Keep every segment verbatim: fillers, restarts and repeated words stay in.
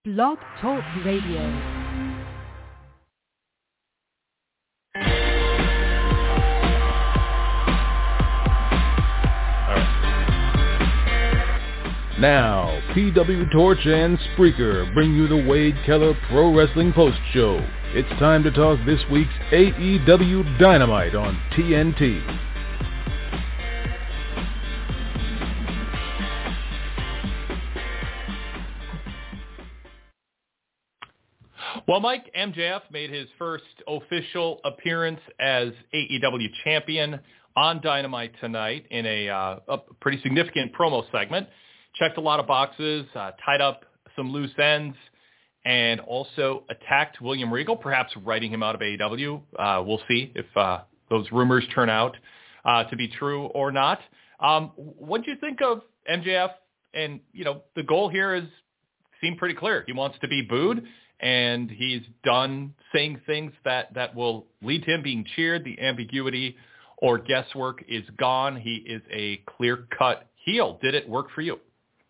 Blog Talk Radio. Now, P W Torch and Spreaker bring you the Wade Keller Pro Wrestling Post Show. It's time to talk this week's A E W Dynamite on T N T. Well, Mike, M J F made his first official appearance as A E W champion on Dynamite tonight in a, uh, a pretty significant promo segment. Checked a lot of boxes, uh, tied up some loose ends, and also attacked William Regal, perhaps writing him out of A E W. Uh, we'll see if uh, those rumors turn out uh, to be true or not. Um, what do you think of M J F? And, you know, the goal here is seemed pretty clear. He wants to be booed, and he's done saying things that, that will lead to him being cheered. The ambiguity or guesswork is gone. He is a clear-cut heel. Did it work for you?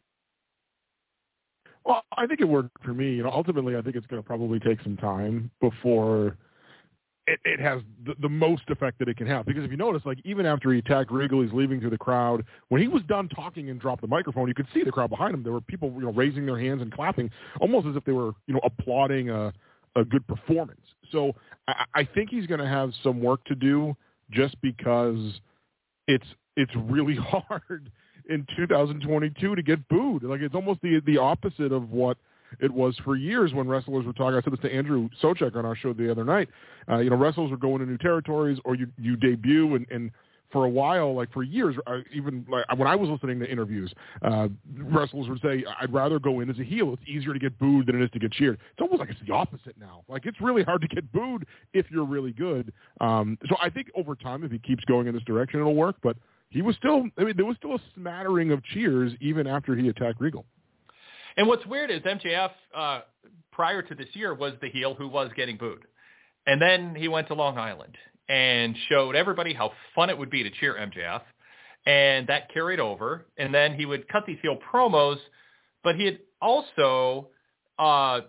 Well, I think it worked for me. You know, ultimately, I think it's going to probably take some time before it, it has the, the most effect that it can have. Because if you notice, like, even after he attacked Regal, he's leaving through the crowd. When he was done talking and dropped the microphone, you could see the crowd behind him. There were people, you know, raising their hands and clapping, almost as if they were, you know, applauding a, a good performance. So I, I think he's going to have some work to do, just because it's it's really hard in two thousand twenty-two to get booed. Like, it's almost the the opposite of what it was for years when wrestlers were talking. I said this to Andrew Socek on our show the other night. Uh, you know, wrestlers were going to new territories, or you, you debut, and, and for a while, like for years, uh, even like when I was listening to interviews, uh, wrestlers would say, I'd rather go in as a heel. It's easier to get booed than it is to get cheered. It's almost like it's the opposite now. Like, it's really hard to get booed if you're really good. Um, so I think over time, if he keeps going in this direction, it'll work. But he was still, I mean, there was still a smattering of cheers even after he attacked Regal. And what's weird is M J F, uh, prior to this year, was the heel who was getting booed. And then he went to Long Island and showed everybody how fun it would be to cheer M J F. And that carried over. And then he would cut these heel promos, but he had also uh,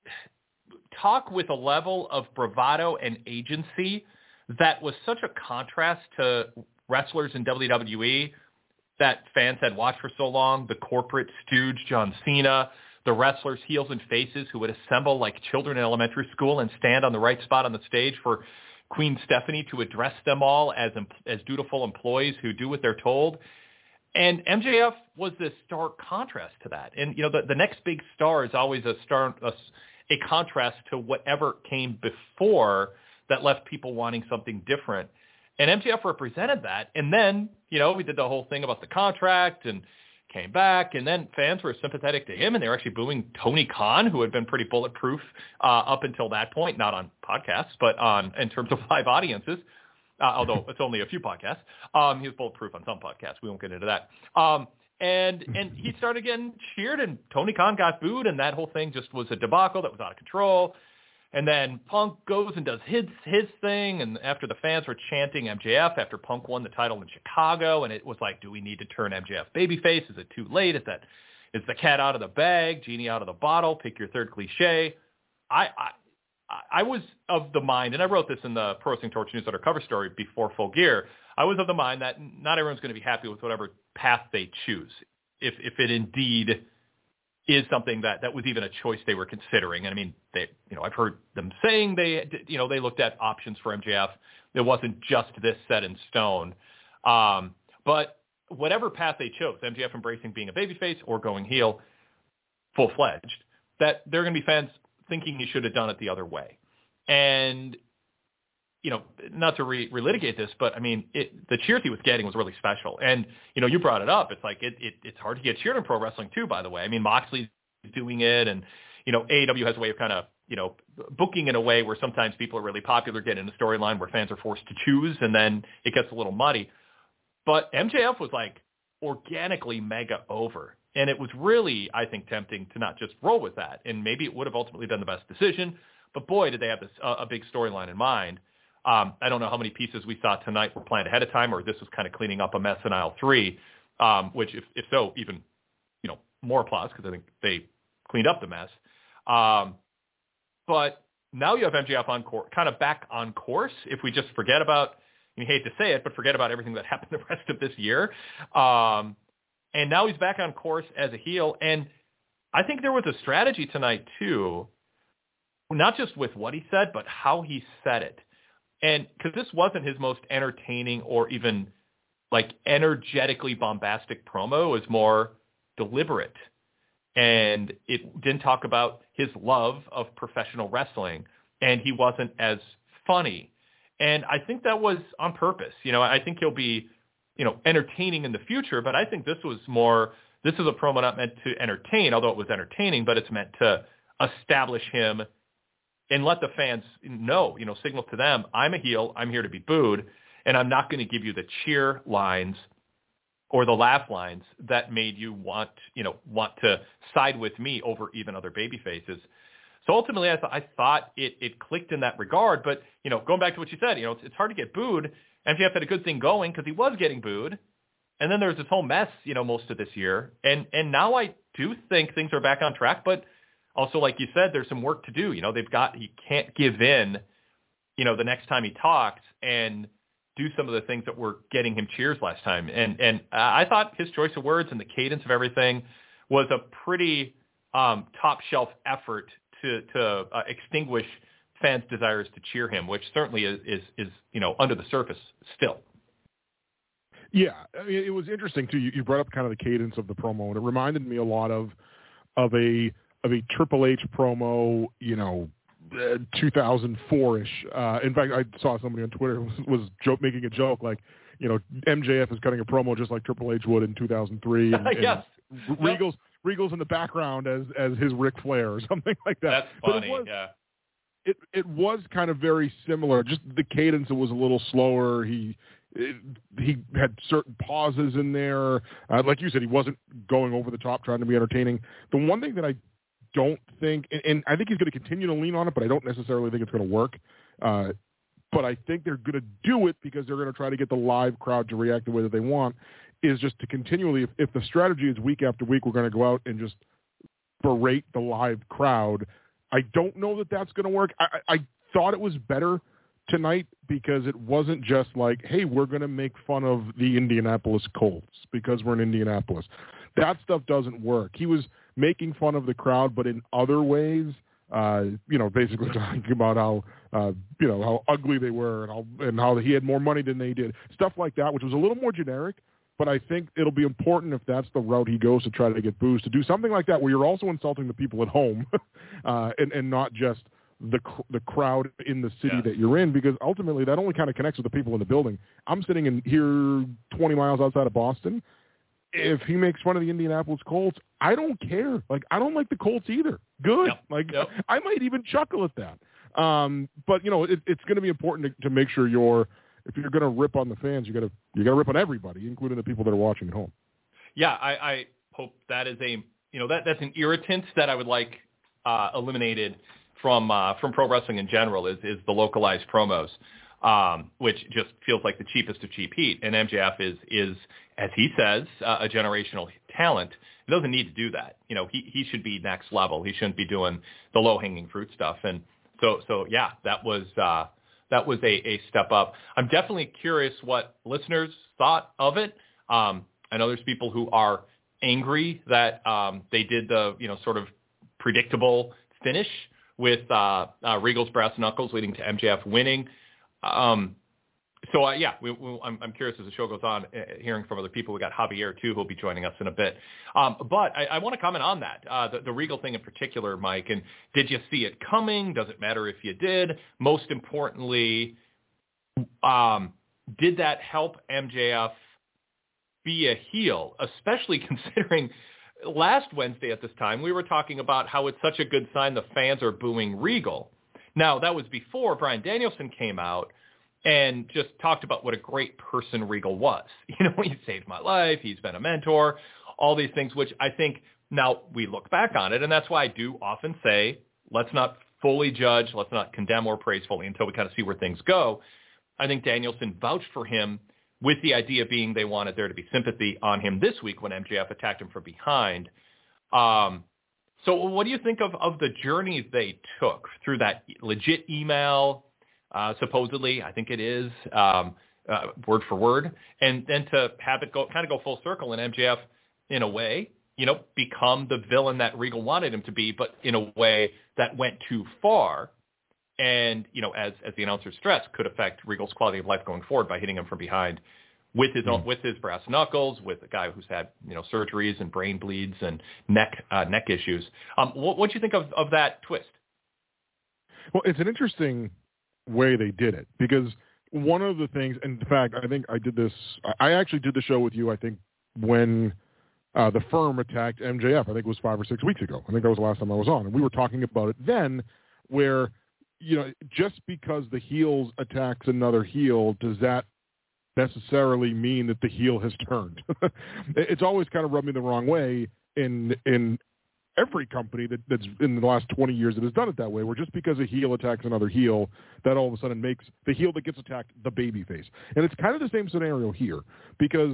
talk with a level of bravado and agency that was such a contrast to wrestlers in W W E that fans had watched for so long, the corporate stooge John Cena, the wrestlers, heels and faces who would assemble like children in elementary school and stand on the right spot on the stage for Queen Stephanie to address them all as as dutiful employees who do what they're told. And M J F was this stark contrast to that. And, you know, the, the next big star is always a star, a, a contrast to whatever came before that left people wanting something different. And M J F represented that. And then, you know, we did the whole thing about the contract and came back. And then fans were sympathetic to him. And they were actually booing Tony Khan, who had been pretty bulletproof uh, up until that point, not on podcasts, but on in terms of live audiences, uh, although it's only a few podcasts. Um, he was bulletproof on some podcasts. We won't get into that. Um, and and he started getting cheered, and Tony Khan got booed. And that whole thing just was a debacle that was out of control. And then Punk goes and does his his thing, and after the fans were chanting M J F after Punk won the title in Chicago, and it was like, do we need to turn M J F babyface? Is it too late? Is that is the cat out of the bag, genie out of the bottle? Pick your third cliche. I I, I was of the mind, and I wrote this in the Pro Wrestling Torch newsletter cover story before Full Gear. I was of the mind that not everyone's going to be happy with whatever path they choose, if if it indeed is something that, that was even a choice they were considering. And I mean, they, you know, I've heard them saying they, you know, they looked at options for M J F. It wasn't just this set in stone. Um, but whatever path they chose, M J F embracing being a babyface or going heel full-fledged, that there are going to be fans thinking he should have done it the other way. And, you know, not to re- relitigate this, but I mean, it, the cheers he was getting was really special. And, you know, you brought it up. It's like, it, it it's hard to get cheered in pro wrestling too, by the way. I mean, Moxley's doing it, and, you know, A E W has a way of kind of, you know, booking in a way where sometimes people are really popular, get in a storyline where fans are forced to choose, and then it gets a little muddy. But M J F was like organically mega over. And it was really, I think, tempting to not just roll with that. And maybe it would have ultimately been the best decision. But boy, did they have this uh, a big storyline in mind. Um, I don't know how many pieces we saw tonight were planned ahead of time, or this was kind of cleaning up a mess in aisle three, um, which if, if so, even, you know, more applause, because I think they cleaned up the mess. Um, but now you have M J F on course, kind of back on course. If we just forget about, you hate to say it, but forget about everything that happened the rest of this year. Um, and now he's back on course as a heel. And I think there was a strategy tonight too, not just with what he said, but how he said it. And because this wasn't his most entertaining or even like energetically bombastic promo, it was more deliberate. And it didn't talk about his love of professional wrestling, and he wasn't as funny. And I think that was on purpose. You know, I think he'll be, you know, entertaining in the future, but I think this was more, this is a promo not meant to entertain, although it was entertaining, but it's meant to establish him and let the fans know, you know, signal to them, I'm a heel, I'm here to be booed, and I'm not going to give you the cheer lines or the laugh lines that made you want, you know, want to side with me over even other baby faces. So ultimately, I, th- I thought it, it clicked in that regard. But, you know, going back to what you said, you know, it's, it's hard to get booed. M J F had a good thing going because he was getting booed. And then there was this whole mess, you know, most of this year. And and now I do think things are back on track. But also, like you said, there's some work to do. You know, they've got, he can't give in, you know, the next time he talks and do some of the things that were getting him cheers last time. And and uh, I thought his choice of words and the cadence of everything was a pretty um, top-shelf effort to, to uh, extinguish fans' desires to cheer him, which certainly is, is, is, you know, under the surface still. Yeah, I mean, it was interesting, too. You, you brought up kind of the cadence of the promo, and it reminded me a lot of of a of a Triple H promo, you know, Uh, two thousand four-ish. Uh, in fact, I saw somebody on Twitter was, was joke, making a joke like, you know, M J F is cutting a promo just like Triple H would in two thousand three. And, yes. and Regal's, Regal's in the background as as his Ric Flair or something like that. That's funny, but it was, yeah. It, it was kind of very similar. Just the cadence, it was a little slower. He it, he had certain pauses in there. Uh, like you said, he wasn't going over the top trying to be entertaining. The one thing that I don't think, and, and I think he's going to continue to lean on it, but I don't necessarily think it's going to work. Uh, but I think they're going to do it because they're going to try to get the live crowd to react the way that they want, is just to continually, if, if the strategy is week after week, we're going to go out and just berate the live crowd. I don't know that that's going to work. I, I, I thought it was better tonight because it wasn't just like, hey, we're going to make fun of the Indianapolis Colts because we're in Indianapolis. That stuff doesn't work. He was making fun of the crowd, but in other ways, uh, you know, basically talking about how, uh, you know, how ugly they were and how, and how he had more money than they did. Stuff like that, which was a little more generic, but I think it'll be important if that's the route he goes to try to get boos, to do something like that where you're also insulting the people at home uh, and, and not just the the crowd in the city yeah. that you're in, because ultimately that only kind of connects with the people in the building. I'm sitting in here twenty miles outside of Boston. If he makes fun of the Indianapolis Colts, I don't care. Like, I don't like the Colts either. Good. Yep. Like, yep. I might even chuckle at that. Um, but you know, it, it's going to be important to, to make sure you're, if you're going to rip on the fans, you got to you got to rip on everybody, including the people that are watching at home. Yeah, I, I hope that is a you know that that's an irritant that I would like uh, eliminated from uh, from pro wrestling in general is is the localized promos. Um, which just feels like the cheapest of cheap heat. And M J F is, is as he says, uh, a generational talent. He doesn't need to do that. You know, he, he should be next level. He shouldn't be doing the low-hanging fruit stuff. And so, so yeah, that was uh, that was a, a step up. I'm definitely curious what listeners thought of it. Um, I know there's people who are angry that um, they did the, you know, sort of predictable finish with uh, uh, Regal's brass knuckles leading to M J F winning. Um, so uh, yeah, we, we, I'm, I'm curious as the show goes on, uh, hearing from other people. We got Javier too, who'll be joining us in a bit. Um, but I, I want to comment on that, uh, the, the Regal thing in particular, Mike. And did you see it coming? Does it matter if you did? Most importantly, um, did that help M J F be a heel, especially considering last Wednesday at this time we were talking about how it's such a good sign the fans are booing Regal. Now, that was before Bryan Danielson came out and just talked about what a great person Regal was. You know, he saved my life. He's been a mentor, all these things, which I think now we look back on it. And that's why I do often say, let's not fully judge. Let's not condemn or praise fully until we kind of see where things go. I think Danielson vouched for him with the idea being they wanted there to be sympathy on him this week when M J F attacked him from behind. Um, So what do you think of, of the journey they took through that legit email, uh, supposedly, I think it is, um, uh, word for word, and then to have it go kind of go full circle and M J F, in a way, you know, become the villain that Regal wanted him to be, but in a way that went too far. And, you know, as as the announcer stressed, could affect Regal's quality of life going forward by hitting him from behind with his own, with his brass knuckles, with a guy who's had, you know, surgeries and brain bleeds and neck uh, neck issues. Um, what what do you think of, of that twist? Well, it's an interesting way they did it, because one of the things, and in fact, I think I did this, I actually did the show with you, I think, when uh, the firm attacked M J F. I think it was five or six weeks ago. I think that was the last time I was on. And we were talking about it then, where, you know, just because the heel attacks another heel, does that necessarily mean that the heel has turned? It's always kind of rubbed me the wrong way in in every company that, that's in the last twenty years that has done it that way, where just because a heel attacks another heel, that all of a sudden makes the heel that gets attacked the babyface. And it's kind of the same scenario here, because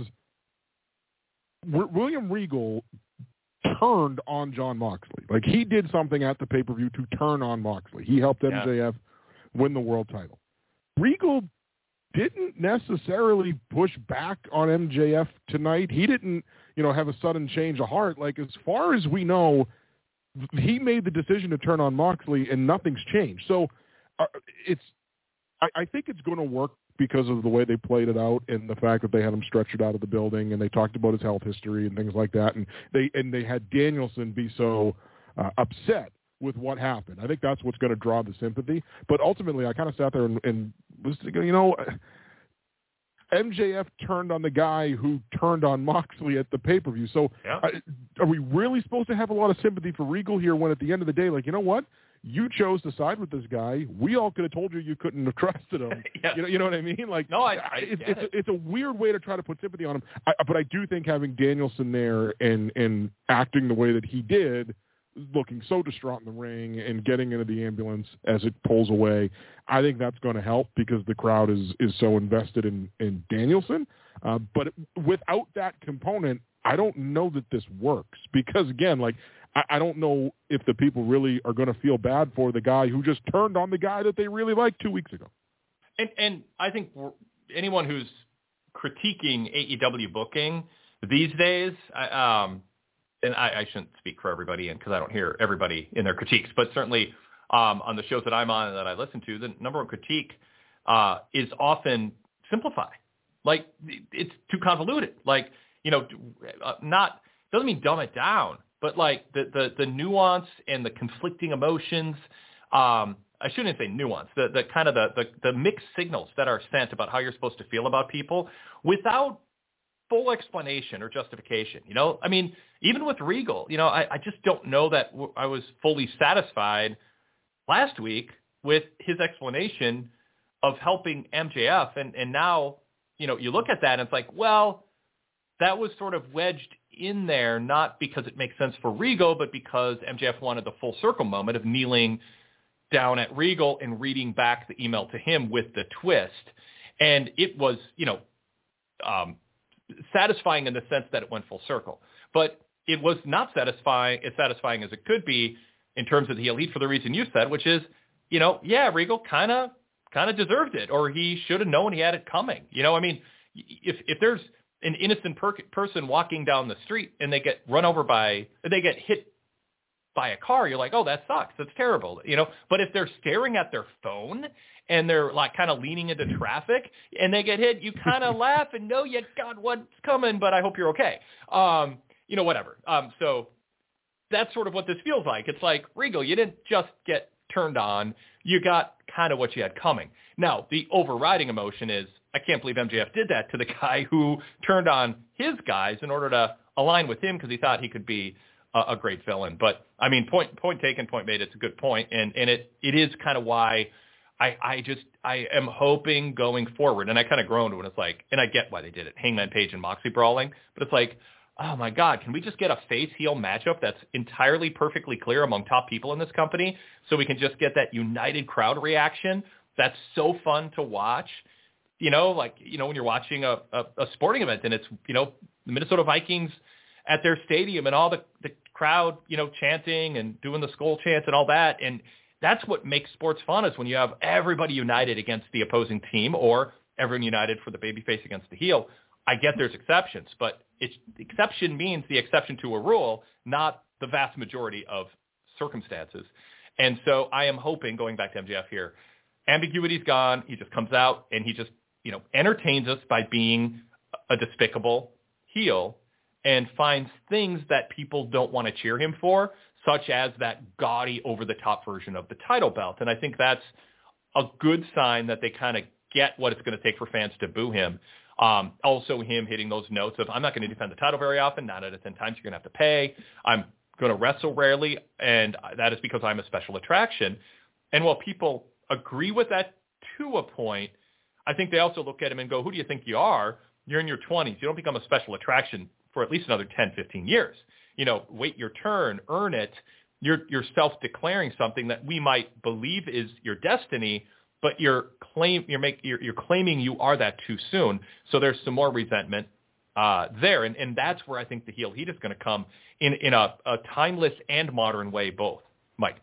w- William Regal turned on Jon Moxley. Like, he did something at the pay-per-view to turn on Moxley. He helped M J F yeah. win the world title. Regal didn't necessarily push back on M J F tonight. He didn't, you know, have a sudden change of heart. Like, as far as we know, he made the decision to turn on Moxley, and nothing's changed. So uh, it's, I, I think it's going to work because of the way they played it out and the fact that they had him stretchered out of the building, and they talked about his health history and things like that. And they, and they had Danielson be so uh, upset with what happened. I think that's what's going to draw the sympathy. But ultimately, I kind of sat there and, and was thinking, you know, M J F turned on the guy who turned on Moxley at the pay-per-view. So yeah. uh, are we really supposed to have a lot of sympathy for Regal here, when at the end of the day, like, you know what? You chose to side with this guy. We all could have told you you couldn't have trusted him. yeah. You know, you know what I mean? Like, no, I, I it's, get it's, it. a, it's a weird way to try to put sympathy on him. I, but I do think having Danielson there and, and acting the way that he did, looking so distraught in the ring and getting into the ambulance as it pulls away, I think that's going to help, because the crowd is, is so invested in, in Danielson. Uh, but without that component, I don't know that this works, because, again, like, I, I don't know if the people really are going to feel bad for the guy who just turned on the guy that they really liked two weeks ago. And, and I think we're, anyone who's critiquing A E W booking these days, I, um, and I, I shouldn't speak for everybody, and because I don't hear everybody in their critiques, but certainly um, on the shows that I'm on and that I listen to, the number one critique uh, is often simplify. Like, it's too convoluted. Like, you know, uh, not doesn't mean dumb it down, but like the the, the nuance and the conflicting emotions. Um, I shouldn't say nuance. The the kind of the, the the mixed signals that are sent about how you're supposed to feel about people without full explanation or justification. You know, I mean, even with Regal, you know, I, I just don't know that w- I was fully satisfied last week with his explanation of helping M J F. And, and now, you know, you look at that and it's like, well, that was sort of wedged in there, not because it makes sense for Regal, but because M J F wanted the full circle moment of kneeling down at Regal and reading back the email to him with the twist. And it was, you know, um, satisfying in the sense that it went full circle, but it was not satisfying as satisfying as it could be in terms of the elite, for the reason you said, which is, you know, yeah, Regal kind of kind of deserved it, or he should have known he had it coming. You know, I mean, if if there's an innocent per- person walking down the street and they get run over by, they get hit by a car, you're like, oh, that sucks. That's terrible. You know, but if they're staring at their phone and they're like kind of leaning into traffic and they get hit, you kind of laugh and know, you got what's coming, but I hope you're okay. Um, you know, whatever. Um, so that's sort of what this feels like. It's like, Regal, you didn't just get turned on. You got kind of what you had coming. Now, the overriding emotion is, I can't believe M J F did that to the guy who turned on his guys in order to align with him because he thought he could be a, a great villain. But, I mean, point point taken, point made. It's a good point, and, and it, it is kind of why I, I just I am hoping going forward, and I kind of groaned when it's like, and I get why they did it, Hangman Page and Moxley brawling, but it's like, oh my God, can we just get a face-heel matchup that's entirely perfectly clear among top people in this company so we can just get that united crowd reaction that's so fun to watch? You know, like, you know, when you're watching a, a, a sporting event and it's, you know, the Minnesota Vikings at their stadium and all the, the crowd, you know, chanting and doing the skull chants and all that. And that's what makes sports fun, is when you have everybody united against the opposing team, or everyone united for the babyface against the heel. I get there's exceptions, but it's, exception means the exception to a rule, not the vast majority of circumstances. And so I am hoping, going back to M J F here, ambiguity's gone. He just comes out and he just, you know, entertains us by being a despicable heel and finds things that people don't want to cheer him for, such as that gaudy, over-the-top version of the title belt. And I think that's a good sign that they kind of get what it's going to take for fans to boo him. Um, also him hitting those notes of, I'm not going to defend the title very often, nine out of ten times you're going to have to pay. I'm going to wrestle rarely, and that is because I'm a special attraction. And while people agree with that to a point, I think they also look at him and go, who do you think you are? You're in your twenties. You don't become a special attraction for at least another ten, fifteen years. You know, wait your turn, earn it. You're, you're self-declaring something that we might believe is your destiny, but you're claim you're make you're, you're claiming you are that too soon. So there's some more resentment uh, there, and and that's where I think the heel heat is going to come in in a, a timeless and modern way, both. Mike.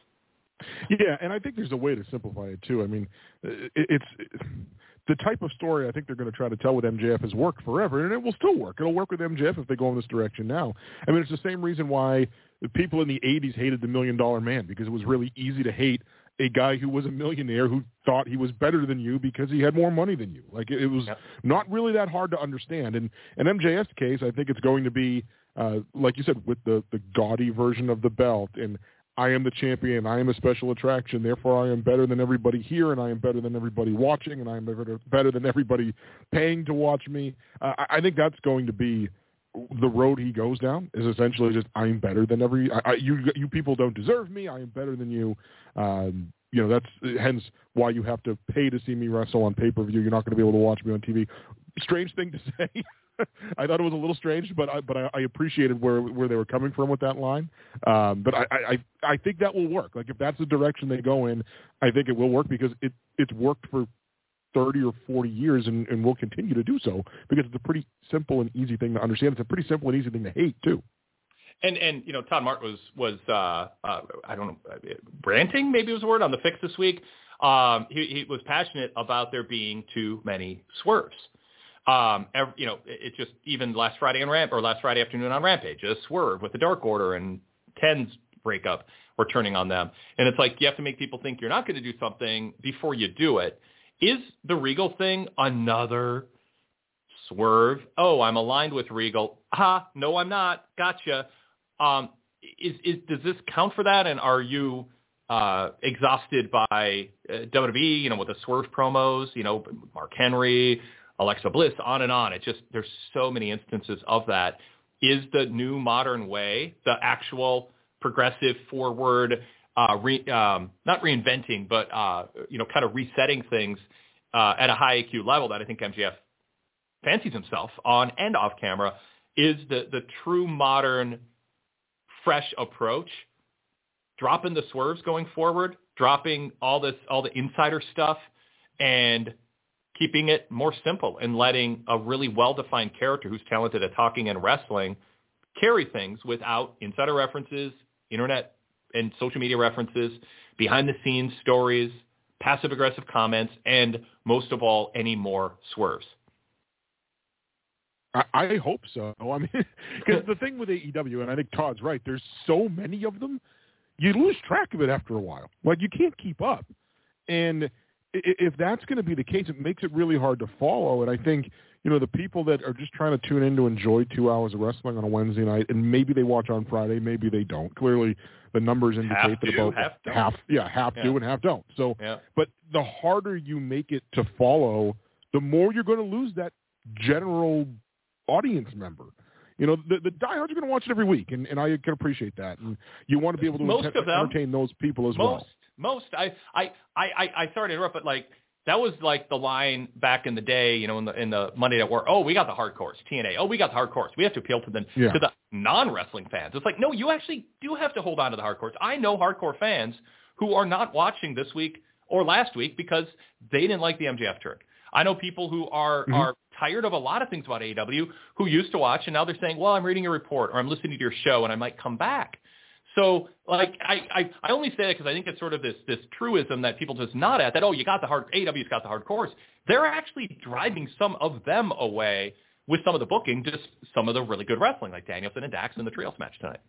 Yeah, and I think there's a way to simplify it too. I mean, it, it's it, the type of story I think they're going to try to tell with M J F has worked forever, and it will still work. It'll work with M J F if they go in this direction now. I mean, it's the same reason why the people in the eighties hated the Million Dollar Man, because it was really easy to hate a guy who was a millionaire who thought he was better than you because he had more money than you. Like, it, it was yep. not really that hard to understand. And in M J F's case, I think it's going to be, uh, like you said, with the, the gaudy version of the belt, and I am the champion, I am a special attraction, therefore I am better than everybody here, and I am better than everybody watching, and I am better, better than everybody paying to watch me. Uh, I, I think that's going to be the road he goes down, is essentially just, I'm better than every, I, I, you you people don't deserve me, I am better than you. Um, you know, that's hence why you have to pay to see me wrestle on pay-per-view. You're not going to be able to watch me on T V. Strange thing to say. I thought it was a little strange, but I, but I, I appreciated where where they were coming from with that line. Um, but I, I I think that will work. Like, if that's the direction they go in, I think it will work, because it it's worked for thirty or forty years and, and will continue to do so, because it's a pretty simple and easy thing to understand. It's a pretty simple and easy thing to hate too. And, and you know, Todd Martin was, was uh, uh, I don't know, ranting maybe was the word on the Fix this week. Um, he, he was passionate about there being too many swerves. Um, every, you know, it, it just, even last Friday on Ramp or last Friday afternoon on Rampage, a swerve with the Dark Order and Ten's breakup were turning on them. And it's like, you have to make people think you're not going to do something before you do it. Is the Regal thing another swerve? Oh, I'm aligned with Regal. Ha, no, I'm not. Gotcha. Um, is, is, does this count for that? And are you uh, exhausted by uh, W W E, you know, with the swerve promos, you know, Mark Henry, Alexa Bliss, on and on? It just, there's so many instances of that. Is the new modern way, the actual progressive forward, uh, re, um, not reinventing, but, uh, you know, kind of resetting things uh, at a high A Q level that I think M J F fancies himself on and off camera, is the, the true modern, fresh approach, dropping the swerves going forward, dropping all this, all the insider stuff, and keeping it more simple and letting a really well-defined character who's talented at talking and wrestling carry things without insider references, internet and social media references, behind-the-scenes stories, passive-aggressive comments, and most of all, any more swerves. I, I hope so. I mean, because the thing with A E W, and I think Todd's right, there's so many of them, you lose track of it after a while. Like, you can't keep up. And if that's going to be the case, it makes it really hard to follow. And I think, you know, the people that are just trying to tune in to enjoy two hours of wrestling on a Wednesday night, and maybe they watch on Friday, maybe they don't. Clearly, the numbers indicate half that do, about half, half, yeah, half yeah. do and half don't. So, yeah. But the harder you make it to follow, the more you're going to lose that general audience member. You know, the, the diehards are going to watch it every week, and, and I can appreciate that. And you want to be able to most ent- of them, entertain those people as most, well. Most, I, I, I, I sorry to interrupt, but like, that was like the line back in the day, you know, in the in the Monday Night War. Oh, we got the hardcores, T N A. Oh, we got the hardcores. We have to appeal to the yeah. to the non-wrestling fans. It's like, no, you actually do have to hold on to the hardcores. I know hardcore fans who are not watching this week or last week because they didn't like the M J F turn. I know people who are, mm-hmm. are tired of a lot of things about A E W who used to watch, and now they're saying, well, I'm reading a report or I'm listening to your show and I might come back. So, like, I, I, I only say that because I think it's sort of this this truism that people just nod at, that, oh, you got the hard, A E W's got the hardcores. They're actually driving some of them away with some of the booking, just some of the really good wrestling, like Danielson and Dax in the Trios match tonight.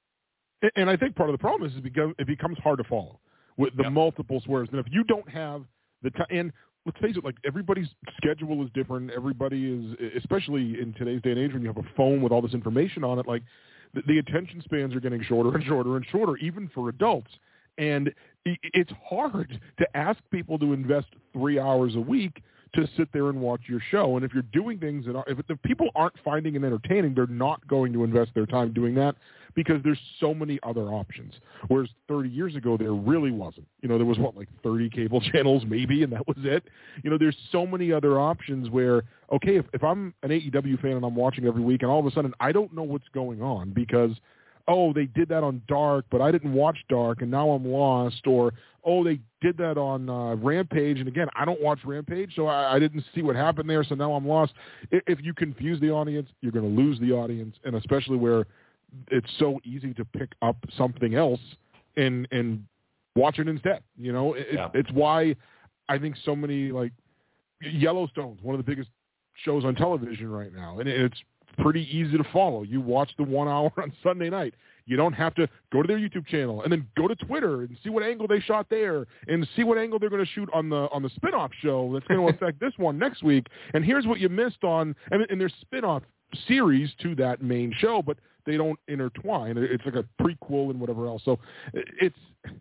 And I think part of the problem is it becomes hard to follow with the yep. multiple swears. And if you don't have the time, and let's face it, like everybody's schedule is different. Everybody is, especially in today's day and age when you have a phone with all this information on it, like the, the attention spans are getting shorter and shorter and shorter, even for adults. And it's hard to ask people to invest three hours a week to sit there and watch your show. And if you're doing things that are, if the people aren't finding it entertaining, they're not going to invest their time doing that because there's so many other options. Whereas thirty years ago, there really wasn't. You know, there was what, like thirty cable channels maybe, and that was it. You know, there's so many other options where, okay, if, if I'm an A E W fan and I'm watching every week and all of a sudden I don't know what's going on because, oh, they did that on Dark, but I didn't watch Dark, and now I'm lost. Or, oh, they did that on uh, Rampage, and again, I don't watch Rampage, so I, I didn't see what happened there, so now I'm lost. If, if you confuse the audience, you're going to lose the audience, and especially where it's so easy to pick up something else and and watch it instead. You know, it, yeah. it's why I think so many, like, Yellowstone's one of the biggest shows on television right now, and it's pretty easy to follow. You watch the one hour on Sunday night. You don't have to go to their YouTube channel and then go to Twitter and see what angle they shot there and see what angle they're going to shoot on the on the spinoff show that's going to affect this one next week. And here's what you missed on, and, and there's spinoff series to that main show, but they don't intertwine. It's like a prequel and whatever else. So it's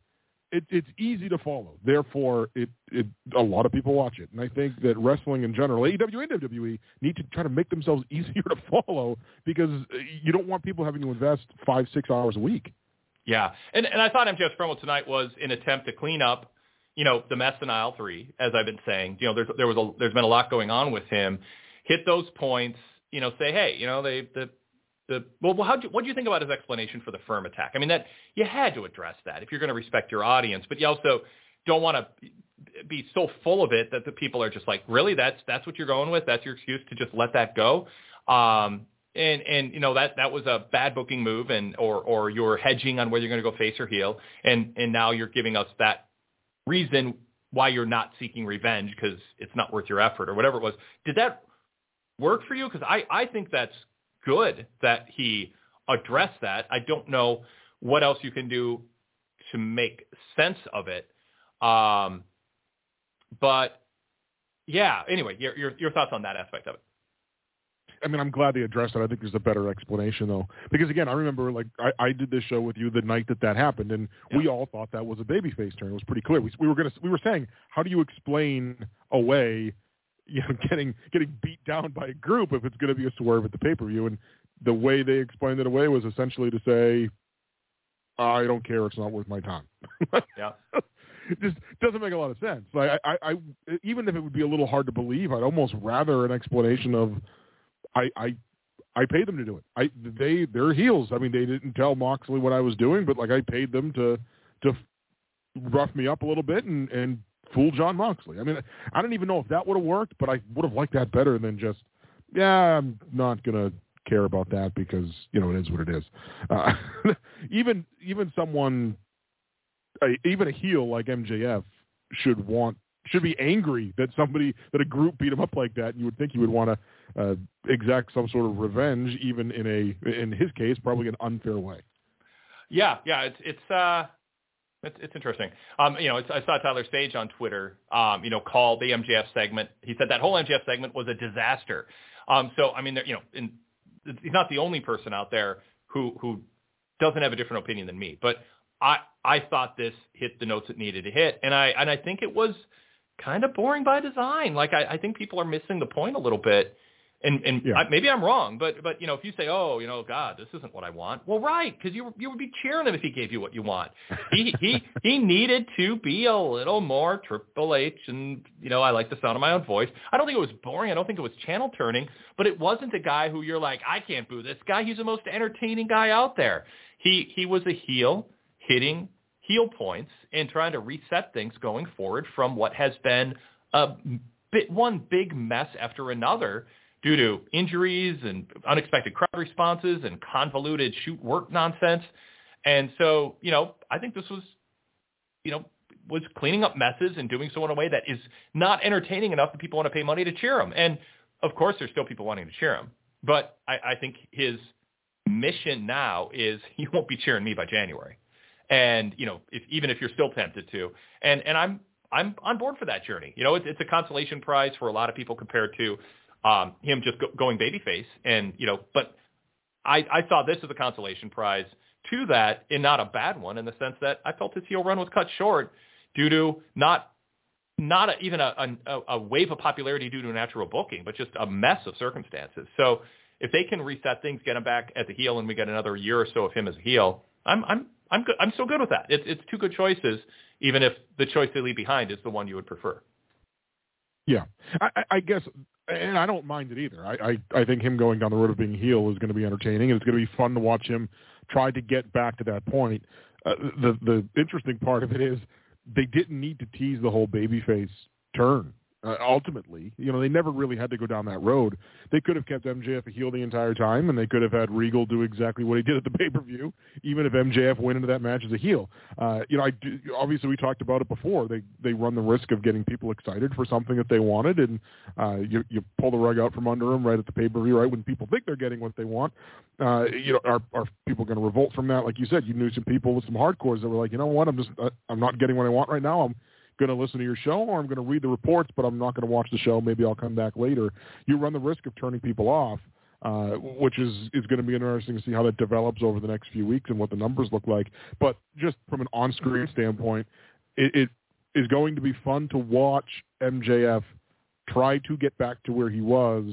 it, it's easy to follow. Therefore, it, it a lot of people watch it. And I think that wrestling in general, A E W and W W E, need to try to make themselves easier to follow because you don't want people having to invest five, six hours a week. Yeah, and and I thought M J F's promo tonight was an attempt to clean up, you know, the mess in aisle three, as I've been saying. You know, there's there was a, there's been a lot going on with him. Hit those points, you know, say, hey, you know, they the the well, how what do you think about his explanation for the firm attack? I mean, that you had to address that if you're going to respect your audience, but you also don't want to be so full of it that the people are just like, really, that's that's what you're going with? That's your excuse to just let that go? Um, And, and you know, that, that was a bad booking move, and or, or you're hedging on whether you're going to go face or heel, and, and now you're giving us that reason why you're not seeking revenge because it's not worth your effort or whatever it was. Did that work for you? Because I, I think that's good that he addressed that. I don't know what else you can do to make sense of it. Um, but, yeah, anyway, your, your, your thoughts on that aspect of it. I mean, I'm glad they addressed it. I think there's a better explanation, though. Because, again, I remember, like, I, I did this show with you the night that that happened, and yeah. we all thought that was a babyface turn. It was pretty clear. We, we were gonna, we were saying, how do you explain away, you know, getting getting beat down by a group if it's going to be a swerve at the pay-per-view? And the way they explained it away was essentially to say, I don't care. It's not worth my time. Yeah. It just doesn't make a lot of sense. Like, I, I, I, even if it would be a little hard to believe, I'd almost rather an explanation of, I, I I paid them to do it. I they they're heels. I mean, they didn't tell Moxley what I was doing, but like I paid them to to rough me up a little bit and, and fool John Moxley. I mean, I don't even know if that would have worked, but I would have liked that better than just yeah, I'm not gonna care about that because you know it is what it is. Uh, even even someone, uh, even a heel like M J F should want. should be angry that somebody, that a group beat him up like that, and you would think he would want to uh, exact some sort of revenge, even in a, in his case, probably an unfair way. Yeah, yeah, it's it's uh, it's, it's interesting. Um, you know, it's, I saw Tyler Sage on Twitter, um, you know, call the M J F segment. He said that whole M J F segment was a disaster. Um, so I mean, you know, in, he's not the only person out there who who doesn't have a different opinion than me, but I I thought this hit the notes it needed to hit, and I and I think it was kind of boring by design. Like I, I think people are missing the point a little bit, and and yeah. I, maybe I'm wrong, but but you know if you say, oh, you know, God, this isn't what I want. Well, right, because you you would be cheering him if he gave you what you want. He he he needed to be a little more Triple H, and you know I like the sound of my own voice. I don't think it was boring. I don't think it was channel turning, but it wasn't a guy who you're like, I can't boo this guy. He's the most entertaining guy out there. He he was a heel hitting heel points and trying to reset things going forward from what has been a bit one big mess after another. due to injuries and unexpected crowd responses and convoluted shoot work nonsense. And so, you know, I think this was, you know, was cleaning up messes and doing so in a way that is not entertaining enough that people want to pay money to cheer him. And of course, there's still people wanting to cheer him. But I, I think his mission now is you won't be cheering me by January. And, you know, if, even if you're still tempted to. And, and I'm I'm on board for that journey. You know, it's, it's a consolation prize for a lot of people compared to um, him just go, going babyface. And, you know, but I, I saw this as a consolation prize to that, and not a bad one, in the sense that I felt his heel run was cut short due to not not a, even a, a, a wave of popularity due to natural booking, but just a mess of circumstances. So if they can reset things, get him back as a heel, and we get another year or so of him as a heel, I'm I'm I'm good. I'm still good with that. It's it's two good choices, even if the choice they leave behind is the one you would prefer. Yeah, I, I guess, and I don't mind it either. I, I, I think him going down the road of being heel is going to be entertaining, and it's going to be fun to watch him try to get back to that point. Uh, the the interesting part of it is they didn't need to tease the whole babyface turn. Uh, ultimately, you know, they never really had to go down that road. They could have kept M J F a heel the entire time, and they could have had Regal do exactly what he did at the pay-per-view, even if M J F went into that match as a heel. Uh, you know, I do, obviously we talked about it before. They they run the risk of getting people excited for something that they wanted, and uh, you you pull the rug out from under them right at the pay-per-view, right when people think they're getting what they want. Uh, you know, are are people going to revolt from that? Like you said, you knew some people with some hardcores that were like, you know what, I'm just uh, I'm not getting what I want right now. I'm going to listen to your show, or I'm going to read the reports, but I'm not going to watch the show. Maybe I'll come back later. You run the risk of turning people off, uh, which is, is going to be interesting to see how that develops over the next few weeks and what the numbers look like. But just from an on-screen standpoint, it, it is going to be fun to watch M J F try to get back to where he was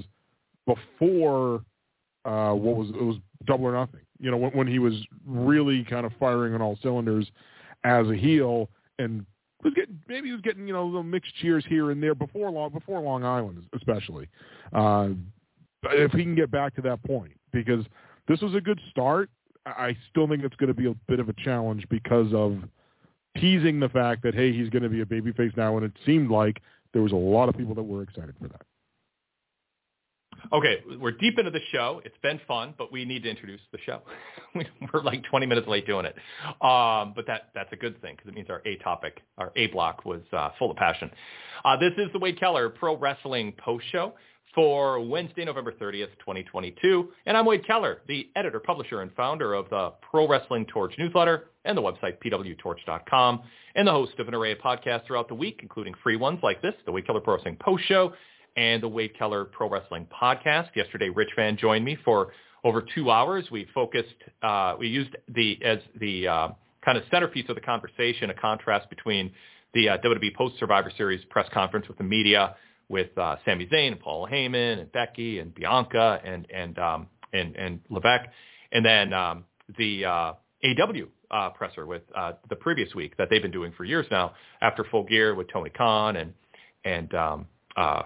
before uh, what was it was Double or Nothing. You know, when, when he was really kind of firing on all cylinders as a heel, and was getting, maybe he was getting, you know, little mixed cheers here and there before long, before Long Island, especially. Uh, if he can get back to that point, because this was a good start, I still think it's going to be a bit of a challenge because of teasing the fact that, hey, he's going to be a babyface now, and it seemed like there was a lot of people that were excited for that. Okay, we're deep into the show. It's been fun, but we need to introduce the show. We're like twenty minutes late doing it. Um, but that that's a good thing because it means our A topic, our A block was uh, full of passion. Uh, this is the Wade Keller Pro Wrestling Post Show for Wednesday, November thirtieth, twenty twenty-two. And I'm Wade Keller, the editor, publisher, and founder of the Pro Wrestling Torch newsletter and the website P W torch dot com, and the host of an array of podcasts throughout the week, including free ones like this, the Wade Keller Pro Wrestling Post Show, and the Wade Keller Pro Wrestling Podcast. Yesterday, Rich Van joined me for over two hours. We focused, uh, we used the as the uh, kind of centerpiece of the conversation, a contrast between the uh, W W E Post-Survivor Series press conference with the media, with uh, Sami Zayn and Paul Heyman and Becky and Bianca and and um, and, and Levesque, and then um, the uh, A E W uh, presser with uh, the previous week that they've been doing for years now after Full Gear with Tony Khan and and um, uh,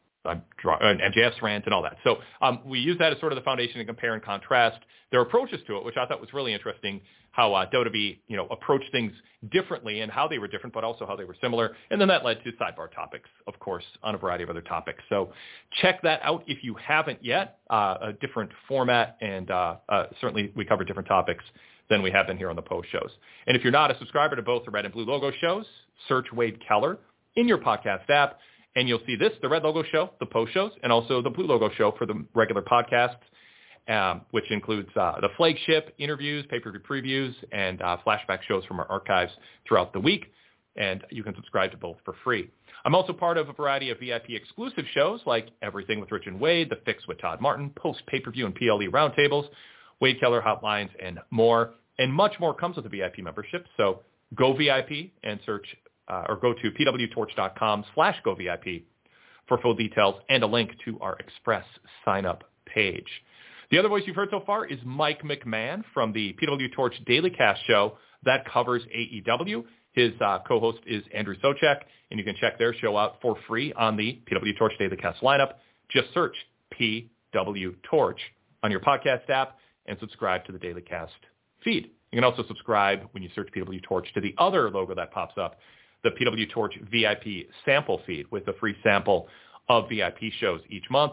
and M J F's rant and all that. So um, we use that as sort of the foundation to compare and contrast their approaches to it, which I thought was really interesting, how uh, W W E, you know, approached things differently and how they were different, but also how they were similar. And then that led to sidebar topics, of course, on a variety of other topics. So check that out if you haven't yet. Uh, a different format, and uh, uh, certainly we cover different topics than we have been here on the post shows. And if you're not a subscriber to both the Red and Blue Logo shows, search Wade Keller in your podcast app, and you'll see this, the Red Logo show, the post shows, and also the Blue Logo show for the regular podcasts, um, which includes uh, the flagship interviews, pay-per-view previews, and uh, flashback shows from our archives throughout the week. And you can subscribe to both for free. I'm also part of a variety of V I P exclusive shows like Everything with Rich and Wade, The Fix with Todd Martin, Post-Pay-Per-View and P L E Roundtables, Wade Keller Hotlines, and more. And much more comes with a V I P membership. So go V I P and search Uh, or go to P W torch dot com slash go V I P for full details and a link to our Express sign-up page. The other voice you've heard so far is Mike McMahon from the P W Torch Daily Cast show that covers A E W. His uh, co-host is Andrew Socek, and you can check their show out for free on the P W Torch Daily Cast lineup. Just search P W Torch on your podcast app and subscribe to the Daily Cast feed. You can also subscribe when you search P W Torch to the other logo that pops up, the P W Torch V I P sample feed with a free sample of V I P shows each month.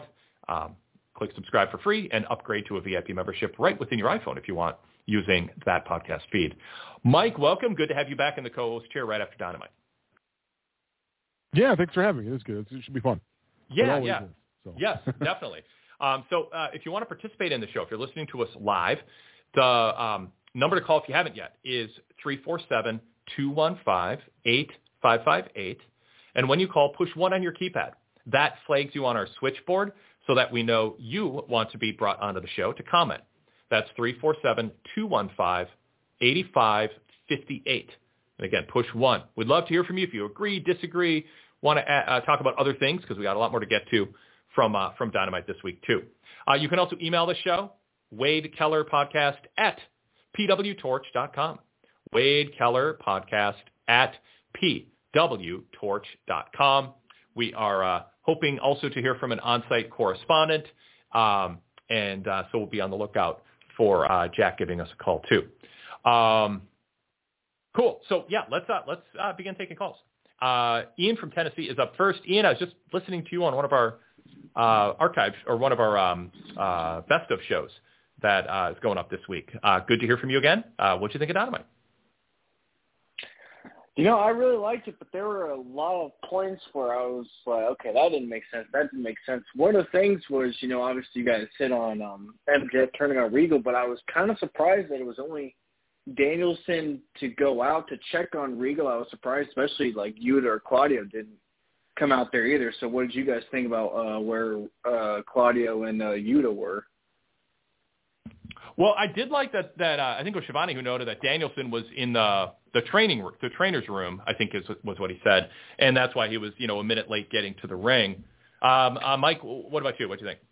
um, click subscribe for free and upgrade to a V I P membership right within your iPhone if you want, using that podcast feed. Mike, welcome. Good to have you back in the co-host chair right after Dynamite. Yeah, thanks for having me. It was good. It should be fun. Yeah, yeah. Is, so. Yes, definitely. Um, so uh, if you want to participate in the show, if you're listening to us live, the um, number to call if you haven't yet is three four seven, two one five, eight five five eight. And when you call, push one on your keypad. That flags you on our switchboard so that we know you want to be brought onto the show to comment. That's three four seven, two one five, eight five five eight. And again, push one. We'd love to hear from you if you agree, disagree, want to uh, talk about other things, because we got a lot more to get to from uh, from Dynamite this week too. Uh, you can also email the show, Wade Keller Podcast at p w torch dot com. Wade Keller Podcast at p w torch dot com. We are uh, hoping also to hear from an on-site correspondent, um, and uh, so we'll be on the lookout for uh, Jack giving us a call too. Um, Cool. So yeah, let's uh, let's uh, begin taking calls. Uh, Ian from Tennessee is up first. Ian, I was just listening to you on one of our uh, archives or one of our um, uh, best of shows that uh, is going up this week. Uh, good to hear from you again. Uh, what do you think of Dynamite? You know, I really liked it, but there were a lot of points where I was like, okay, that didn't make sense. That didn't make sense. One of the things was, you know, obviously you guys hit on um, M J F turning on Regal, but I was kind of surprised that it was only Danielson to go out to check on Regal. I was surprised, especially like Yuta or Claudio didn't come out there either. So what did you guys think about uh, where uh, Claudio and uh, Yuta were? Well, I did like that. That uh, I think it was Shivani who noted that Danielson was in the the training the trainer's room. I think is was what he said, and that's why he was you know a minute late getting to the ring. Um, uh, Mike, what about you? What do you think?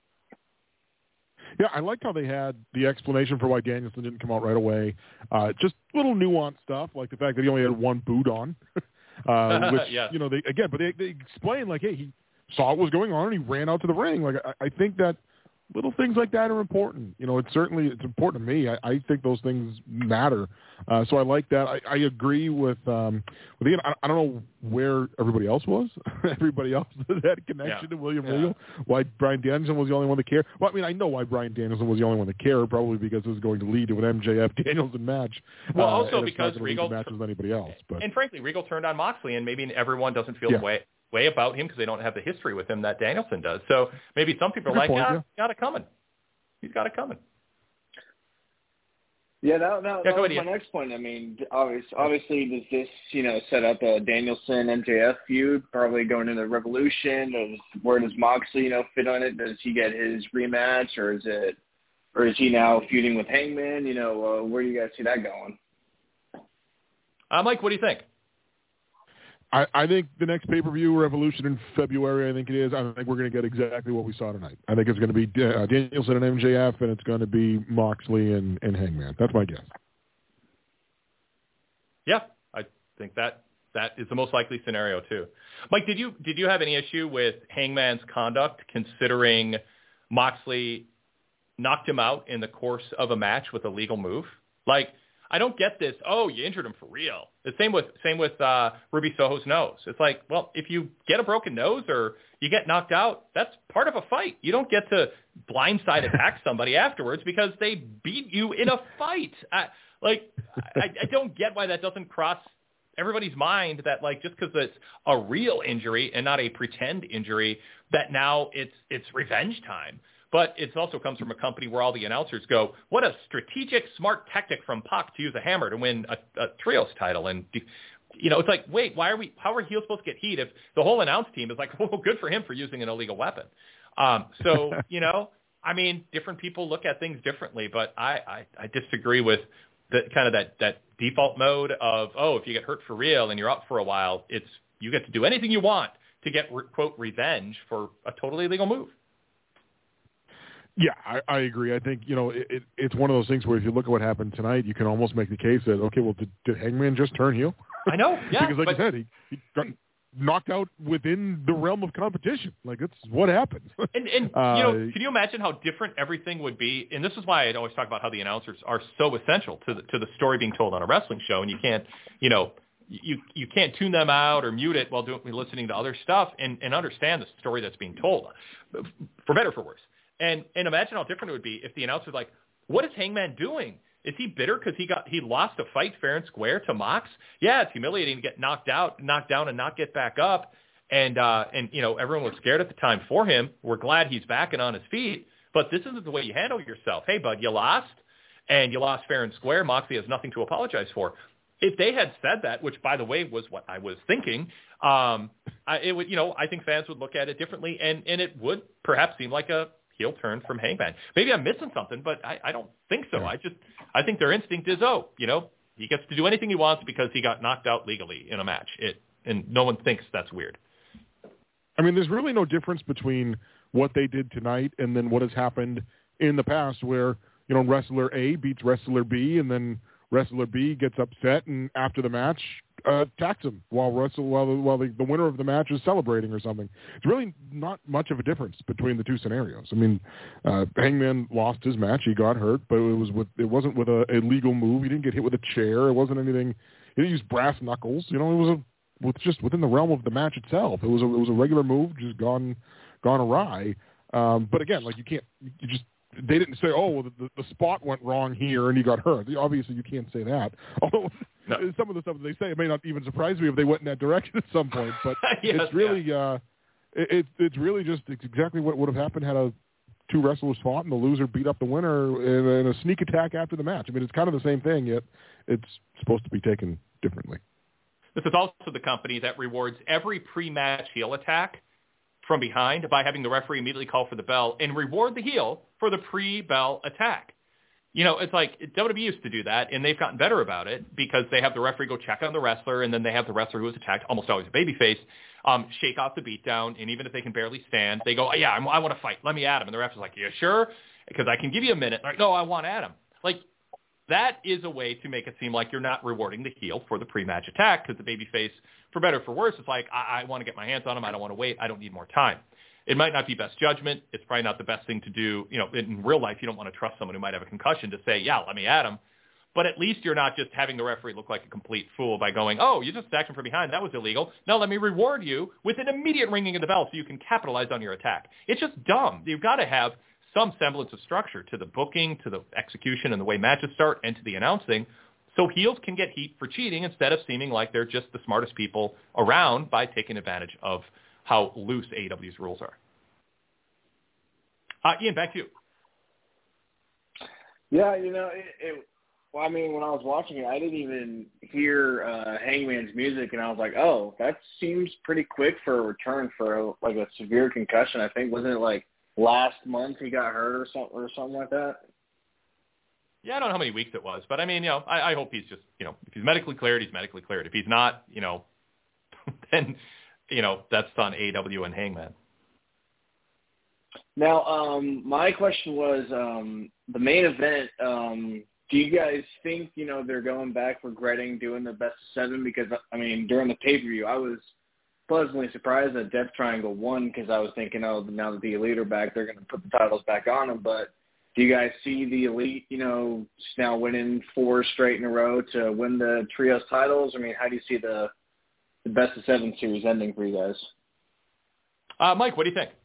Yeah, I liked how they had the explanation for why Danielson didn't come out right away. Uh, just little nuanced stuff, like the fact that he only had one boot on, uh, which, yes. you know, they again, but they, they explained, like, hey, he saw what was going on and he ran out to the ring. Like, I, I think that little things like that are important. You know, it's certainly, it's important to me. I, I think those things matter. Uh, so I like that. I, I agree with, um, with Ian. I, I don't know where everybody else was. everybody else had a connection yeah. to William yeah. Regal. Why Bryan Danielson was the only one that cared. Well, I mean, I know why Bryan Danielson was the only one that cared, probably because it was going to lead to an M J F Danielson match. Well, uh, also because Regal, match with anybody else. But. And frankly, Regal turned on Moxley, and maybe everyone doesn't feel yeah. the way, way about him because they don't have the history with him that Danielson does. So maybe some people are like, point, yeah, yeah. got it coming. He's got it coming. Yeah, that, that, yeah, that was ahead, my next point. I mean, obviously, obviously, does this, you know, set up a Danielson M J F feud, probably going into Revolution? Or where does Moxley, you know, fit on it? Does he get his rematch, or is it, or is he now feuding with Hangman? You know, uh, where do you guys see that going? Uh, Mike, what do you think? I, I think the next pay-per-view, Revolution in February, I think it is. I think we're going to get exactly what we saw tonight. I think it's going to be uh, Danielson and M J F, and it's going to be Moxley and, and Hangman. That's my guess. Yeah, I think that that is the most likely scenario too. Mike, did you did you have any issue with Hangman's conduct, considering Moxley knocked him out in the course of a match with a legal move? Like, I don't get this. Oh, you injured him for real. The same with same with uh, Ruby Soho's nose. It's like, well, if you get a broken nose or you get knocked out, that's part of a fight. You don't get to blindside attack somebody afterwards because they beat you in a fight. I, like, I, I don't get why that doesn't cross everybody's mind that, like, just because it's a real injury and not a pretend injury, that now it's it's revenge time. But it also comes from a company where all the announcers go, what a strategic, smart tactic from Pac to use a hammer to win a, a trios title. And, you know, it's like, wait, why are we, how are heels supposed to get heat if the whole announce team is like, well, good for him for using an illegal weapon. Um, so, you know, I mean, different people look at things differently, but I, I, I disagree with the kind of that, that default mode of, oh, if you get hurt for real and you're up for a while, it's, you get to do anything you want to get, quote, revenge for a totally illegal move. Yeah, I, I agree. I think, you know, it, it, it's one of those things where if you look at what happened tonight, you can almost make the case that, okay, well, did, did Hangman just turn heel? I know, yeah. Because like but, I said, he, he got knocked out within the realm of competition. Like, that's what happens. And, and uh, you know, can you imagine how different everything would be? And this is why I'd always talk about how the announcers are so essential to the, to the story being told on a wrestling show, and you can't, you know, you you can't tune them out or mute it while doing listening to other stuff and, and understand the story that's being told, for better or for worse. And and imagine how different it would be if the announcer's like, what is Hangman doing? Is he bitter because he got he lost a fight fair and square to Mox? Yeah, it's humiliating to get knocked out, knocked down, and not get back up. And uh, and you know everyone was scared at the time for him. We're glad he's back and on his feet. But this isn't the way you handle yourself. Hey, bud, you lost, and you lost fair and square. Moxley has nothing to apologize for. If they had said that, which, by the way, was what I was thinking, um, I, it would, you know, I think fans would look at it differently, and, and it would perhaps seem like a heel turn from Hangman. Maybe I'm missing something, but I, I don't think so. I just, I think their instinct is, oh, you know, he gets to do anything he wants because he got knocked out legally in a match. It, and no one thinks that's weird. I mean, there's really no difference between what they did tonight and then what has happened in the past, where you know wrestler A beats wrestler B, and then wrestler B gets upset and after the match uh, attacks him while wrestle while the, while the, the winner of the match is celebrating or something. It's really not much of a difference between the two scenarios. I mean, uh, Hangman lost his match; he got hurt, but it was with it wasn't with a, a legal move. He didn't get hit with a chair. It wasn't anything. He didn't use brass knuckles. You know, it was a with just within the realm of the match itself. It was a, it was a regular move, just gone gone awry. Um, but again, like you can't you just. They didn't say, oh, well, the, the spot went wrong here and he got hurt. Obviously, you can't say that. Although no. some of the stuff that they say, it may not even surprise me if they went in that direction at some point. But yes, it's really, yeah. uh, it, it's really just it's exactly what would have happened had a two wrestlers fought and the loser beat up the winner in, in a sneak attack after the match. I mean, it's kind of the same thing, yet it's supposed to be taken differently. This is also the company that rewards every pre-match heel attack from behind by having the referee immediately call for the bell and reward the heel for the pre-bell attack. You know, it's like W W E used to do that, and they've gotten better about it because they have the referee go check on the wrestler, and then they have the wrestler who was attacked, almost always a babyface, um, shake off the beatdown, and even if they can barely stand, they go, oh, yeah, I'm, I want to fight. Let me at him. And the referee's like, yeah, sure? Because I can give you a minute. Like, no, I want at him. Like, that is a way to make it seem like you're not rewarding the heel for the pre-match attack because the babyface, for better or for worse, is like, I, I want to get my hands on him. I don't want to wait. I don't need more time. It might not be best judgment. It's probably not the best thing to do. You know, in real life, you don't want to trust someone who might have a concussion to say, yeah, let me at him. But at least you're not just having the referee look like a complete fool by going, oh, you just attacked him from behind. That was illegal. Now let me reward you with an immediate ringing of the bell so you can capitalize on your attack. It's just dumb. You've got to have some semblance of structure to the booking, to the execution and the way matches start, and to the announcing, so heels can get heat for cheating instead of seeming like they're just the smartest people around by taking advantage of how loose A E W's rules are. Uh, Ian, back to you. Yeah, you know, it, it, well, I mean, when I was watching it, I didn't even hear uh, Hangman's music, and I was like, oh, that seems pretty quick for a return for, a, like, a severe concussion. I think, wasn't it, like, last month he got hurt or something, or something like that? Yeah, I don't know how many weeks it was, but I mean, you know, I, I hope he's just, you know, if he's medically cleared, he's medically cleared. If he's not, you know, then, you know, that's on A E W and Hangman. Now, um, my question was um, the main event. Um, do you guys think, you know, they're going back regretting doing the best of seven? Because, I mean, during the pay-per-view, I was pleasantly surprised that Death Triangle won because I was thinking, oh, now that the Elite are back, they're going to put the titles back on them. But do you guys see the Elite, you know, now winning four straight in a row to win the Trios titles? I mean, how do you see the the best of seven series ending for you guys? Uh, Mike, what do you think?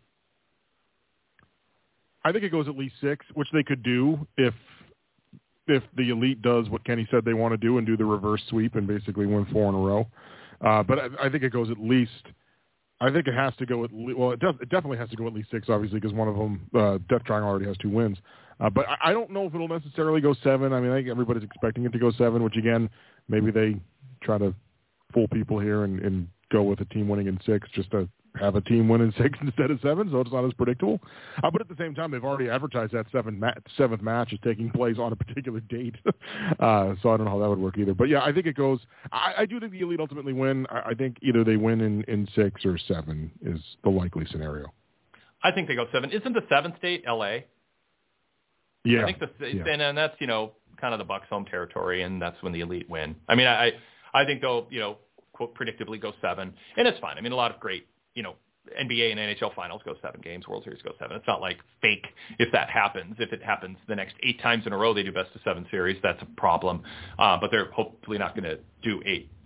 I think it goes at least six, which they could do if if the Elite does what Kenny said they want to do and do the reverse sweep and basically win four in a row. Uh, but I, I think it goes at least. I think it has to go at least. Well, it, def, it definitely has to go at least six, obviously, because one of them, uh, Death Triangle, already has two wins. Uh, but I, I don't know if it'll necessarily go seven. I mean, I think everybody's expecting it to go seven, which again, maybe they try to fool people here and, and go with a team winning in six just to have a team win in six instead of seven, so it's not as predictable. Uh, but at the same time, they've already advertised that seventh, ma- seventh match is taking place on a particular date. uh, so I don't know how that would work either. But, yeah, I think it goes I, – I do think the Elite ultimately win. I, I think either they win in, in six or seven is the likely scenario. I think they go seven. Isn't the seventh state L A? Yeah. I think the, yeah. and, and that's, you know, kind of the Bucks' home territory, and that's when the Elite win. I mean, I I think they'll, you know, quote, predictably go seven. And it's fine. I mean, a lot of great – you know, N B A and N H L finals go seven games, World Series go seven. It's not like fake if that happens. If it happens the next eight times in a row they do best of seven series, that's a problem. Uh, but they're hopefully not going to do eight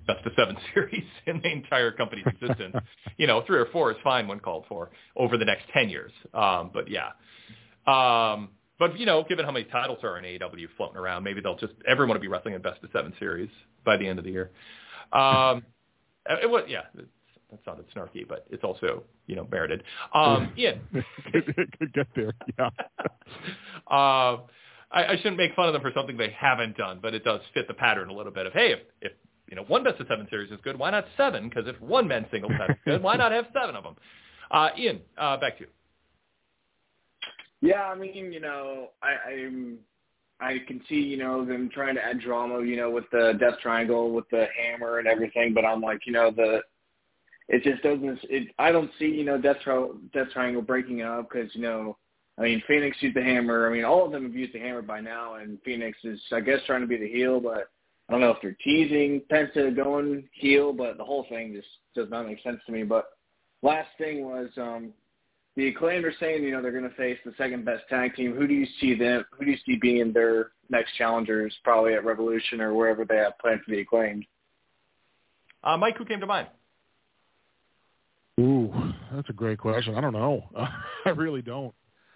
best of seven series in the entire company's existence. You know, three or four is fine when called for over the next ten years. Um, but yeah. Um, but, you know, given how many titles are in A E W floating around, maybe they'll just, everyone will be wrestling in best of seven series by the end of the year. Um, it was, yeah, it's, that sounded snarky, but it's also, you know, merited. Um, Ian. Could get there, yeah. uh, I, I shouldn't make fun of them for something they haven't done, but it does fit the pattern a little bit of, hey, if, if you know, one best of seven series is good, why not seven? Because if one men's singles is good, why not have seven of them? Uh, Ian, uh, back to you. Yeah, I mean, you know, I, I'm, I can see, you know, them trying to add drama, you know, with the Death Triangle, with the hammer and everything, but I'm like, you know, the, it just doesn't, it, I don't see, you know, Death, Tri- Death Triangle breaking up because, you know, I mean, Phoenix used the hammer. I mean, all of them have used the hammer by now, and Phoenix is, I guess, trying to be the heel, but I don't know if they're teasing Penta going heel, but the whole thing just does not make sense to me. But last thing was um, the Acclaimed are saying, you know, they're going to face the second best tag team. Who do you see them? Who do you see being their next challengers? Probably at Revolution or wherever they have planned for the Acclaimed. Uh, Mike, who came to mind? Ooh, that's a great question. I don't know. I really don't.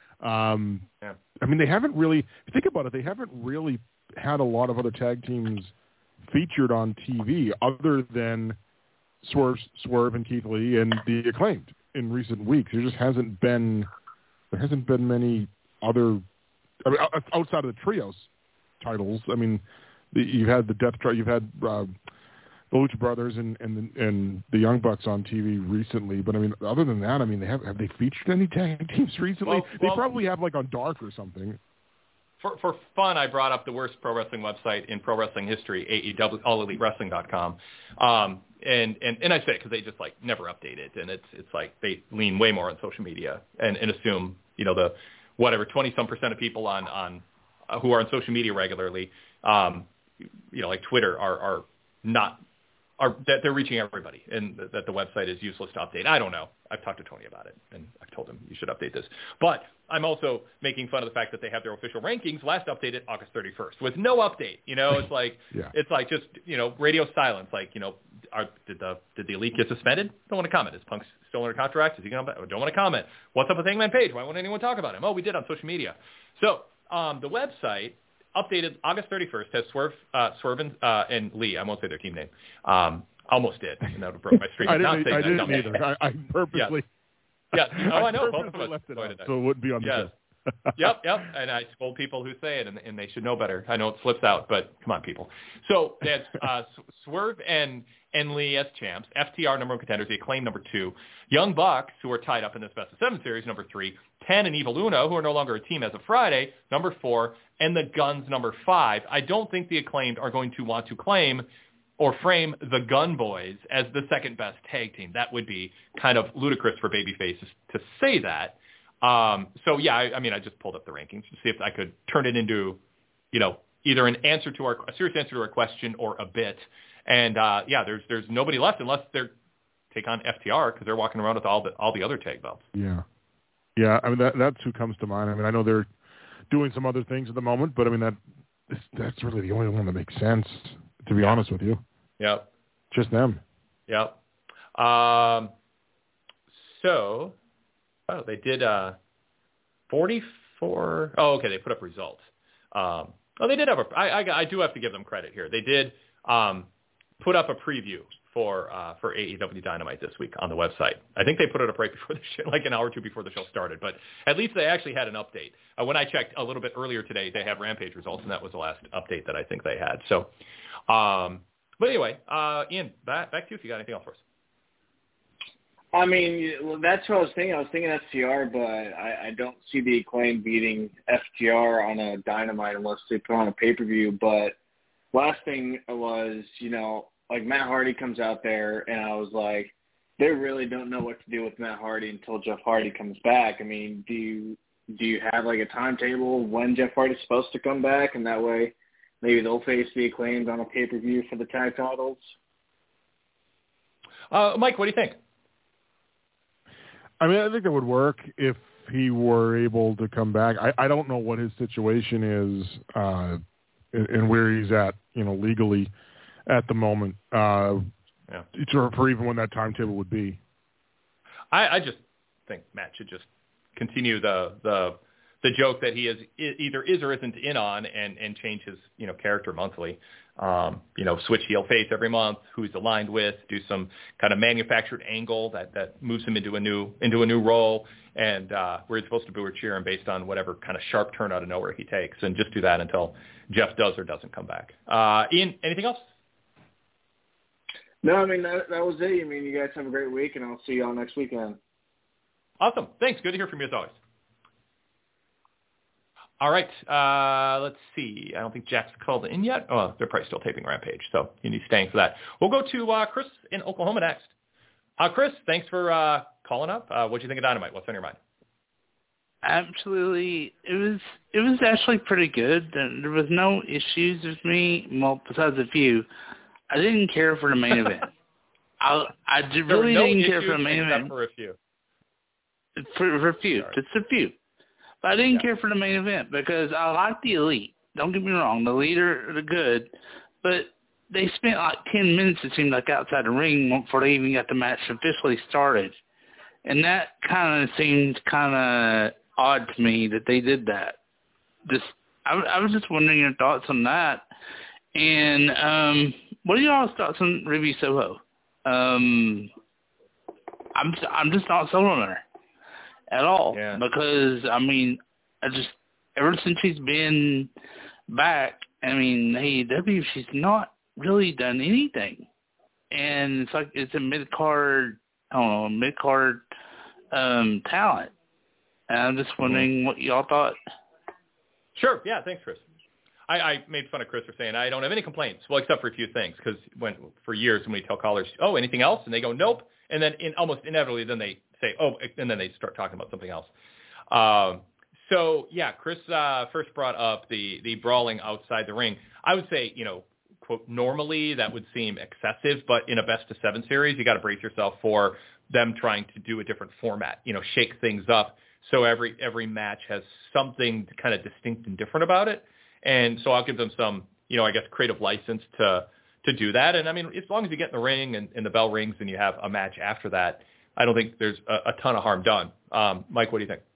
Um, yeah. I mean, they haven't really, think about it, they haven't really had a lot of other tag teams featured on T V other than Swerve, Swerve and Keith Lee and the Acclaimed in recent weeks. There just hasn't been, there hasn't been many other, I mean, outside of the trios titles. I mean, the, you've had the Death Triangle, you've had uh, the Lucha Brothers and and the, and the Young Bucks on T V recently, but I mean, other than that, I mean, they have have they featured any tag teams recently? Well, they well, probably have, like on Dark or something. For for fun, I brought up the worst pro wrestling website in pro wrestling history, A E W, all elite wrestling dot com, um, and and and I say it because they just like never update it, and it's it's like they lean way more on social media and, and assume, you know, the whatever twenty some percent of people on on uh, who are on social media regularly, um, you know, like Twitter, are are not. Are, that they're reaching everybody, and th- that the website is useless to update. I don't know. I've talked to Tony about it, and I've told him you should update this. But I'm also making fun of the fact that they have their official rankings last updated August thirty-first with no update. You know, it's like yeah. it's like just, you know, radio silence. Like, you know, are, did the did the Elite get suspended? Don't want to comment. Is Punk still under contract? Is he going to? Don't want to comment. What's up with Hangman Page? Why won't anyone talk about him? Oh, we did on social media. So um, the website. Updated August thirty-first has Swerve, uh, Swerve and, uh, and Lee. I won't say their team name. Um, almost did, and that would have broke my streak. I didn't, Not I that didn't either. I, I purposely. Yeah. yeah. Oh, I know. I Both of us left it out, that. so it wouldn't be on the yes. show. yep, yep. And I scold people who say it, and, and they should know better. I know it slips out, but come on, people. So that's uh, Swerve and and Lee as champs. F T R number one contenders. The Acclaim number two. Young Bucks, who are tied up in this best of seven series, number three. Ten and Evil Uno, who are no longer a team as of Friday, number four. And the Guns, number five. I don't think the Acclaimed are going to want to claim or frame the Gun Boys as the second best tag team. That would be kind of ludicrous for babyfaces to say that. Um, so yeah, I, I mean, I just pulled up the rankings to see if I could turn it into, you know, either an answer to our a serious answer to our question or a bit. And uh, yeah, there's there's nobody left unless they're take on F T R because they're walking around with all the all the other tag belts. Yeah, yeah. I mean, that that's who comes to mind. I mean, I know they're doing some other things at the moment, but I mean that that's really the only one that makes sense. To be yeah. honest with you. Yep. Just them. Yep. Um, so, oh, they did uh, forty-four. Oh, okay. They put up results. Um, oh, they did have a. I, I, I do have to give them credit here. They did um, put up a preview for uh, for A E W Dynamite this week on the website. I think they put it up right before the show, like an hour or two before the show started. But at least they actually had an update. Uh, when I checked a little bit earlier today, they have Rampage results, and that was the last update that I think they had. So. Um, But anyway, uh, Ian, back, back to you if you got anything else for us. I mean, well, that's what I was thinking. I was thinking F T R, but I, I don't see the Acclaim beating F T R on a Dynamite unless they put on a pay-per-view. But last thing was, you know, like Matt Hardy comes out there, and I was like, they really don't know what to do with Matt Hardy until Jeff Hardy comes back. I mean, do you, do you have like a timetable when Jeff Hardy's supposed to come back, and that way maybe they'll face the Acclaimed on a pay-per-view for the tag titles? Uh, Mike, what do you think? I mean, I think that would work if he were able to come back. I, I don't know what his situation is uh, and, and where he's at, you know, legally at the moment, uh, yeah. for, for even when that timetable would be. I, I just think Matt should just continue the the the joke that he is either is or isn't in on, and, and change his you know character monthly. Um, you know, switch heel face every month, who he's aligned with, do some kind of manufactured angle that, that moves him into a new into a new role, and uh, where he's supposed to boo or cheer him based on whatever kind of sharp turn out of nowhere he takes, and just do that until Jeff does or doesn't come back. Uh, Ian, anything else? No, I mean, that, that was it. I mean, you guys have a great week, and I'll see you all next weekend. Awesome. Thanks. Good to hear from you as always. All right. Uh, let's see. I don't think Jack's called in yet. Oh, they're probably still taping Rampage, so you need staying for that. We'll go to uh, Chris in Oklahoma next. Uh, Chris, thanks for uh, calling up. Uh, what do you think of Dynamite? What's on your mind? Absolutely. It was it was actually pretty good. There was no issues with me, well, besides a few. I didn't care for the main event. I I did, really no didn't care for the main except event. for a few. For, for a few. Sorry. Just a few. But I didn't Yeah. care for the main event because I like the Elite. Don't get me wrong. The Elite are, are good. But they spent like ten minutes, it seemed like, outside the ring before they even got the match officially started. And that kind of seemed kind of odd to me that they did that. Just, I, I was just wondering your thoughts on that. And um, what are y'all's thoughts on Ruby Soho? Um, I'm I'm just not sold on her at all Yeah. because I mean I just ever since she's been back, I mean A E W, she's not really done anything, and it's like it's a mid card, I don't know, mid card um, talent. And I'm just wondering mm-hmm. what y'all thought. Sure. Yeah. Thanks, Chris. I, I made fun of Chris for saying I don't have any complaints, well, except for a few things, because when for years when we tell callers, oh, anything else, and they go nope, and then in, almost inevitably then they say oh, and then they start talking about something else. Um, so yeah, Chris uh, first brought up the the brawling outside the ring. I would say you know quote normally that would seem excessive, but in a best of seven series, you got to brace yourself for them trying to do a different format, you know, shake things up so every every match has something kind of distinct and different about it. And so I'll give them some, you know, I guess, creative license to to do that. And, I mean, as long as you get in the ring and, and the bell rings and you have a match after that, I don't think there's a, a ton of harm done. Um, Mike, what do you think?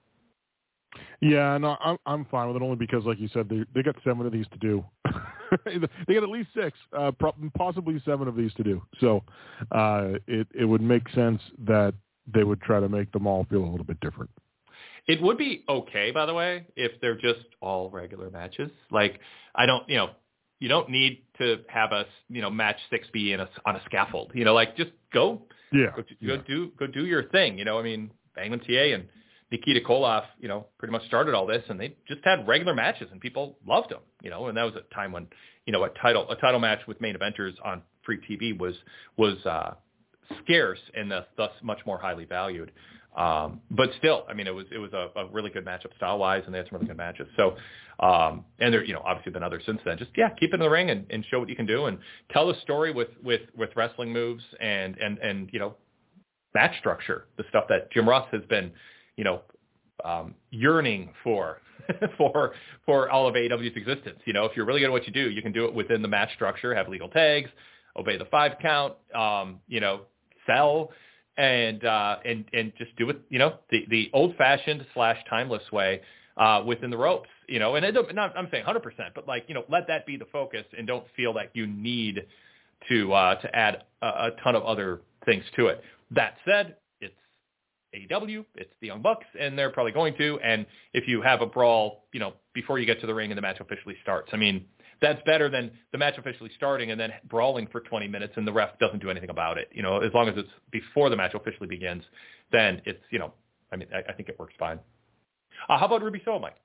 Yeah, no, I'm I'm fine with it only because, like you said, they they got seven of these to do. They got at least six, uh, possibly seven of these to do. So uh, it it would make sense that they would try to make them all feel a little bit different. It would be okay, by the way, if they're just all regular matches. Like, I don't, you know, you don't need to have a, you know, match six be in a, on a scaffold. You know, like just go, yeah, go, yeah. go do, go do your thing. You know, I mean, Bangman T A and Nikita Koloff, you know, pretty much started all this, and they just had regular matches, and people loved them. You know, and that was a time when, you know, a title, a title match with main eventers on free T V was was uh, scarce and thus, thus much more highly valued. Um, but still, I mean, it was it was a, a really good matchup style wise, and they had some really good matches. So, um, and there, you know, obviously been others since then. Just yeah, keep it in the ring and, and show what you can do, and tell the story with, with, with wrestling moves and, and and you know, match structure, the stuff that Jim Ross has been, you know, um, yearning for for for all of A E W's existence. You know, if you're really good at what you do, you can do it within the match structure, have legal tags, obey the five count, um, you know, sell. And uh, and and just do it, you know, the, the old-fashioned slash timeless way uh, within the ropes, you know. And it don't, not, I'm saying one hundred percent, but like, you know, let that be the focus, and don't feel like you need to uh, to add a, a ton of other things to it. That said, it's A E W, it's the Young Bucks, and they're probably going to. And if you have a brawl, you know, before you get to the ring and the match officially starts, I mean, that's better than the match officially starting and then brawling for twenty minutes and the ref doesn't do anything about it. You know, as long as it's before the match officially begins, then it's, you know, I mean, I, I think it works fine. Uh, how about Ruby Soho, Mike?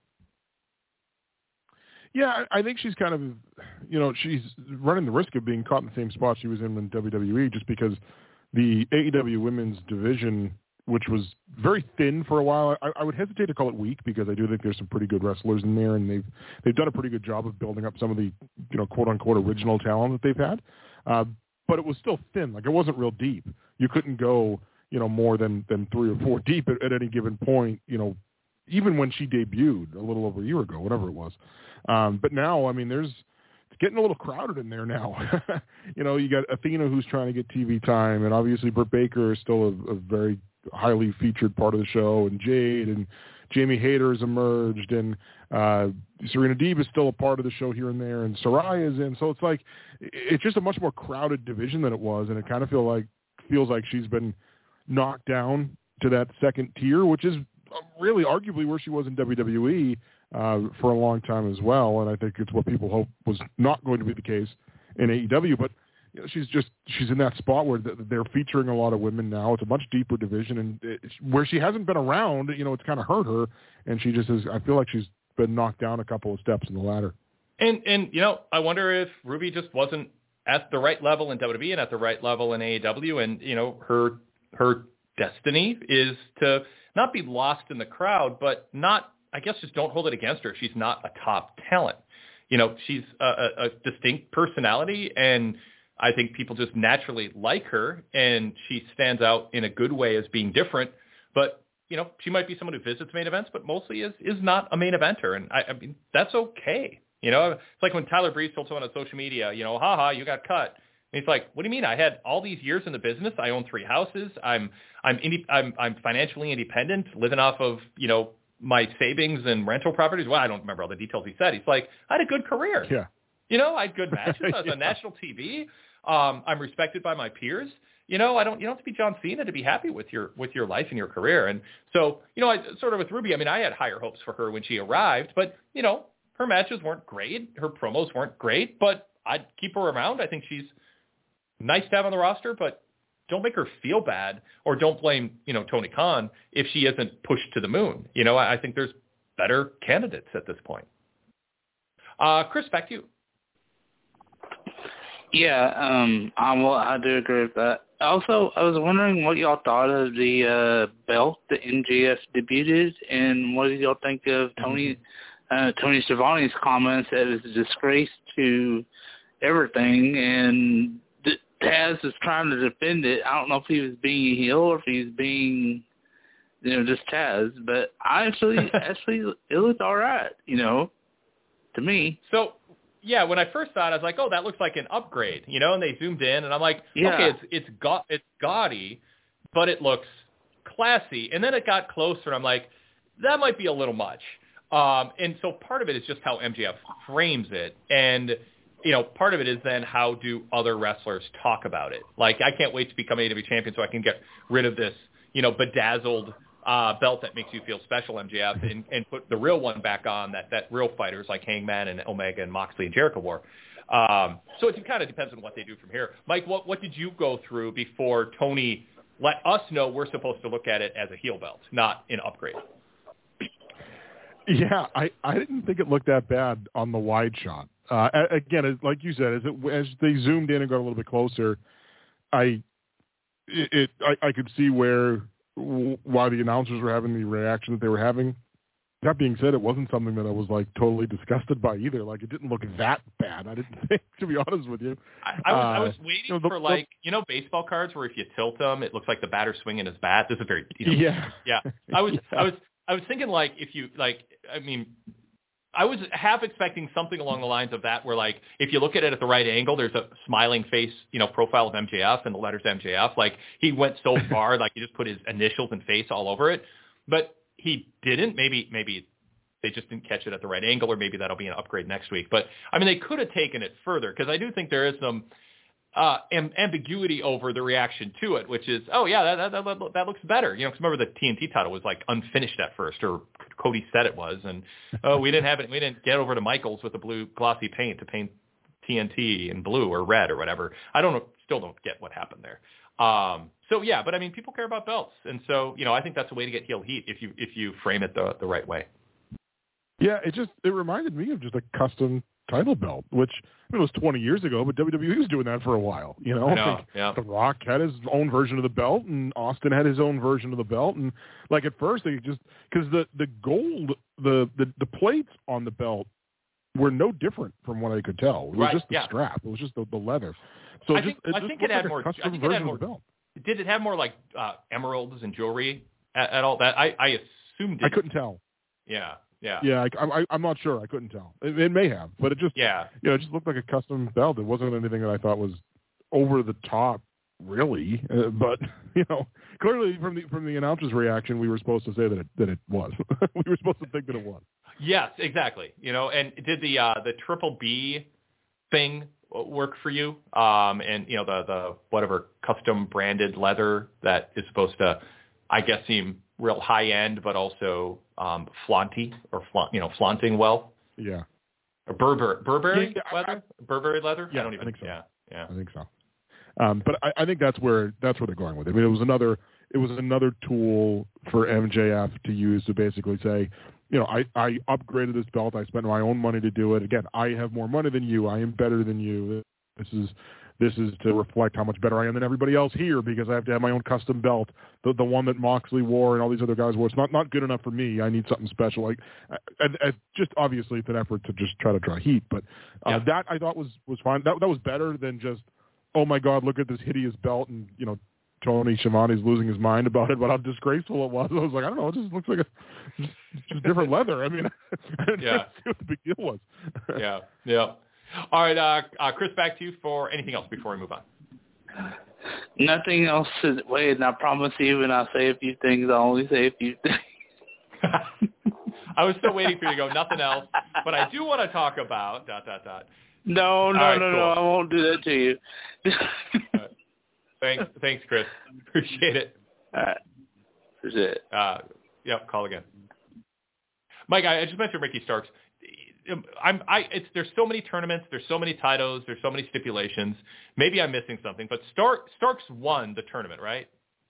Yeah, I think she's kind of, you know, she's running the risk of being caught in the same spot she was in in W W E, just because the A E W women's division, which was very thin for a while. I, I would hesitate to call it weak because I do think there's some pretty good wrestlers in there, and they've they've done a pretty good job of building up some of the, you know, quote unquote original talent that they've had. Uh, but it was still thin. Like, it wasn't real deep. You couldn't go, you know, more than, than three or four deep at, at any given point, you know, even when she debuted a little over a year ago, whatever it was. Um, but now, I mean, there's it's getting a little crowded in there now. You know, you got Athena who's trying to get T V time, and obviously Britt Baker is still a, a very highly featured part of the show, and Jade and Jamie Hayter has emerged, and uh, Serena Deeb is still a part of the show here and there, and Saraya is in. So it's like it's just a much more crowded division than it was, and it kind of feel like feels like she's been knocked down to that second tier, which is really arguably where she was in W W E uh, for a long time as well. And I think it's what people hope was not going to be the case in A E W, but you know, she's just she's in that spot where they're featuring a lot of women now. It's a much deeper division, and it's, where she hasn't been around, you know, it's kind of hurt her, and she just is. I feel like she's been knocked down a couple of steps in the ladder. And and you know, I wonder if Ruby just wasn't at the right level in W W E and at the right level in A E W, and you know, her her destiny is to not be lost in the crowd, but not, I guess, just don't hold it against her. She's not a top talent. You know, she's a, a, a distinct personality, and I think people just naturally like her, and she stands out in a good way as being different. But, you know, she might be someone who visits main events, but mostly is, is not a main eventer. And I, I mean, that's okay. You know, it's like when Tyler Breeze told someone on social media, you know, haha, you got cut. And he's like, what do you mean? I had all these years in the business. I own three houses. I'm, I'm, inde- I'm, I'm financially independent, living off of, you know, my savings and rental properties. Well, I don't remember all the details he said. He's like, I had a good career. Yeah. You know, I had good matches. I was Yeah. on national T V. Um, I'm respected by my peers. You know, I don't, you don't have to be John Cena to be happy with your, with your life and your career. And so, you know, I sort of with Ruby, I mean, I had higher hopes for her when she arrived, but you know, her matches weren't great. Her promos weren't great, but I'd keep her around. I think she's nice to have on the roster, but don't make her feel bad, or don't blame, you know, Tony Khan if she isn't pushed to the moon. You know, I, I think there's better candidates at this point. Uh, Chris, back to you. Yeah, um, I, well, I do agree with that. Also, I was wondering what y'all thought of the uh, belt that M J F debuted, and what did y'all think of Tony uh, Tony Schiavone's comments that it was a disgrace to everything, and Taz was trying to defend it. I don't know if he was being a heel or if he was being, you know, just Taz, but I actually, actually, it looked all right, you know, to me. So, yeah, when I first saw it, I was like, oh, that looks like an upgrade, you know, and they zoomed in, and I'm like, yeah. okay, it's it's ga- it's gaudy, but it looks classy. And then it got closer, and I'm like, that might be a little much. Um, and so part of it is just how M J F frames it, and, you know, part of it is then how do other wrestlers talk about it. Like, I can't wait to become A E W champion so I can get rid of this, you know, bedazzled uh, belt that makes you feel special, M J F, and, and put the real one back on that, that real fighters like Hangman and Omega and Moxley and Jericho wore. Um, so it kind of depends on what they do from here. Mike, what, what did you go through before Tony let us know we're supposed to look at it as a heel belt, not an upgrade? Yeah, I, I didn't think it looked that bad on the wide shot. Uh, again, like you said, as, it, as they zoomed in and got a little bit closer, I it, it I, I could see where why the announcers were having the reaction that they were having. That being said, it wasn't something that I was like totally disgusted by either. Like, it didn't look that bad. I didn't think, to be honest with you. I, I was uh, I was waiting you know, the, for like the, you know baseball cards where if you tilt them, it looks like the batter's swinging his bat. This is very you know, yeah yeah. I was yeah. I was I was thinking like if you like I mean. I was half expecting something along the lines of that, where like if you look at it at the right angle, there's a smiling face, you know, profile of M J F and the letters M J F. Like, he went so far, like he just put his initials and face all over it, but he didn't. Maybe maybe they just didn't catch it at the right angle, or maybe that'll be an upgrade next week. But I mean, they could have taken it further, because I do think there is some uh, am- ambiguity over the reaction to it, which is, oh yeah, that that, that, that looks better. You know, 'cause remember the T N T title was like unfinished at first, or Cody said it was, and oh, we didn't have it. We didn't get over to Michaels with the blue glossy paint to paint T N T in blue or red or whatever. I don't know, still don't get what happened there. Um, so yeah, but I mean, people care about belts, and so you know, I think that's a way to get heel heat if you if you frame it the the right way. Yeah, it just it reminded me of just a custom title belt, which I mean, it was twenty years ago, but W W E was doing that for a while. You know, I know, like, yeah. The Rock had his own version of the belt, and Austin had his own version of the belt, and like at first they just because the the gold the, the the plates on the belt were no different from what I could tell. It was Right, just the yeah. strap. It was just the, the leather. So I it think just, it I just think looked it had like more. a custom I think it had version more. of the belt. Did it have more like uh, emeralds and jewelry at, at all? That I I assumed. It, I couldn't tell. Yeah. Yeah. Yeah, I, I, I'm not sure. I couldn't tell. It, it may have, but it just, yeah, you know, it just looked like a custom belt. It wasn't anything that I thought was over the top, really. Uh, but you know, clearly from the from the announcer's reaction, we were supposed to say that it that it was. We were supposed to think that it was. Yes, exactly. You know, and did the uh, the triple B thing work for you? Um, and you know, the the whatever custom branded leather that is supposed to, I guess, seem real high end, but also um, flaunty or flaunt, you know, flaunting well. Yeah. Or Burberry, Burberry yeah, leather, I, Burberry leather. Yeah, I don't even I think so. Yeah, yeah. I think so. Um, but I, I think that's where that's where they're going with it. I mean, it was another it was another tool for M J F to use to basically say, you know, I, I upgraded this belt. I spent my own money to do it. Again, I have more money than you. I am better than you. This is this is to reflect how much better I am than everybody else here because I have to have my own custom belt, the the one that Moxley wore and all these other guys wore. It's not, not good enough for me. I need something special. Like, and, and just obviously it's an effort to just try to draw heat. But uh, yeah. that I thought was was fine. That that was better than just, oh my God, look at this hideous belt and you know. Tony Schiavone's losing his mind about it, but how disgraceful it was. I was like, I don't know, it just looks like a just, just different leather. I mean, I didn't yeah. see what the big deal was. yeah, yeah. All right, uh, uh, Chris, back to you for anything else before we move on. Nothing else to wait, and I promise you when I say a few things, I'll only say a few things. I was still waiting for you to go, nothing else, but I do want to talk about dot, dot, dot. No, no, right, no, cool. no, I won't do that to you. Thanks, thanks, Chris. Appreciate it. All right. That's it. Uh, yep, call again. Mike, I, I just mentioned Ricky Starks. I'm, I, it's, there's so many tournaments, there's so many titles, there's so many stipulations. Maybe I'm missing something, but Stark, Starks won the tournament, right?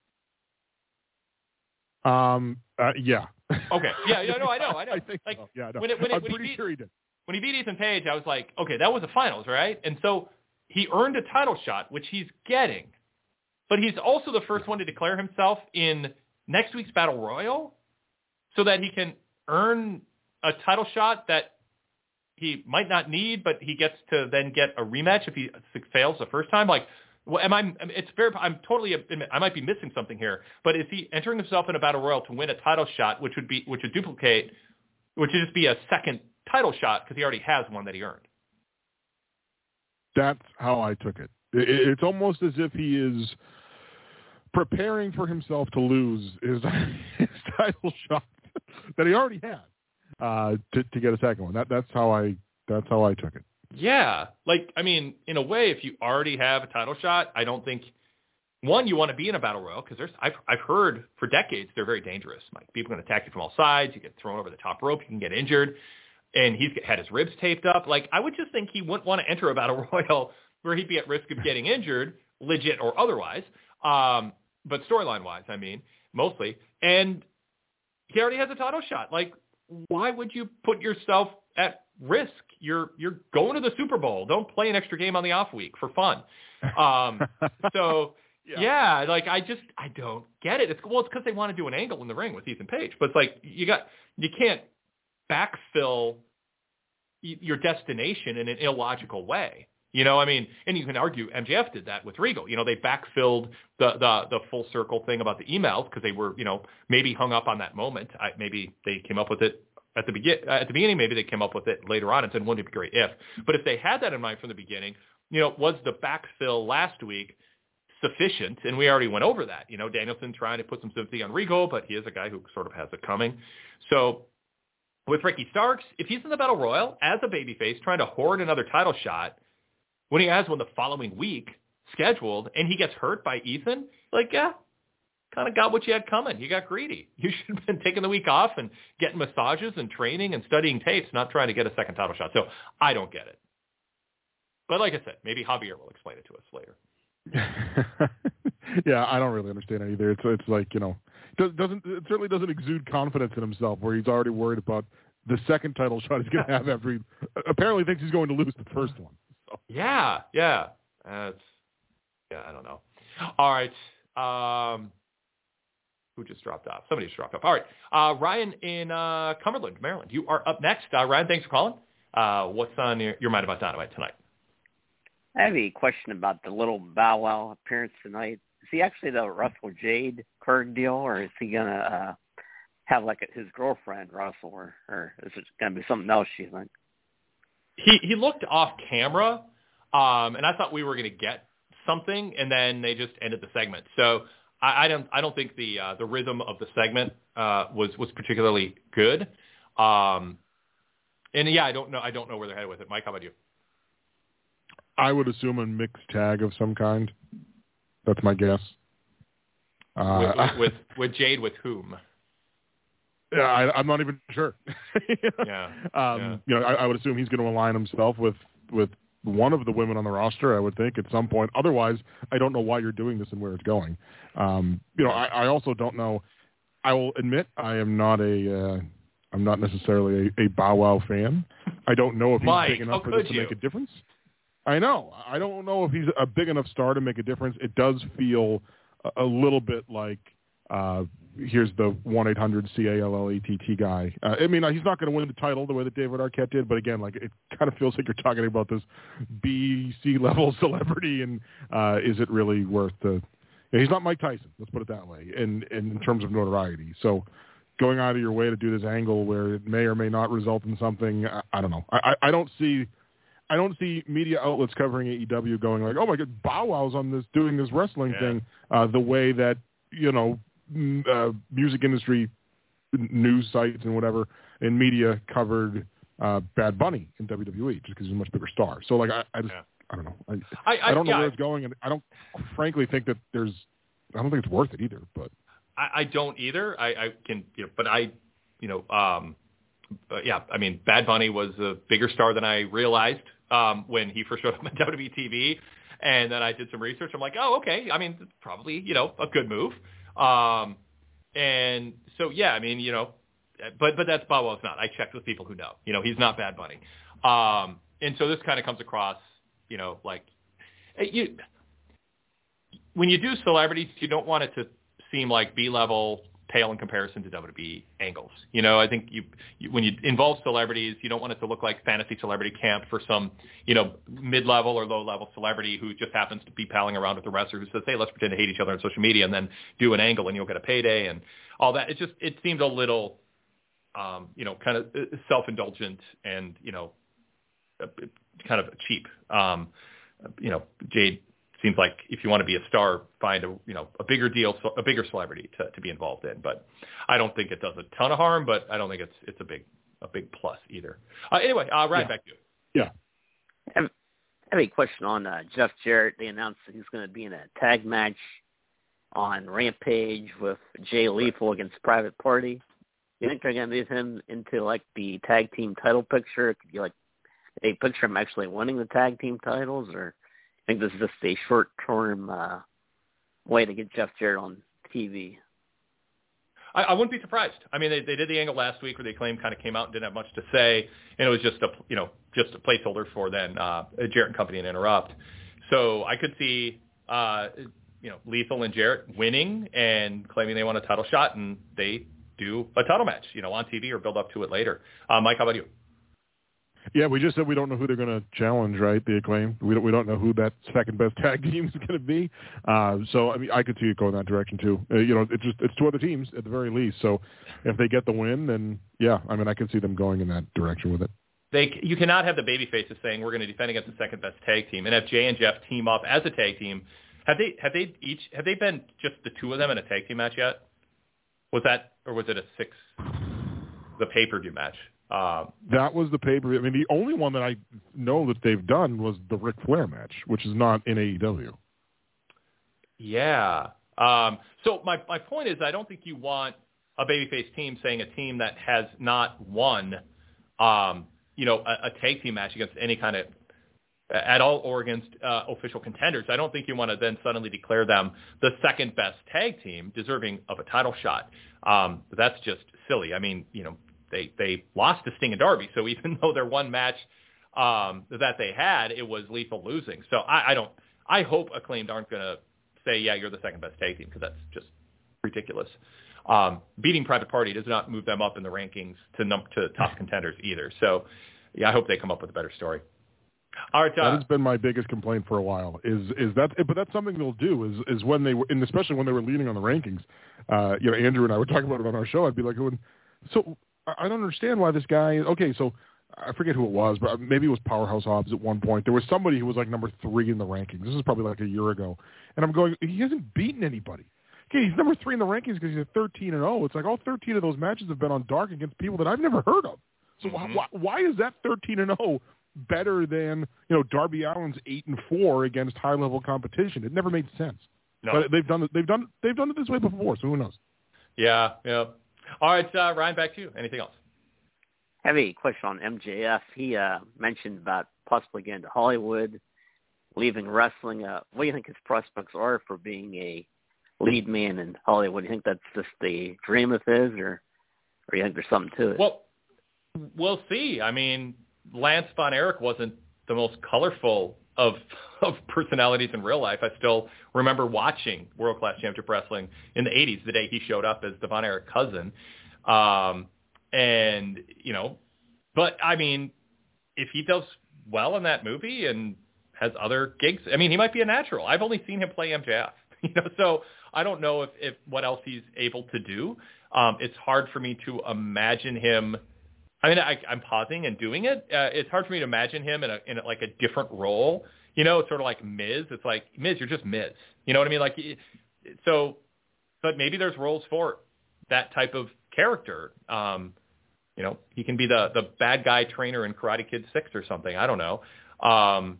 Um. Uh, yeah. Okay. Yeah. Yeah. No, I know. I know. I think like so. Yeah. I know. when it, when it, I'm when pretty he beat, sure he did. When he beat Ethan Page, I was like, okay, that was the finals, right? And so he earned a title shot, which he's getting. But he's also the first one to declare himself in next week's Battle Royal so that he can earn a title shot that he might not need, but he gets to then get a rematch if he fails the first time. Like, well, am I, it's very, I'm totally, I might be missing something here, but is he entering himself in a Battle Royal to win a title shot, which would be, which would duplicate, which would just be a second title shot because he already has one that he earned? That's how I took it. It's almost as if he is preparing for himself to lose his, his title shot that he already had uh, to, to get a second one. That, that's how I that's how I took it. Yeah, like I mean, in a way, if you already have a title shot, I don't think one you want to be in a battle royal because there's I've I've heard for decades they're very dangerous. Like people can attack you from all sides. You get thrown over the top rope. You can get injured, and he's had his ribs taped up. Like I would just think he wouldn't want to enter a battle royal where he'd be at risk of getting injured, legit or otherwise. Um, but storyline-wise, I mean, mostly. And he already has a title shot. Like, why would you put yourself at risk? You're you're going to the Super Bowl. Don't play an extra game on the off week for fun. Um, so, yeah. yeah, like, I just, I don't get it. It's Well, it's because they want to do an angle in the ring with Ethan Page. But it's like, you got, you can't backfill your destination in an illogical way. You know, I mean, and you can argue M J F did that with Regal. You know, they backfilled the the, the full circle thing about the emails because they were, you know, maybe hung up on that moment. I, maybe they came up with it at the begin at the beginning. Maybe they came up with it later on and said, "Wouldn't it be great if?" But if they had that in mind from the beginning, you know, was the backfill last week sufficient? And we already went over that. You know, Danielson trying to put some sympathy on Regal, but he is a guy who sort of has it coming. So with Ricky Starks, if he's in the Battle Royal as a babyface trying to hoard another title shot, when he has one the following week scheduled and he gets hurt by Ethan, like, yeah, kind of got what you had coming. You got greedy. You should have been taking the week off and getting massages and training and studying tapes, not trying to get a second title shot. So I don't get it. But like I said, maybe Javier will explain it to us later. Yeah, I don't really understand it either. It's it's like, you know, it doesn't it certainly doesn't exude confidence in himself where he's already worried about the second title shot he's going to have after he apparently thinks he's going to lose the first one. Yeah, yeah. Uh, it's, yeah, I don't know. All right. Um, who just dropped off? Somebody just dropped off. All right. Uh, Ryan in uh, Cumberland, Maryland. You are up next. Uh, Ryan, thanks for calling. Uh, what's on your, your mind about Dynamite tonight? I have a question about the little Bow Wow appearance tonight. Is he actually the Russell Jade Kurd deal, or is he going to uh, have like a, his girlfriend wrestle, or, or is it going to be something else, you think? He he looked off camera, um, and I thought we were going to get something, and then they just ended the segment. So I, I don't I don't think the uh, the rhythm of the segment uh, was was particularly good. Um, and yeah, I don't know I don't know where they're headed with it. Mike, how about you? I would assume a mixed tag of some kind. That's my guess. Uh, with, with, with with Jade, with whom? Yeah, I, I'm not even sure. yeah. Um, yeah. You know, I, I would assume he's going to align himself with with one of the women on the roster. I would think at some point. Otherwise, I don't know why you're doing this and where it's going. Um, you know, I, I also don't know. I will admit I am not a. Uh, I'm not necessarily a, a Bow Wow fan. I don't know if he's Mike, big enough how for this could to you? make a difference. I know. I don't know if he's a big enough star to make a difference. It does feel a, a little bit like. Uh, here's the one eight hundred C A L L A T T guy. Uh, I mean, he's not going to win the title the way that David Arquette did, but again, like it kind of feels like you're talking about this B, C level celebrity, and uh, is it really worth the? Yeah, he's not Mike Tyson. Let's put it that way. And in, in terms of notoriety, so going out of your way to do this angle where it may or may not result in something, I, I don't know. I, I don't see. I don't see media outlets covering A E W going like, oh my God, Bow Wow's on this doing this wrestling yeah. thing uh, the way that you know. Uh, music industry news sites and whatever and media covered uh, Bad Bunny in W W E just because he's a much bigger star. So like I, I just yeah. I don't know. I I, I, I don't know yeah, where it's going, and I don't frankly think that there's. I don't think it's worth it either. But I, I don't either. I, I can, you know, but I, you know, um, uh, yeah. I mean, Bad Bunny was a bigger star than I realized um, when he first showed up on W W E T V, and then I did some research. I'm like, oh, okay. I mean, probably, you know, a good move. Um, and so, yeah, I mean, you know, but, but that's Bow Wow's not. I checked with people who know, you know, he's not Bad Bunny. Um, and so this kind of comes across, you know, like you, when you do celebrities, you don't want it to seem like B-level, pale in comparison to W W E angles. You know, I think you, you when you involve celebrities, you don't want it to look like fantasy celebrity camp for some, you know, mid-level or low-level celebrity who just happens to be palling around with the wrestler who says, hey, let's pretend to hate each other on social media and then do an angle and you'll get a payday and all that. It just, it seemed a little, um, you know, kind of self-indulgent and, you know, kind of cheap. Um, you know, Jade seems like if you want to be a star, find a you know a bigger deal, a bigger celebrity to, to be involved in. But I don't think it does a ton of harm. But I don't think it's it's a big a big plus either. Uh, anyway, uh, Ryan, yeah. back to you. Yeah. I have, I have a question on uh, Jeff Jarrett. They announced that he's going to be in a tag match on Rampage with Jay Lethal against Private Party. You think they're going to move him into like the tag team title picture? It could be like they picture him actually winning the tag team titles, or I think this is just a short-term uh, way to get Jeff Jarrett on T V. I, I wouldn't be surprised. I mean, they, they did the angle last week where they claimed kind of came out and didn't have much to say, and it was just a you know just a placeholder for then uh, Jarrett and Company and Interrupt. So I could see uh, you know Lethal and Jarrett winning and claiming they want a title shot, and they do a title match, you know, on T V or build up to it later. Uh, Mike, how about you? Yeah, we just said we don't know who they're going to challenge, right? The Acclaim. We don't. We don't know who that second best tag team is going to be. Uh, so I mean, I could see it going that direction too. Uh, you know, it's just it's two other teams at the very least. So if they get the win, then yeah, I mean, I could see them going in that direction with it. They you cannot have the baby faces saying we're going to defend against the second best tag team and have Jay and Jeff team up as a tag team. Have they have they each have they been just the two of them in a tag team match yet? Was that or was it a six the pay per view match? Um, that was the pay-per-view. I mean, the only one that I know that they've done was the Ric Flair match, which is not in A E W. Yeah. Um, so my my point is, I don't think you want a babyface team saying a team that has not won, um, you know, a, a tag team match against any kind of at all or against uh, official contenders. I don't think you want to then suddenly declare them the second best tag team, deserving of a title shot. Um, that's just silly. I mean, you know. They they lost to Sting and Darby, so even though their one match um, that they had, it was Lethal losing. So I, I don't. I hope Acclaimed aren't going to say, yeah, you're the second best tag team, because that's just ridiculous. Um, beating Private Party does not move them up in the rankings to num- to top contenders either. So yeah, I hope they come up with a better story. All right, uh, that has been my biggest complaint for a while. Is is that? But that's something they'll do. Is is when they were, and especially when they were leading on the rankings. Uh, you know, Andrew and I would talk about it on our show. I'd be like, so I don't understand why this guy. Okay, so I forget who it was, but maybe it was Powerhouse Hobbs at one point. There was somebody who was like number three in the rankings. This is probably like a year ago, and I'm going, he hasn't beaten anybody. Okay, he's number three in the rankings because he's at thirteen and oh. It's like all thirteen of those matches have been on dark against people that I've never heard of. So mm-hmm. why, why is that thirteen and oh better than, you know, Darby Allin's eight and four against high level competition? It never made sense. No. But they've done it. They've done they've done it this way before. So who knows? Yeah, yeah. All right, uh, Ryan, back to you. Anything else? I have a question on M J F. He uh, mentioned about possibly getting to Hollywood, leaving wrestling. Uh, what do you think his prospects are for being a lead man in Hollywood? Do you think that's just the dream of his, or, or do you think there's something to it? Well, we'll see. I mean, Lance Von Erich wasn't the most colorful of of personalities in real life. I still remember watching World Class Championship Wrestling in the eighties, the day he showed up as the Von Erich cousin. Um, and, you know, but, I mean, if he does well in that movie and has other gigs, I mean, he might be a natural. I've only seen him play M J F, you know, so I don't know if, if what else he's able to do. Um, it's hard for me to imagine him. I mean, I, I'm pausing and doing it. Uh, it's hard for me to imagine him in a, in a, like a different role. You know, it's sort of like Miz. It's like, Miz, you're just Miz. You know what I mean? Like, so, but maybe there's roles for that type of character. Um, you know, he can be the, the bad guy trainer in Karate Kid six or something. I don't know. Um,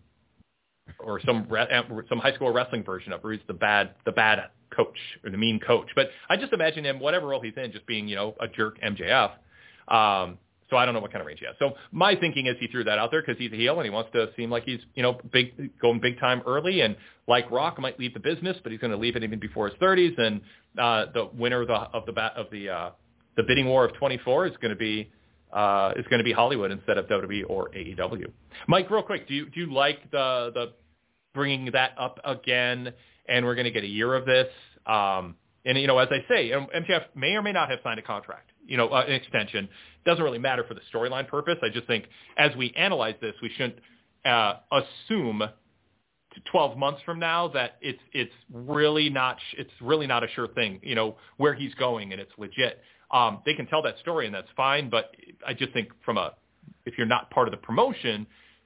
or some re- some high school wrestling version of where he's the bad the bad coach or the mean coach. But I just imagine him, whatever role he's in, just being, you know, a jerk M J F. Um, so I don't know what kind of range he has. So my thinking is he threw that out there because he's a heel and he wants to seem like he's, you know, big going big time early, and like Rock might leave the business, but he's going to leave it even before his thirties. And uh, the winner of the of the of the uh, the bidding war of twenty-four is going to be uh, is going to be Hollywood instead of W W E or A E W. Mike, real quick, do you do you like the the bringing that up again? And we're going to get a year of this. Um, and you know, as I say, M J F may or may not have signed a contract. You know, uh, an extension doesn't really matter for the storyline purpose. I just think as we analyze this, we shouldn't uh, assume twelve months from now that it's it's really not it's really not a sure thing. You know, where he's going and it's legit. Um, they can tell that story and that's fine, but I just think from a if you're not part of the promotion,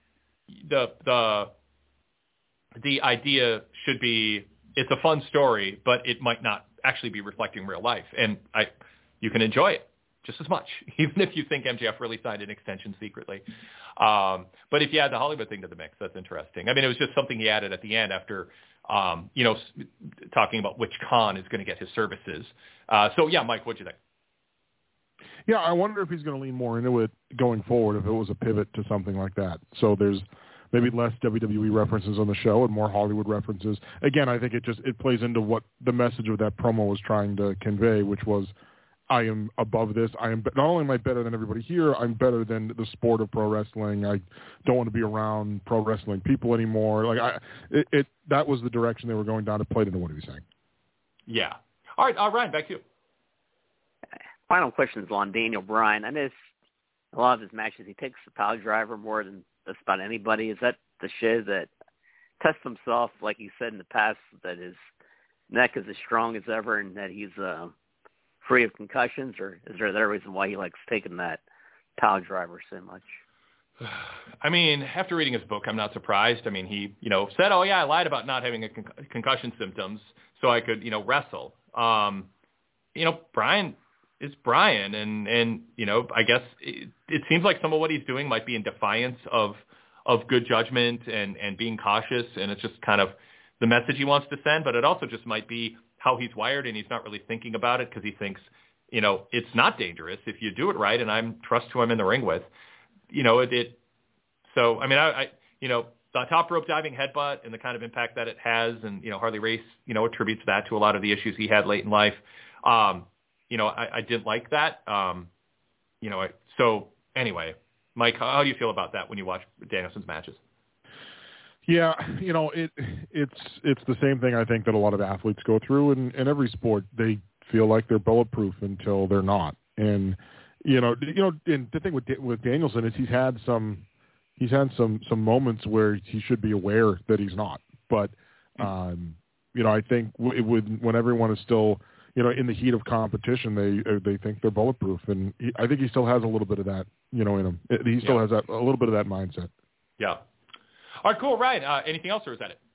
the the the idea should be it's a fun story, but it might not actually be reflecting real life, and I you can enjoy it just as much, even if you think M J F really signed an extension secretly. Um, but if you add the Hollywood thing to the mix, that's interesting. I mean, it was just something he added at the end after, um, you know, talking about which con is going to get his services. Uh, so, yeah, Mike, what'd you think? Yeah, I wonder if he's going to lean more into it going forward, if it was a pivot to something like that. So there's maybe less W W E references on the show and more Hollywood references. Again, I think it just it plays into what the message of that promo was trying to convey, which was, I am above this. I am not only am I better than everybody here, I'm better than the sport of pro wrestling. I don't want to be around pro wrestling people anymore. Like I, it, it that was the direction they were going down. It played into what he was saying. Yeah. All right, uh, Ryan, back to you. Final question is on Daniel Bryan. I notice a lot of his matches, he takes the pile driver more than just about anybody. Is that the show that tests himself, like he said in the past, that his neck is as strong as ever and that he's uh, free of concussions, or is there another reason why he likes taking that pile driver so much? I mean, after reading his book, I'm not surprised. I mean, he, you know, said, oh, yeah, I lied about not having a con- concussion symptoms so I could, you know, wrestle. Um, you know, Bryan is Bryan, and, and you know, I guess it, it seems like some of what he's doing might be in defiance of of good judgment and, and being cautious, and it's just kind of the message he wants to send, but it also just might be how he's wired, and he's not really thinking about it because he thinks, you know, it's not dangerous if you do it right, and I'm trust who I'm in the ring with. You know, it, it so, I mean, I, I, you know, the top rope diving headbutt and the kind of impact that it has, and, you know, Harley Race, you know, attributes that to a lot of the issues he had late in life. Um, you know, I, I didn't like that. Um, you know, I, so anyway, Mike, how, how do you feel about that when you watch Danielson's matches? Yeah, you know, it it's it's the same thing I think that a lot of athletes go through in, in every sport. They feel like they're bulletproof until they're not. And, you know, you know, and the thing with with Danielson is he's had some he's had some some moments where he should be aware that he's not. But um, you know, I think w- with when everyone is still, you know, in the heat of competition, they uh, they think they're bulletproof, and he, I think he still has a little bit of that, you know, in him. He still yeah. has that a little bit of that mindset. Yeah. All right, cool. Ryan, uh, anything else, or is that it?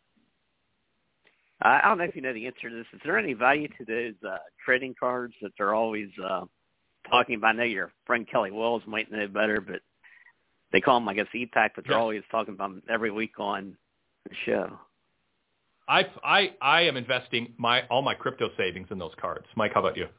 I don't know if you know the answer to this. Is there any value to those uh, trading cards that they're always uh, talking about? I know your friend Kelly Wells might know better, but they call them, I guess, E PAC, but they're yeah. always talking about them every week on the show. I, I, I am investing my all my crypto savings in those cards. Mike, how about you?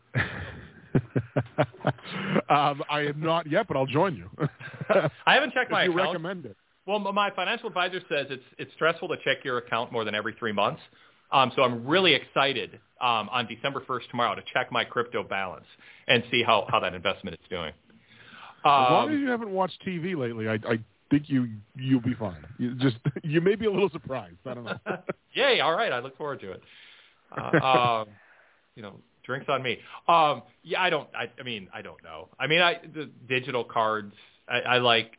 um, I am not yet, but I'll join you. I haven't checked my you account. recommend it. Well, my financial advisor says it's it's stressful to check your account more than every three months. Um, so I'm really excited um, on December first tomorrow to check my crypto balance and see how, how that investment is doing. Um, as long as you haven't watched T V lately, I, I think you you'll be fine. You just you may be a little surprised. I don't know. Yay! All right, I look forward to it. Uh, um, you know, drinks on me. Um, yeah, I don't. I, I mean, I don't know. I mean, I the digital cards. I, I like.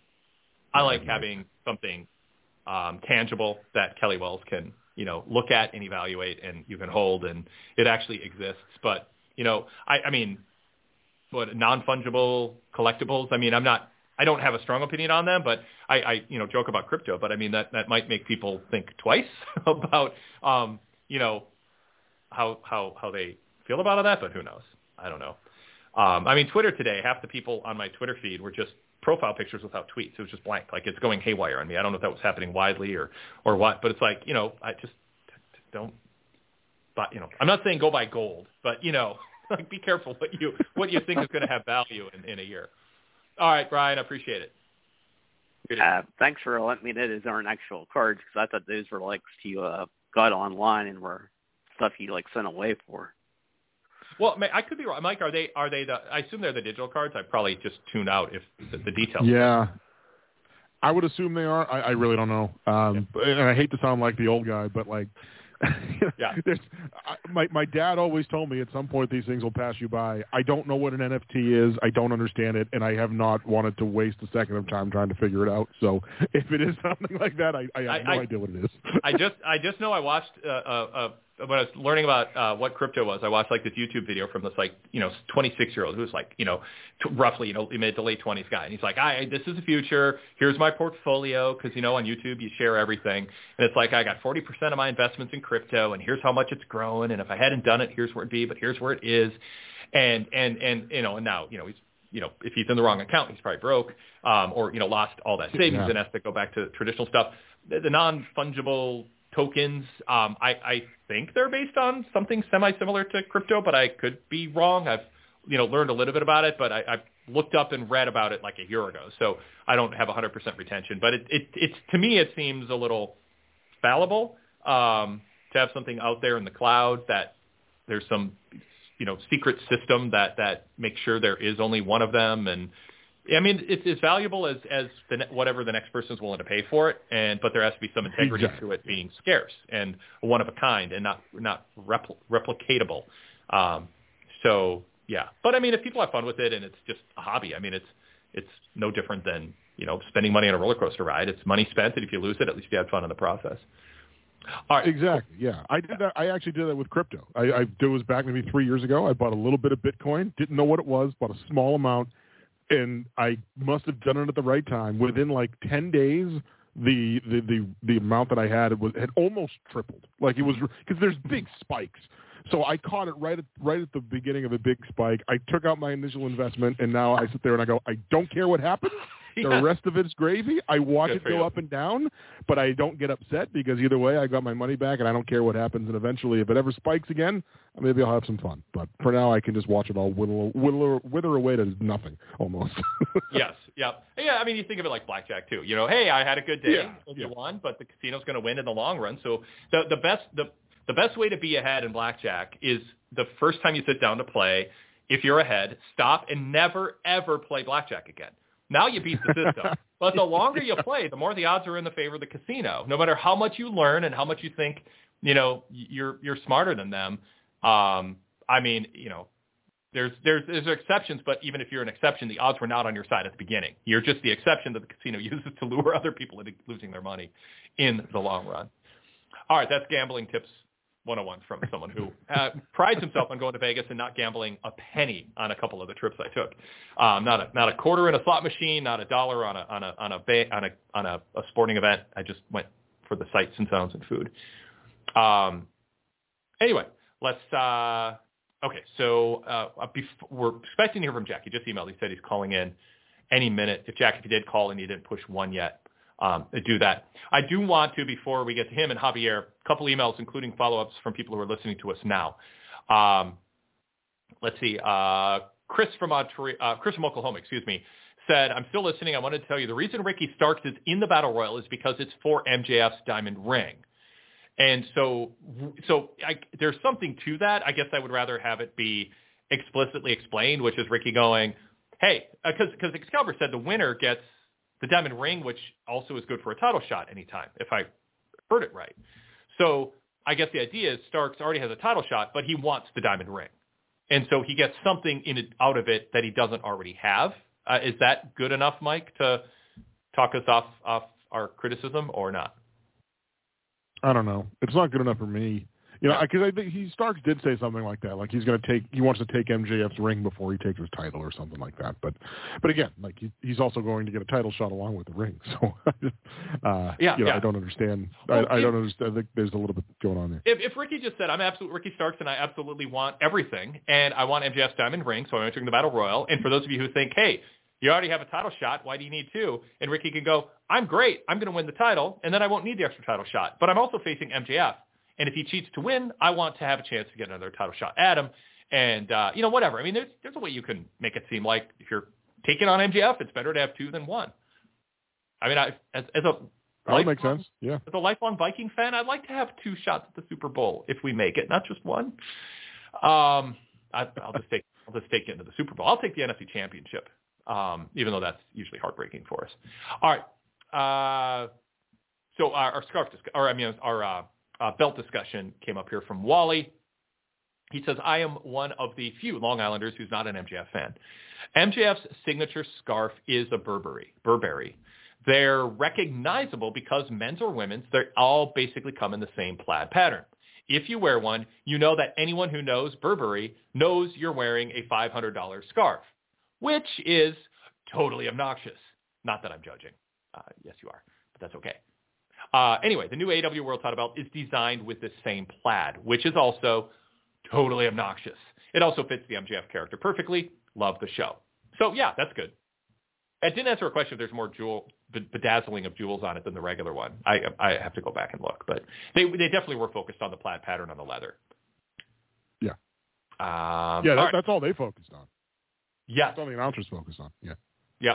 I like having something um, tangible that Kelly Wells can, you know, look at and evaluate, and you can hold, and it actually exists. But you know, I, I mean, what non-fungible collectibles? I mean, I'm not. I don't have a strong opinion on them, but I, I, you know, joke about crypto. But I mean, that that might make people think twice about, um, you know, how how how they feel about that. But who knows? I don't know. Um, I mean, Twitter today, half the people on my Twitter feed were just profile pictures without tweets. It was just blank. Like, it's going haywire on me. I don't know if that was happening widely or, or what, but it's like, you know, I just don't, but, you know, I'm not saying go buy gold, but, you know, like, be careful what you, what you think is going to have value in, in a year. All right, Brian, I appreciate it. Uh, thanks for letting me know those aren't actual cards, because I thought those were like you uh, got online and were stuff you like sent away for. Well, I could be wrong. Mike, are they are they the? I assume they're the digital cards. I probably just tune out if the, the details. Yeah, I would assume they are. I, I really don't know. Um, yeah. And I hate to sound like the old guy, but like, yeah. There's, I, my my dad always told me at some point these things will pass you by. I don't know what an N F T is. I don't understand it, and I have not wanted to waste a second of time trying to figure it out. So if it is something like that, I, I have I, no I, idea what it is. I just I just know I watched uh, uh, when I was learning about uh, what crypto was. I watched like this YouTube video from this like you know twenty-six year old who's like you know t- roughly you know mid to late twenties guy, and he's like, I this is the future. Here's my portfolio, because you know on YouTube you share everything, and it's like I got forty percent of my investments in crypto, and here's how much it's grown, and if I hadn't done it, here's where it'd be, but here's where it is, and and and you know and now you know he's you know if he's in the wrong account, he's probably broke, um, or you know lost all that savings yeah. and has to go back to traditional stuff. The, the non-fungible tokens, um, I, I think they're based on something semi-similar to crypto, but I could be wrong. I've, you know, learned a little bit about it, but I, I've looked up and read about it like a year ago, so I don't have one hundred percent retention. But it, it, it's to me, it seems a little fallible um, to have something out there in the cloud that there's some, you know, secret system that, that makes sure there is only one of them, and I mean, it's as valuable as, as the, whatever the next person is willing to pay for it, and but there has to be some integrity exactly. to it being scarce and one of a kind and not not repl- replicatable. Um, so yeah, but I mean, if people have fun with it and it's just a hobby, I mean, it's it's no different than you know spending money on a roller coaster ride. It's money spent, and if you lose it, at least you had fun in the process. All right. Exactly. Yeah, I did that. I actually did that with crypto. I, I it was back maybe three years ago. I bought a little bit of Bitcoin, didn't know what it was, bought a small amount. And I must have done it at the right time. Within like ten days, the the the, the amount that I had was had almost tripled. Like it was because there's big spikes. So I caught it right at right at the beginning of a big spike. I took out my initial investment, and now I sit there and I go, I don't care what happens. The yeah. rest of it's gravy. I watch Good it go you. up and down, but I don't get upset because either way, I got my money back, and I don't care what happens. And eventually, if it ever spikes again, maybe I'll have some fun. But for now, I can just watch it all wither, wither, wither away to nothing, almost. Yes, yeah. Yeah, I mean, you think of it like blackjack, too. You know, hey, I had a good day, yeah. and yeah. you won, but the casino's going to win in the long run. So the, the best the the best way to be ahead in blackjack is the first time you sit down to play, if you're ahead, stop and never, ever play blackjack again. Now you beat the system. But the longer you play, the more the odds are in the favor of the casino. No matter how much you learn and how much you think, you know, you're you're smarter than them. Um, I mean, you know, There's, there's there's exceptions, but even if you're an exception, the odds were not on your side at the beginning. You're just the exception that the casino uses to lure other people into losing their money in the long run. All right, that's Gambling Tips one oh one from someone who uh, prides himself on going to Vegas and not gambling a penny on a couple of the trips I took. Um, not a not a quarter in a slot machine, not a dollar on a on a on a ba- on a on a, a sporting event. I just went for the sights and sounds and food. Um. Anyway, let's. Uh, Okay, so uh, before, we're expecting to hear from Jack. He just emailed. He said he's calling in any minute. If Jack, if you did call and you didn't push one yet, um, do that. I do want to, before we get to him and Javier, a couple emails, including follow-ups from people who are listening to us now. Um, let's see. Uh, Chris from Montreal, uh, Chris from Oklahoma, excuse me, said, I'm still listening. I wanted to tell you the reason Ricky Starks is in the Battle Royal is because it's for M J F's Diamond Ring. And so, so I, there's something to that. I guess I would rather have it be explicitly explained, which is Ricky going, hey, because uh, because Excalibur said the winner gets the Diamond Ring, which also is good for a title shot anytime, if I heard it right. So I guess the idea is Starks already has a title shot, but he wants the Diamond Ring. And so he gets something in it, out of it that he doesn't already have. Uh, is that good enough, Mike, to talk us off, off our criticism or not? I don't know. It's not good enough for me. You know, because I think he Starks did say something like that, like he's going to take, he wants to take M J F's ring before he takes his title or something like that. But, but again, like he, he's also going to get a title shot along with the ring. So, uh, yeah, you know, yeah. I don't understand. Well, I, I if, don't understand. I think there's a little bit going on there. If, if Ricky just said, I'm absolute Ricky Starks and I absolutely want everything, and I want M J F's Diamond Ring, so I'm entering the Battle Royal. And for those of you who think, hey, you already have a title shot, why do you need two? And Ricky can go, I'm great. I'm going to win the title, and then I won't need the extra title shot. But I'm also facing M J F. And if he cheats to win, I want to have a chance to get another title shot at him. And, uh, you know, whatever. I mean, there's, there's a way you can make it seem like if you're taking on M J F, it's better to have two than one. I mean, I, as, as a that would make sense. Yeah. As a lifelong Viking fan, I'd like to have two shots at the Super Bowl if we make it, not just one. Um, I, I'll just take I'll just take it into the Super Bowl. I'll take the N F C Championship. Um, even though that's usually heartbreaking for us. All right. Uh, so our, our scarf, discuss- or I mean, our uh, uh, belt discussion came up here from Wally. He says, I am one of the few Long Islanders who's not an M J F fan. M J F's signature scarf is a Burberry. Burberry. They're recognizable because men's or women's, they all basically come in the same plaid pattern. If you wear one, you know that anyone who knows Burberry knows you're wearing a five hundred dollars scarf, which is totally obnoxious. Not that I'm judging. Uh, yes, you are, but that's okay. Uh, anyway, the new A E W World Title Belt is designed with this same plaid, which is also totally obnoxious. It also fits the M J F character perfectly. Love the show. So, yeah, that's good. I didn't answer a question if there's more jewel, bedazzling of jewels on it than the regular one. I I have to go back and look, but they they definitely were focused on the plaid pattern on the leather. Yeah. Um, yeah, that, all right. that's all they focused on. Yeah. That's all the announcers focused on. Yeah. Yeah.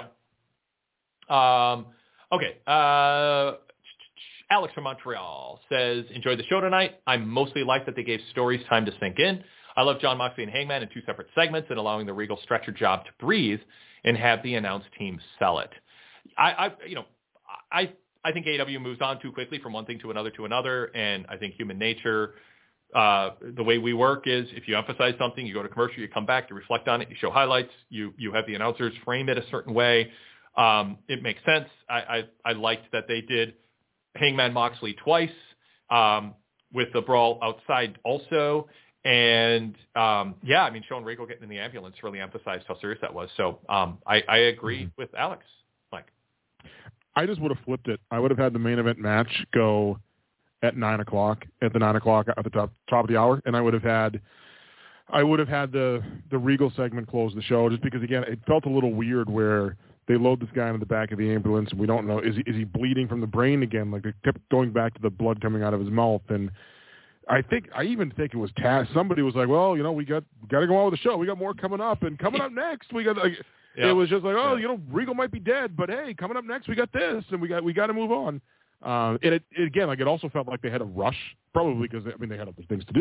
Um, okay. Uh, Alex from Montreal says, enjoyed the show tonight. I mostly like that they gave stories time to sink in. I love John Moxley and Hangman in two separate segments and allowing the Regal stretcher job to breathe and have the announced team sell it. I, I you know, I, I think A E W moves on too quickly from one thing to another to another, and I think human nature, uh, the way we work is if you emphasize something, you go to commercial, you come back, you reflect on it, you show highlights, you you have the announcers frame it a certain way. Um, it makes sense. I, I, I liked that they did Hangman Moxley twice um, with the brawl outside also. And, um, yeah, I mean, Shawn Regal getting in the ambulance really emphasized how serious that was. So um, I, I agree mm-hmm. with Alex. Mike. I just would have flipped it. I would have had the main event match go at nine o'clock, at the nine o'clock at the top, top of the hour, and I would have had I would have had the, the Regal segment close the show just because, again, it felt a little weird where they load this guy into the back of the ambulance, and we don't know, is he, is he bleeding from the brain again? Like, they kept going back to the blood coming out of his mouth, and I think I even think it was Taz. Somebody was like, "Well, you know, we got got to go on with the show. We got more coming up, and coming up next, we got." Like, yep. It was just like, "Oh, yep. you know, Regal might be dead, but hey, coming up next, we got this, and we got we got to move on." Uh, and it, it again, like it also felt like they had a rush, probably because I mean they had other things to do,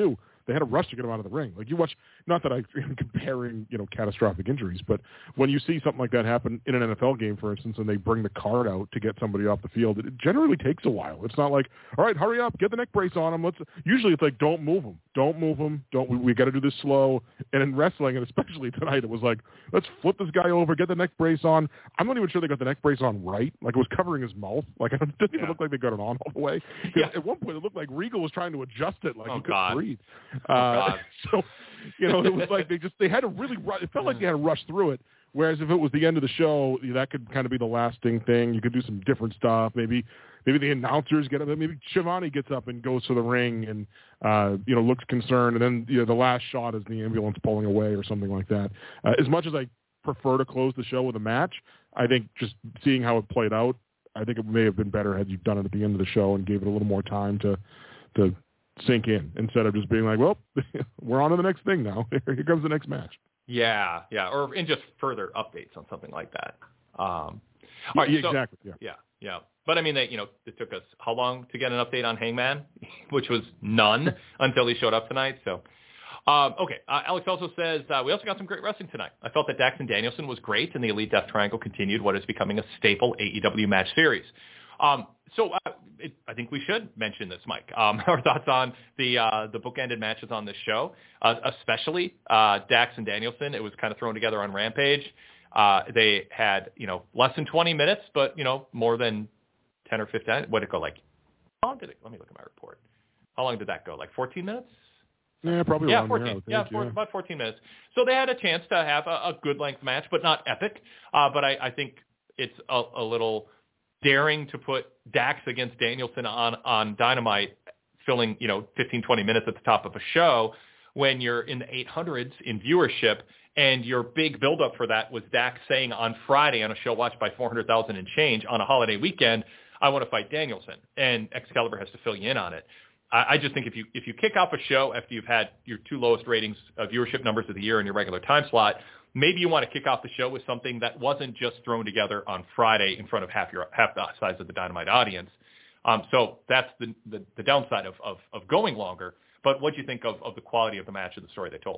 They had to rush to get him out of the ring. Like you watch, not that I'm comparing, you know, catastrophic injuries, but when you see something like that happen in an N F L game, for instance, and they bring the card out to get somebody off the field, it generally takes a while. It's not like, all right, hurry up, get the neck brace on him. Let's. Usually it's like, don't move him, don't move him, don't. We, we got to do this slow. And in wrestling, and especially tonight, it was like, let's flip this guy over, get the neck brace on. I'm not even sure they got the neck brace on right. Like it was covering his mouth. Like it didn't even yeah. look like they got it on all the way. Yeah. At one point, it looked like Regal was trying to adjust it, like oh, he couldn't God. breathe. Oh, uh, God. So, you know, it was like they just they had to really. Ru- it felt like they had to rush through it. Whereas if it was the end of the show, that could kind of be the lasting thing. You could do some different stuff. Maybe maybe the announcers get up. Maybe Shivani gets up and goes to the ring and uh, you know looks concerned, and then you know the last shot is the ambulance pulling away or something like that. Uh, as much as I prefer to close the show with a match, I think just seeing how it played out, I think it may have been better had you done it at the end of the show and gave it a little more time to to sink in instead of just being like, well, we're on to the next thing now. Here comes the next match. Yeah, yeah, or and just further updates on something like that. Um, yeah, right, so, exactly. Yeah. yeah, yeah. But I mean, they, you know, it took us how long to get an update on Hangman, which was none until he showed up tonight. So, um, okay. Uh, Alex also says uh, we also got some great wrestling tonight. I felt that Dax and Danielson was great, and the Elite Death Triangle continued what is becoming a staple A E W match series. Um, so uh, it, I think we should mention this, Mike. Um, our thoughts on the uh, the bookended matches on this show, uh, especially uh, Dax and Danielson. It was kind of thrown together on Rampage. Uh, they had, you know, less than twenty minutes, but, you know, more than ten or fifteen. What did it go like? How long did it? Let me look at my report. How long did that go? Like fourteen minutes? Yeah, probably yeah, around fourteen. there, I think, yeah, four, yeah, about fourteen minutes. So they had a chance to have a, a good length match, but not epic. Uh, but I, I think it's a, a little daring to put Dax against Danielson on, on Dynamite, filling, you know, fifteen, twenty minutes at the top of a show when you're in the eight hundreds in viewership, and your big buildup for that was Dax saying on Friday on a show watched by four hundred thousand and change on a holiday weekend, I want to fight Danielson, and Excalibur has to fill you in on it. I, I just think if you if you kick off a show after you've had your two lowest ratings uh, viewership numbers of the year in your regular time slot, maybe you want to kick off the show with something that wasn't just thrown together on Friday in front of half your half the size of the Dynamite audience. Um, so that's the, the, the downside of, of, of going longer. But what do you think of, of the quality of the match and the story they told?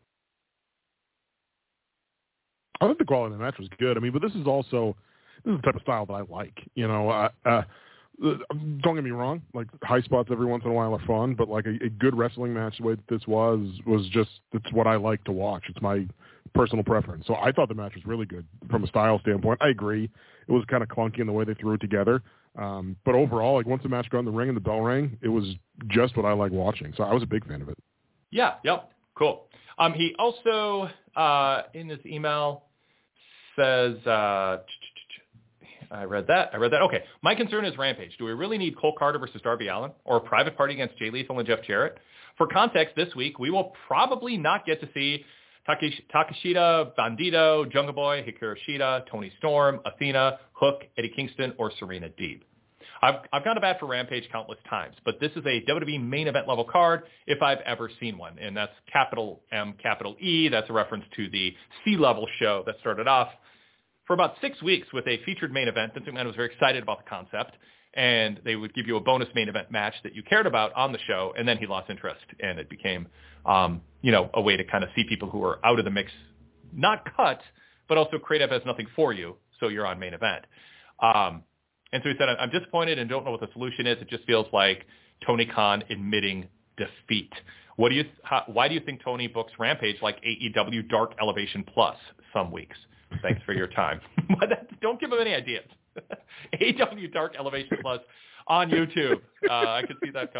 I think the quality of the match was good. I mean, but this is also this is the type of style that I like. You know, uh, uh, don't get me wrong. Like high spots every once in a while are fun, but like a, a good wrestling match the way that this was was just it's what I like to watch. It's my personal preference. So I thought the match was really good from a style standpoint. I agree. It was kind of clunky in the way they threw it together. Um, but overall, like once the match got in the ring and the bell rang, it was just what I like watching. So I was a big fan of it. Yeah. Yep. Cool. Um, he also, uh, in his email says, uh, I read that. I read that. Okay. My concern is Rampage. Do we really need Cole Carter versus Darby Allin or a private party against Jay Lethal and Jeff Jarrett? For context, this week, we will probably not get to see Takesh- Takeshita, Bandito, Jungle Boy, Hikaru Shida, Tony Storm, Athena, Hook, Eddie Kingston, or Serena Deeb. I've, I've gone to bat for Rampage countless times, but this is a W W E main event level card if I've ever seen one, and that's capital M, capital E. That's a reference to the C-level show that started off for about six weeks with a featured main event. Vince McMahon was very excited about the concept, and they would give you a bonus main event match that you cared about on the show, and then he lost interest, and it became, um, you know, a way to kind of see people who are out of the mix, not cut, but also creative has nothing for you, so you're on main event. Um, and so he said, I'm disappointed and don't know what the solution is. It just feels like Tony Khan admitting defeat. What do you? How, why do you think Tony books Rampage like A E W Dark Elevation Plus some weeks? Thanks for your time. Don't give him any ideas. A E W Dark Elevation Plus on YouTube. Uh, I could see that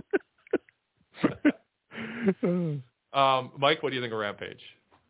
coming. um, Mike, what do you think of Rampage?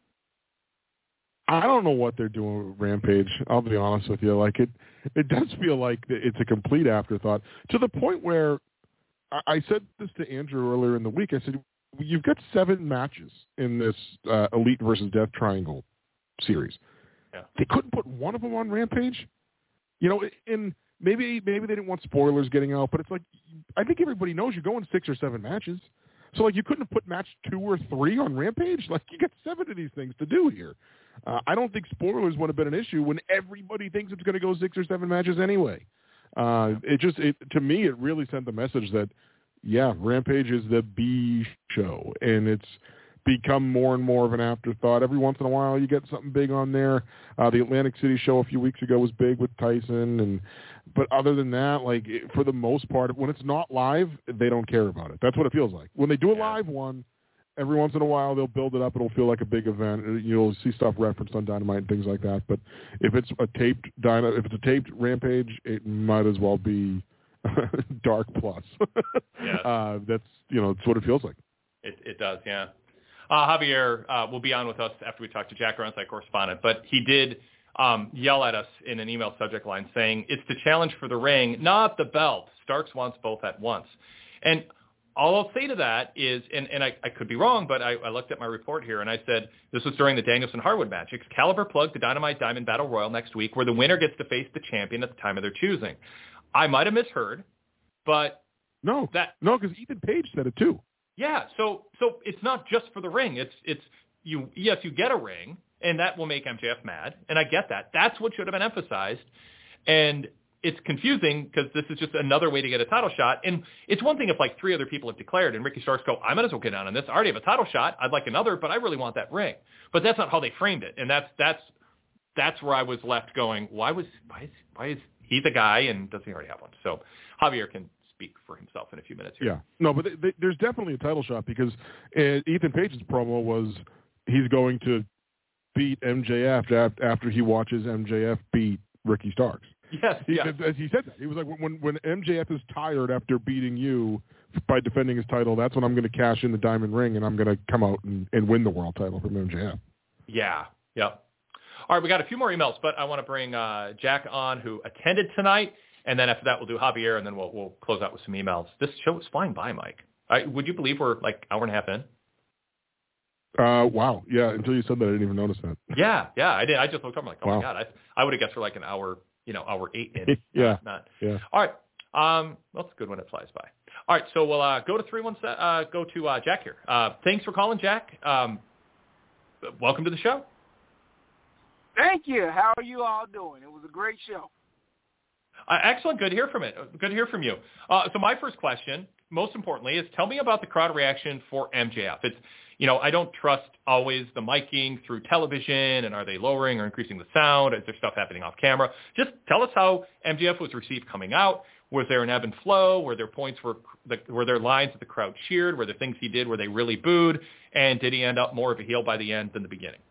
I don't know what they're doing with Rampage. I'll be honest with you. Like it, it does feel like it's a complete afterthought to the point where I, I said this to Andrew earlier in the week. I said, you've got seven matches in this uh, Elite versus Death Triangle series. Yeah. They couldn't put one of them on Rampage. You know, and maybe maybe they didn't want spoilers getting out, but it's like I think everybody knows you're going six or seven matches. So like you couldn't have put match two or three on Rampage. Like you got seven of these things to do here. Uh, I don't think spoilers would have been an issue when everybody thinks it's going to go six or seven matches anyway. Uh, it just it, to me it really sent the message that yeah, Rampage is the B show, and it's become more and more of an afterthought. Every once in a while, you get something big on there. Uh, the Atlantic City show a few weeks ago was big with Tyson, and but other than that, like for the most part, when it's not live, they don't care about it. That's what it feels like. When they do a yeah. live one, every once in a while they'll build it up. It'll feel like a big event. You'll see stuff referenced on Dynamite and things like that. But if it's a taped Dyna, if it's a taped Rampage, it might as well be Dark Plus. yes. uh, that's you know, it's what it feels like. It, it does, yeah. Uh, Javier uh, will be on with us after we talk to Jack, our on-site correspondent, but he did um, yell at us in an email subject line saying, it's the challenge for the ring, not the belt. Starks wants both at once. And all I'll say to that is, and, and I, I could be wrong, but I, I looked at my report here, and I said this was during the Danielson-Harwood match. Excalibur plugged the Dynamite Diamond Battle Royal next week where the winner gets to face the champion at the time of their choosing. I might have misheard, but No, that no, because Ethan Page said it too. Yeah, so so it's not just for the ring. It's it's you. Yes, you get a ring, and that will make M J F mad, and I get that. That's what should have been emphasized, and it's confusing because this is just another way to get a title shot. And it's one thing if like three other people have declared, and Ricky Starks go, I might as well get down on this. I already have a title shot. I'd like another, but I really want that ring. But that's not how they framed it, and that's that's that's where I was left going. Why was why is why is he the guy, and does he already have one? So Javier can speak for himself in a few minutes here. Yeah, no, but they, they, there's definitely a title shot because uh, Ethan Page's promo was he's going to beat M J F after he watches M J F beat Ricky Starks. Yes, he, yes. As he said that, he was like, when when M J F is tired after beating you by defending his title, that's when I'm going to cash in the diamond ring and I'm going to come out and, and win the world title from M J F. Yeah, yep. All right, we got a few more emails, but I want to bring uh, Jack on, who attended tonight. And then after that, we'll do Javier, and then we'll we'll close out with some emails. This show is flying by, Mike. I, would you believe we're like hour and a half in? Uh, wow. Yeah, until you said that, I didn't even notice that. Yeah, yeah, I did. I just looked up. I'm like, oh, wow. my God. I I would have guessed for like an hour, you know, hour eight in. yeah. Not, not. Yeah. All right. Um, well, it's good when it flies by. All right, so we'll uh, go to three one seven. Uh, go to uh, Jack here. Uh, thanks for calling, Jack. Um, welcome to the show. Thank you. How are you all doing? It was a great show. Uh, excellent. Good to hear from it. Good to hear from you. Uh, so my first question, most importantly, is tell me about the crowd reaction for M J F. It's, you know, I don't trust always the miking through television, and are they lowering or increasing the sound? Is there stuff happening off camera? Just tell us how M J F was received coming out. Was there an ebb and flow? Were there points where the, were there lines that the crowd cheered? Were there things he did where they really booed? And did he end up more of a heel by the end than the beginning?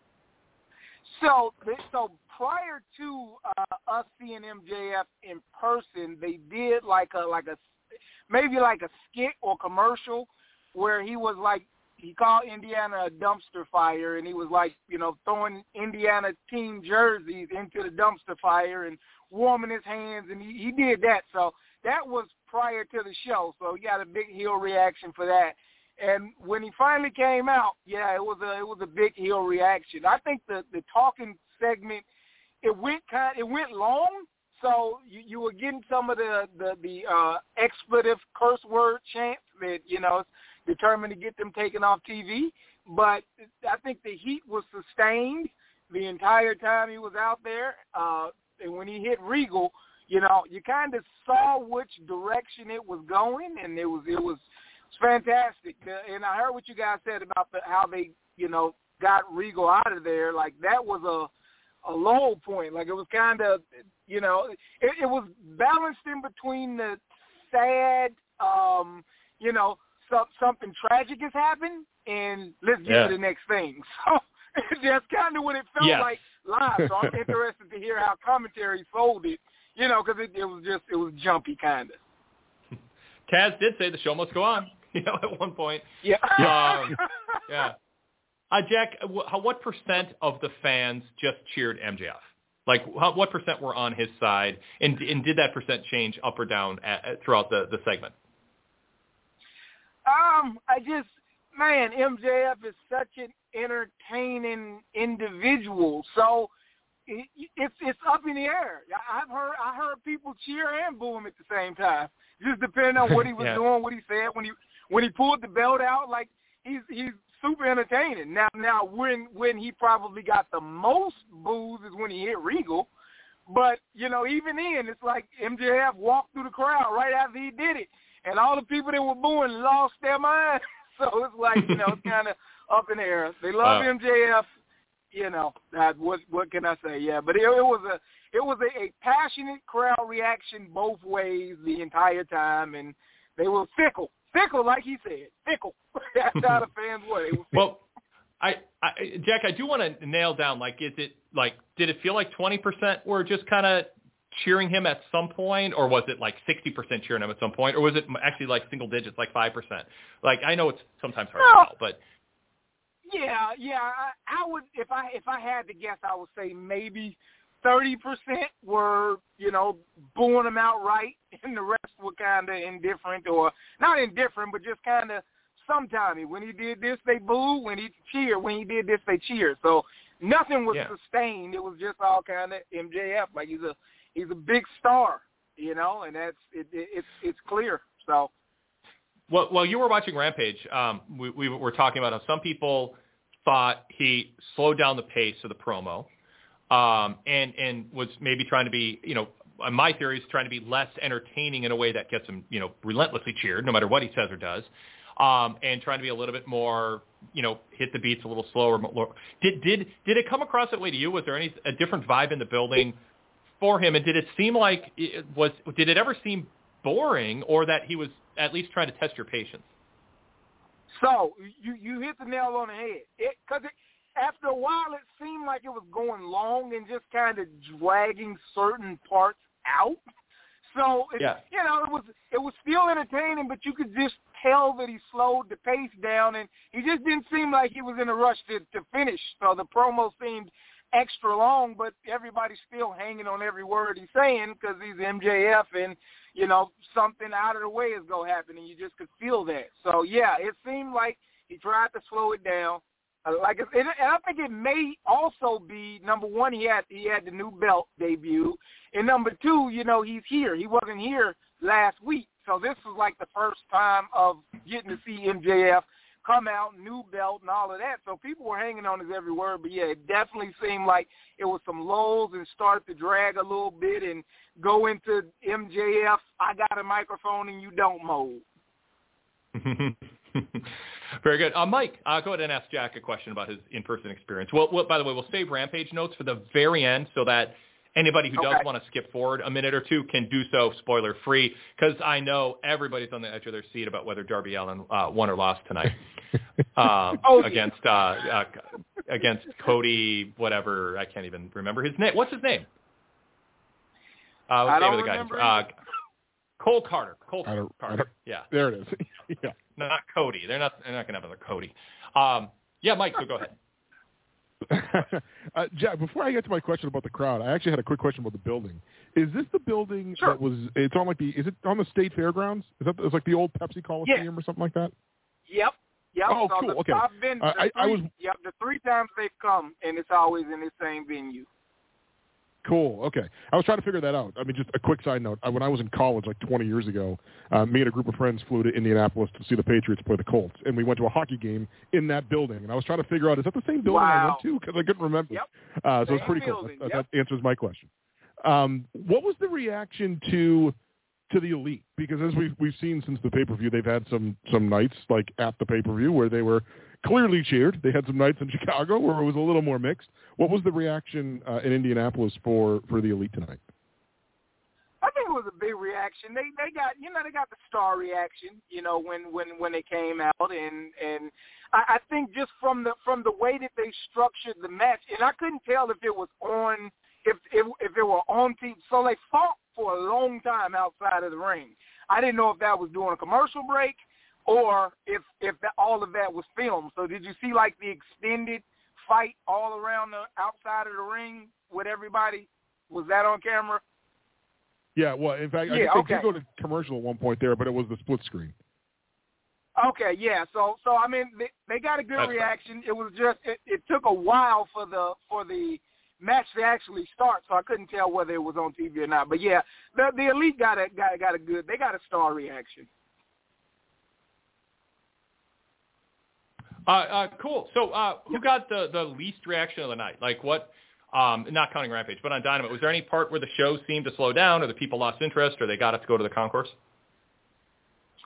So, so prior to uh, us seeing M J F in person, they did like a like a maybe like a skit or commercial where he was like he called Indiana a dumpster fire, and he was like you know throwing Indiana team jerseys into the dumpster fire and warming his hands, and he, he did that. So that was prior to the show. So he got a big heel reaction for that. And when he finally came out, yeah, it was a it was a big heel reaction. I think the, the talking segment it went kind it went long, so you, you were getting some of the the, the uh, expletive curse word chants that you know determined to get them taken off T V. But I think the heat was sustained the entire time he was out there. Uh, and when he hit Regal, you know, you kind of saw which direction it was going, and it was it was. It's fantastic, and I heard what you guys said about the, how they, you know, got Regal out of there. Like that was a a low point. Like it was kind of, you know, it, it was balanced in between the sad, um, you know, so, something tragic has happened, and let's get yeah. to the next thing. So that's kind of what it felt yes. like live. So I'm interested to hear how commentary folded, you know, because it, it was just it was jumpy kind of. Kaz did say the show must go on. You know, at one point. Yeah. Um, yeah. Uh, Jack, how, what percent of the fans just cheered M J F? Like, how, what percent were on his side, and, and did that percent change up or down at, at, throughout the, the segment? Um, I just, man, M J F is such an entertaining individual. So it, it's it's up in the air. I've heard I heard people cheer and boo him at the same time. Just depending on what he was yeah. doing, what he said when he when he pulled the belt out. Like he's he's super entertaining. Now now when when he probably got the most boos is when he hit Regal. But you know even then it's like M J F walked through the crowd right after he did it, and all the people that were booing lost their mind. So it's like, you know, it's kind of up in the air. They love wow. M J F. You know, uh, what what can I say? Yeah, but it, it was a it was a, a passionate crowd reaction both ways the entire time, and they were fickle, fickle like he said, fickle. That's how the fans were. They were fickle. Well, I, I Jack, I do want to nail down. Like, is it like did it feel like twenty percent were just kind of cheering him at some point, or was it like sixty percent cheering him at some point, or was it actually like single digits, like five percent? Like, I know it's sometimes hard no. to tell, but. Yeah, yeah. I, I would if I if I had to guess, I would say maybe thirty percent were, you know, booing him outright, and the rest were kind of indifferent, or not indifferent, but just kind of sometimey. When he did this, they booed. When he cheered, when he did this, they cheered. So nothing was yeah. sustained. It was just all kind of M J F. Like he's a he's a big star, you know, and that's it, it, it's it's clear. So. Well, while you were watching Rampage, um, we, we were talking about how some people thought he slowed down the pace of the promo, um, and and was maybe trying to be, you know, my theory is trying to be less entertaining in a way that gets him, you know, relentlessly cheered, no matter what he says or does, um, and trying to be a little bit more, you know, hit the beats a little slower. More. Did did did it come across that way to you? Was there any a different vibe in the building for him, and did it seem like it was? Did it ever seem boring, or that he was at least trying to test your patience? So you you hit the nail on the head. Because it, it, after a while, it seemed like it was going long and just kind of dragging certain parts out. So it, yeah. you know, it was it was still entertaining, but you could just tell that he slowed the pace down, and he just didn't seem like he was in a rush to, to finish. So the promo seemed extra long, but everybody's still hanging on every word he's saying because he's M J F, and you know, something out of the way is going to happen, and you just could feel that. So, yeah, it seemed like he tried to slow it down. Uh, like, and I think it may also be, number one, he had he had the new belt debut, and number two, you know, he's here. He wasn't here last week, so this was like the first time of getting to see M J F come out, new belt and all of that. So people were hanging on his every word, but, yeah, it definitely seemed like it was some lulls and started to drag a little bit and go into M J F, I got a microphone and you don't mode. Very good. Uh, Mike, uh, go ahead and ask Jack a question about his in-person experience. Well, well, by the way, we'll save Rampage notes for the very end so that anybody who okay. does want to skip forward a minute or two can do so spoiler-free, because I know everybody's on the edge of their seat about whether Darby Allin uh, won or lost tonight um, oh, against uh, uh, against Cody, whatever. I can't even remember his name. What's his name? Uh, I don't the remember. Guy. Uh, Cole Carter. Cole I don't, Carter. I don't, yeah. There it is. yeah. No, not Cody. They're not. They're not going to have another Cody. Um, yeah, Mike. So go ahead. uh, Jack, before I get to my question about the crowd, I actually had a quick question about the building. Is this the building sure. that was? It's on like the. Is it on the State Fairgrounds? Is that? It's like the old Pepsi Coliseum yeah. or something like that. Yep. Yep. Oh, so cool. The, Okay. I've been. Uh, I, three, I was. Yep. The three times they've come, and it's always in the same venue. Cool. Okay. I was trying to figure that out. I mean, just a quick side note. When I was in college, like twenty years ago, uh, me and a group of friends flew to Indianapolis to see the Patriots play the Colts, and we went to a hockey game in that building. And I was trying to figure out, is that the same building wow. I went to? Because I couldn't remember. Yep. Uh, so same it's pretty building. cool. That, yep. that answers my question. Um, what was the reaction to to the Elite? Because as we've we've seen since the pay per view, they've had some some nights like at the pay per view where they were clearly cheered. They had some nights in Chicago where it was a little more mixed. What was the reaction uh, in Indianapolis for, for the Elite tonight? I think it was a big reaction. They they got you know they got the star reaction. You know when when when they came out, and and I, I think just from the from the way that they structured the match, and I couldn't tell if it was on if if if it were on T V. So they fought for a long time outside of the ring. I didn't know if that was during a commercial break or if if that, all of that was filmed. So did you see like the extended fight all around the outside of the ring with everybody? Was that on camera? Yeah, well, in fact, I yeah, think they okay. did go to commercial at one point there, but it was the split screen. Okay, yeah. So, so I mean, they, they got a good That's reaction. Right. It was just it, it took a while for the for the match to actually start, so I couldn't tell whether it was on T V or not. But yeah, the the Elite got a got got a good. They got a star reaction. Uh, uh, cool. So, uh, who got the, the least reaction of the night? Like, what? Um, not counting Rampage, but on Dynamite, was there any part where the show seemed to slow down, or the people lost interest, or they got up to go to the concourse?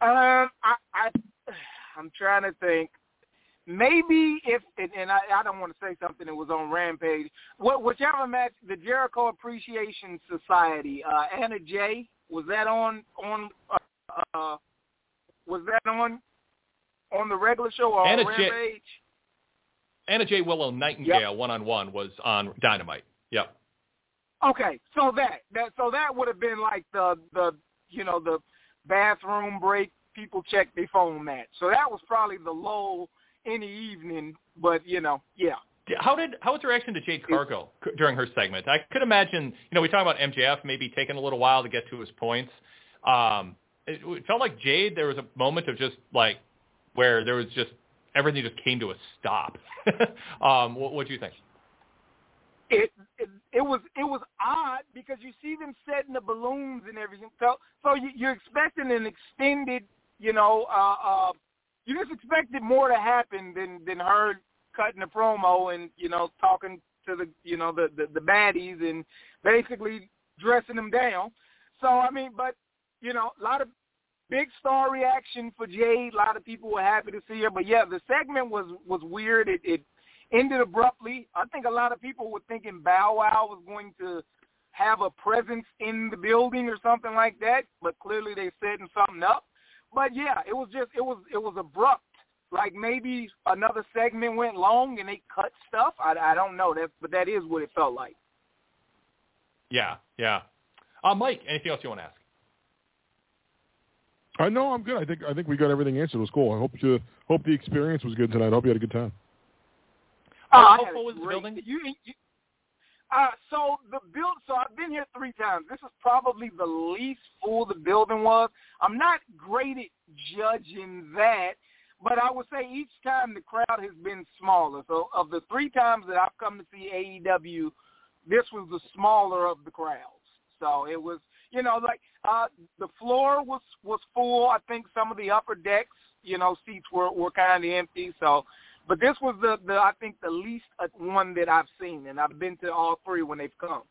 Um, I, I, I'm trying to think. Maybe if, and, and I, I don't want to say something that was on Rampage. What, whichever match, the Jericho Appreciation Society, uh, Anna Jay, was that on on? Uh, uh, was that on on the regular show or Anna on Rampage? Jay, Anna Jay Willow Nightingale one on one was on Dynamite. Yep. Okay, so that that so that would have been like the the you know the bathroom break, people check their phone match. So that was probably the low in the evening, but, you know, yeah. How did how was the reaction to Jade Cargill during her segment? I could imagine, you know, we talk about M J F maybe taking a little while to get to his points. Um, it, it felt like Jade, there was a moment of just like where there was just everything just came to a stop. um, what what do you think? It, it it was it was odd because you see them setting the balloons and everything. So so you, you're expecting an extended, you know, uh, uh, you just expected more to happen than than her cutting a promo and, you know, talking to the, you know, the, the, the baddies and basically dressing them down. So, I mean, but, you know, a lot of big star reaction for Jade. A lot of people were happy to see her. But, yeah, the segment was, was weird. It, it ended abruptly. I think a lot of people were thinking Bow Wow was going to have a presence in the building or something like that, but clearly they're setting something up. But yeah, it was just it was it was abrupt. Like maybe another segment went long and they cut stuff. I, I don't know that, but that is what it felt like. Yeah, yeah. Uh, Mike, anything else you want to ask? I uh, know I'm good. I think I think we got everything answered. It was cool. I hope you hope the experience was good tonight. I hope you had a good time. How uh, full was the building? You, you, uh, so the build. So I've been here three times. This is probably the least full the building was. I'm not great at judging that, but I would say each time the crowd has been smaller. So of the three times that I've come to see A E W, this was the smaller of the crowds. So it was, you know, like uh, the floor was was full. I think some of the upper decks, you know, seats were were kind of empty. So. But this was the, the, I think, the least one that I've seen, and I've been to all three when they've come.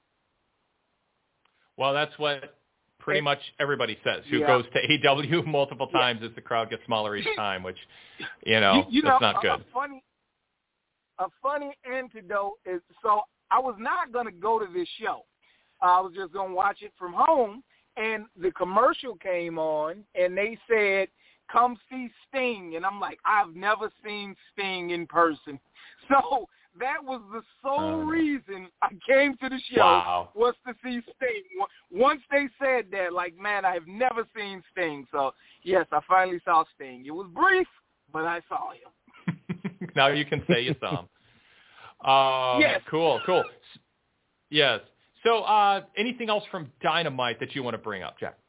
Well, that's what pretty much everybody says who yeah. goes to A E W multiple times yeah. as the crowd gets smaller each time, which, you know, you, you that's know, not good. A funny, a funny antidote is, so I was not going to go to this show. I was just going to watch it from home, and the commercial came on, and they said, come see Sting. And I'm like, I've never seen Sting in person. So that was the sole um, reason I came to the show wow. was to see Sting. Once they said that, like, man, I've never seen Sting. So, yes, I finally saw Sting. It was brief, but I saw him. Now you can say you saw him. Um, yes. Cool, cool. Yes. So uh, anything else from Dynamite that you want to bring up, Jack?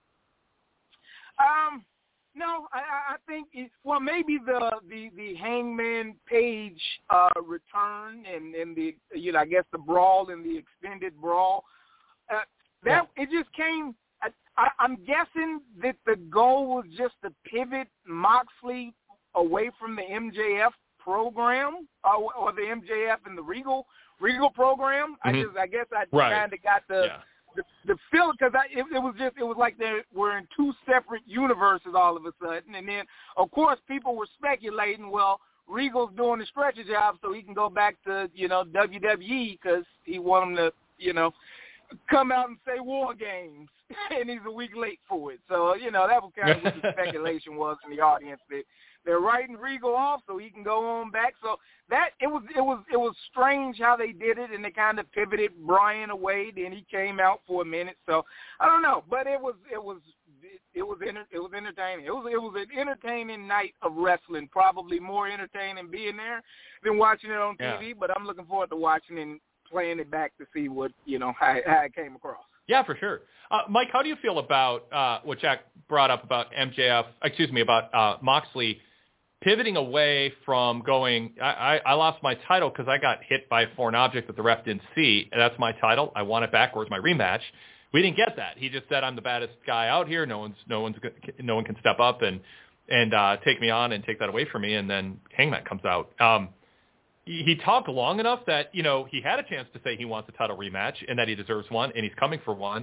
Um. No, I, I think, it, well, maybe the, the, the Hangman Page uh, return and, and the, you know, I guess the brawl and the extended brawl. Uh, that yeah. It just came, I, I, I'm guessing that the goal was just to pivot Moxley away from the M J F program uh, or the M J F and the Regal Regal program. Mm-hmm. I just, I guess I right. kind of got the... Yeah. The, the feel because it, it was just it was like they were in two separate universes all of a sudden, and then of course people were speculating. Well, Regal's doing the stretcher job so he can go back to you know W W E because he want him to you know come out and say War Games, and he's a week late for it. So you know that was kind of what the speculation was in the audience that they're writing Regal off so he can go on back. So that it was it was it was strange how they did it, and they kind of pivoted Brian away. Then he came out for a minute. So I don't know, but it was it was it, it was enter, it was entertaining. It was it was an entertaining night of wrestling. Probably more entertaining being there than watching it on T V. Yeah. But I'm looking forward to watching and playing it back to see what you know how, how it came across. Yeah, for sure. Uh, Mike, how do you feel about uh, what Jack brought up about M J F? Excuse me, about uh, Moxley pivoting away from going, I, I, I lost my title because I got hit by a foreign object that the ref didn't see, and that's my title. I want it back. Where's my rematch? We didn't get that. He just said, I'm the baddest guy out here. No one's, no one's, no one can step up and and uh, take me on and take that away from me. And then Hangman comes out. Um, he, he talked long enough that you know he had a chance to say he wants a title rematch and that he deserves one, and he's coming for one.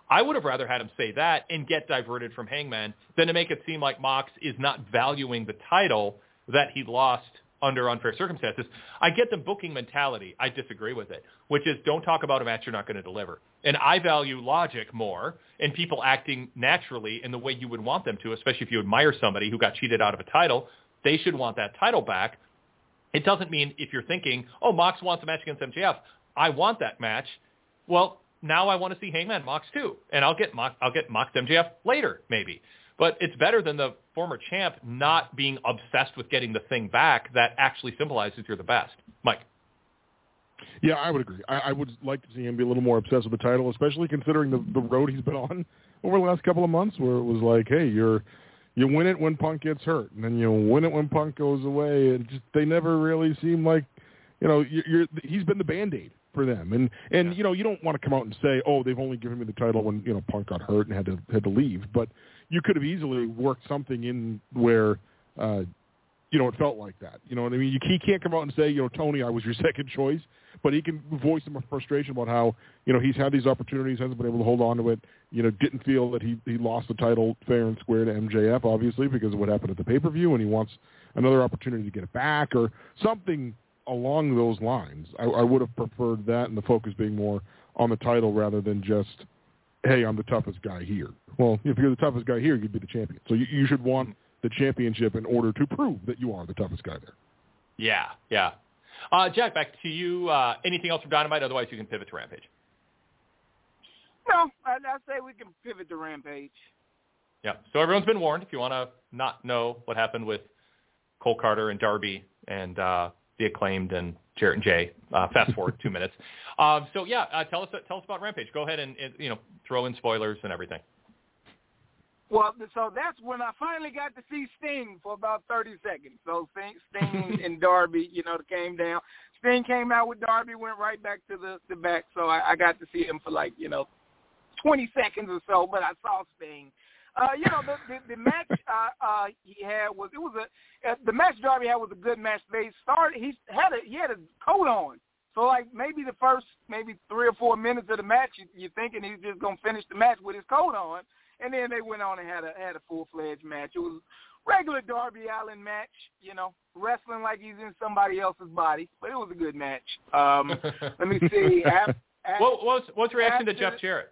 I would have rather had him say that and get diverted from Hangman than to make it seem like Mox is not valuing the title that he lost under unfair circumstances. I get the booking mentality. I disagree with it, which is don't talk about a match you're not going to deliver. And I value logic more and people acting naturally in the way you would want them to, especially if you admire somebody who got cheated out of a title. They should want that title back. It doesn't mean if you're thinking, oh, Mox wants a match against M J F, I want that match. Well, now I want to see Hangman Mox too, and I'll get Mox, I'll get Mox M J F later maybe. But it's better than the former champ not being obsessed with getting the thing back that actually symbolizes you're the best. Mike. Yeah, I would agree. I, I would like to see him be a little more obsessed with the title, especially considering the, the road he's been on over the last couple of months, where it was like, hey, you're you win it when Punk gets hurt, and then you win it when Punk goes away. And just they never really seem like, you know, you're, you're he's been the Band-Aid for them. And and yeah. you know, you don't want to come out and say, oh, they've only given me the title when, you know, Punk got hurt and had to had to leave, but you could have easily worked something in where, uh, you know, it felt like that. You know what I mean? You, he can't come out and say, you know, Tony, I was your second choice, but he can voice some frustration about how, you know, he's had these opportunities, hasn't been able to hold on to it, you know, didn't feel that he, he lost the title fair and square to M J F, obviously, because of what happened at the pay-per-view, and he wants another opportunity to get it back or something along those lines. I, I would have preferred that and the focus being more on the title rather than just, hey, I'm the toughest guy here. Well, if you're the toughest guy here, you'd be the champion. So you, you should want the championship in order to prove that you are the toughest guy there. Yeah, yeah. Uh, Jack, back to you. Uh, anything else from Dynamite? Otherwise, you can pivot to Rampage. No, I, I say we can pivot to Rampage. Yeah. So everyone's been warned. If you want to not know what happened with Cole Carter and Darby and uh, the Acclaimed and Jarrett and Jay, uh, fast forward two minutes. Um, so yeah, uh, tell us tell us about Rampage. Go ahead and, and you know throw in spoilers and everything. Well, so that's when I finally got to see Sting for about thirty seconds. So Sting, Sting and Darby, you know, came down. Sting came out with Darby, went right back to the, the back. So I, I got to see him for like, you know, twenty seconds or so, but I saw Sting. Uh, you know, the, the, the match uh, uh, he had was, it was a, uh, the match Darby had was a good match. They started, he had a, he had a coat on. So, like, maybe the first maybe three or four minutes of the match, you, you're thinking he's just going to finish the match with his coat on. And then they went on and had a had a full-fledged match. It was a regular Darby Allin match, you know, wrestling like he's in somebody else's body. But it was a good match. Um, let me see. After, what, what's, what's your reaction after, to Jeff Jarrett?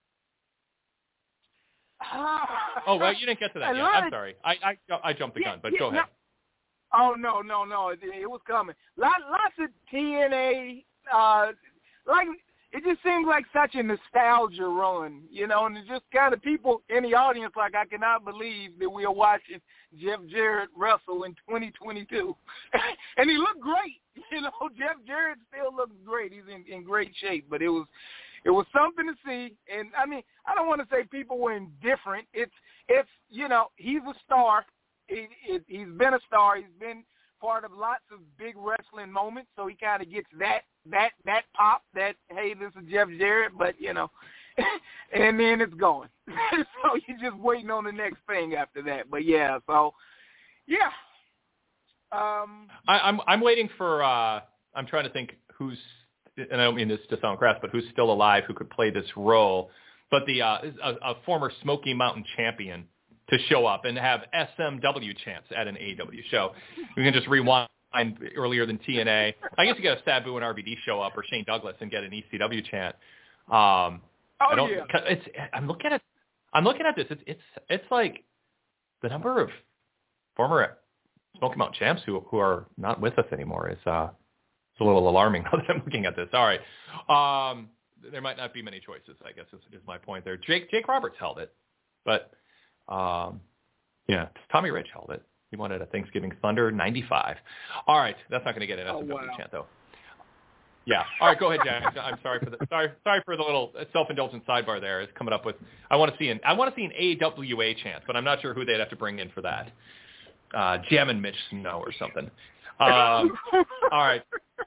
Uh, oh, well, you didn't get to that yet. I'm sorry. I, I, I jumped the yeah, gun, but yeah, go ahead. No, oh, no, no, no. It, it was coming. Lot, lots of T N A, uh, like, it just seems like such a nostalgia run, you know, and it's just kind of people in the audience like, I cannot believe that we are watching Jeff Jarrett wrestle in twenty twenty-two. And he looked great. You know, Jeff Jarrett still looks great. He's in, in great shape, but it was it was something to see. And, I mean, I don't want to say people were indifferent. It's, it's you know, he's a star. He, it, he's been a star. He's been part of lots of big wrestling moments, so he kind of gets that that that pop that, hey, this is Jeff Jarrett, but, you know, and then it's going. So you're just waiting on the next thing after that. But, yeah, so, yeah. Um, I, I'm I'm waiting for, uh, I'm trying to think who's, and I don't mean this to sound crass, but who's still alive who could play this role, but the uh, a, a former Smoky Mountain champion to show up and have S M W chants at an A E W show. We can just rewind earlier than T N A. I guess you get a Sabu and R V D show up or Shane Douglas and get an E C W chant. Um, oh I don't, yeah. It's, I'm looking at I'm looking at this. It's it's it's like the number of former Smoky Mountain champs who who are not with us anymore is uh it's a little alarming now that I'm looking at this. All right. Um, there might not be many choices, I guess is, is my point there. Jake Jake Roberts held it, but. Um, yeah, Tommy Rich held it. He won it at Thanksgiving Thunder ninety-five. All right, that's not going to get an S M W oh, wow. chant though. Yeah. All right, go ahead, Jack. I'm sorry for the sorry sorry for the little self-indulgent sidebar there. It's coming up with. I want to see an I want to see an A W A chant, but I'm not sure who they'd have to bring in for that. Uh, Jammin' Mitch Snow or something. Um, all right.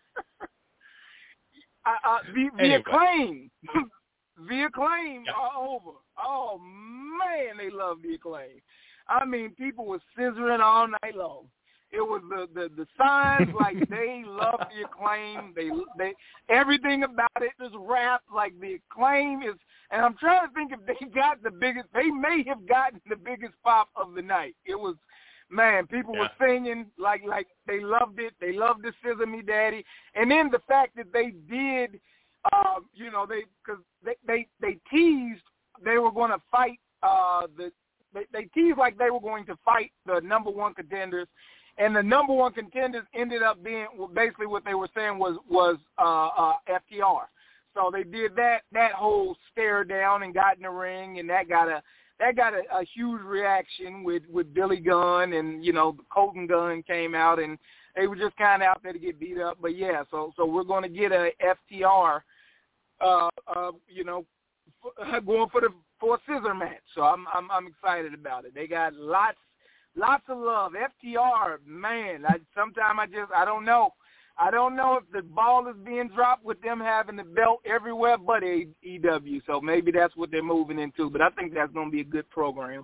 Uh, uh, the, the anyway. Acclaim. The Acclaim yeah. are over. Oh, man, they love the Acclaim. I mean, people were scissoring all night long. It was the, the, the signs like they love the Acclaim. They they everything about it is rap. Like the Acclaim is, and I'm trying to think if they got the biggest. They may have gotten the biggest pop of the night. It was, man, people yeah. were singing like like they loved it. They loved the Scissor Me Daddy, and then the fact that they did, uh, you know, they because they, they they teased they were going to fight uh, the. They, they teased like they were going to fight the number one contenders, and the number one contenders ended up being well, basically what they were saying was was uh, uh, F T R. So they did that that whole stare down and got in the ring, and that got a that got a, a huge reaction with, with Billy Gunn, and you know Colton Gunn came out, and they were just kind of out there to get beat up. But yeah, so so we're going to get a F T R, uh, uh, you know, going for the for a scissor match. So I'm I'm I'm excited about it. They got lots lots of love. F T R, man. I sometimes I just I don't know. I don't know if the ball is being dropped with them having the belt everywhere but A E W. So maybe that's what they're moving into. But I think that's going to be a good program.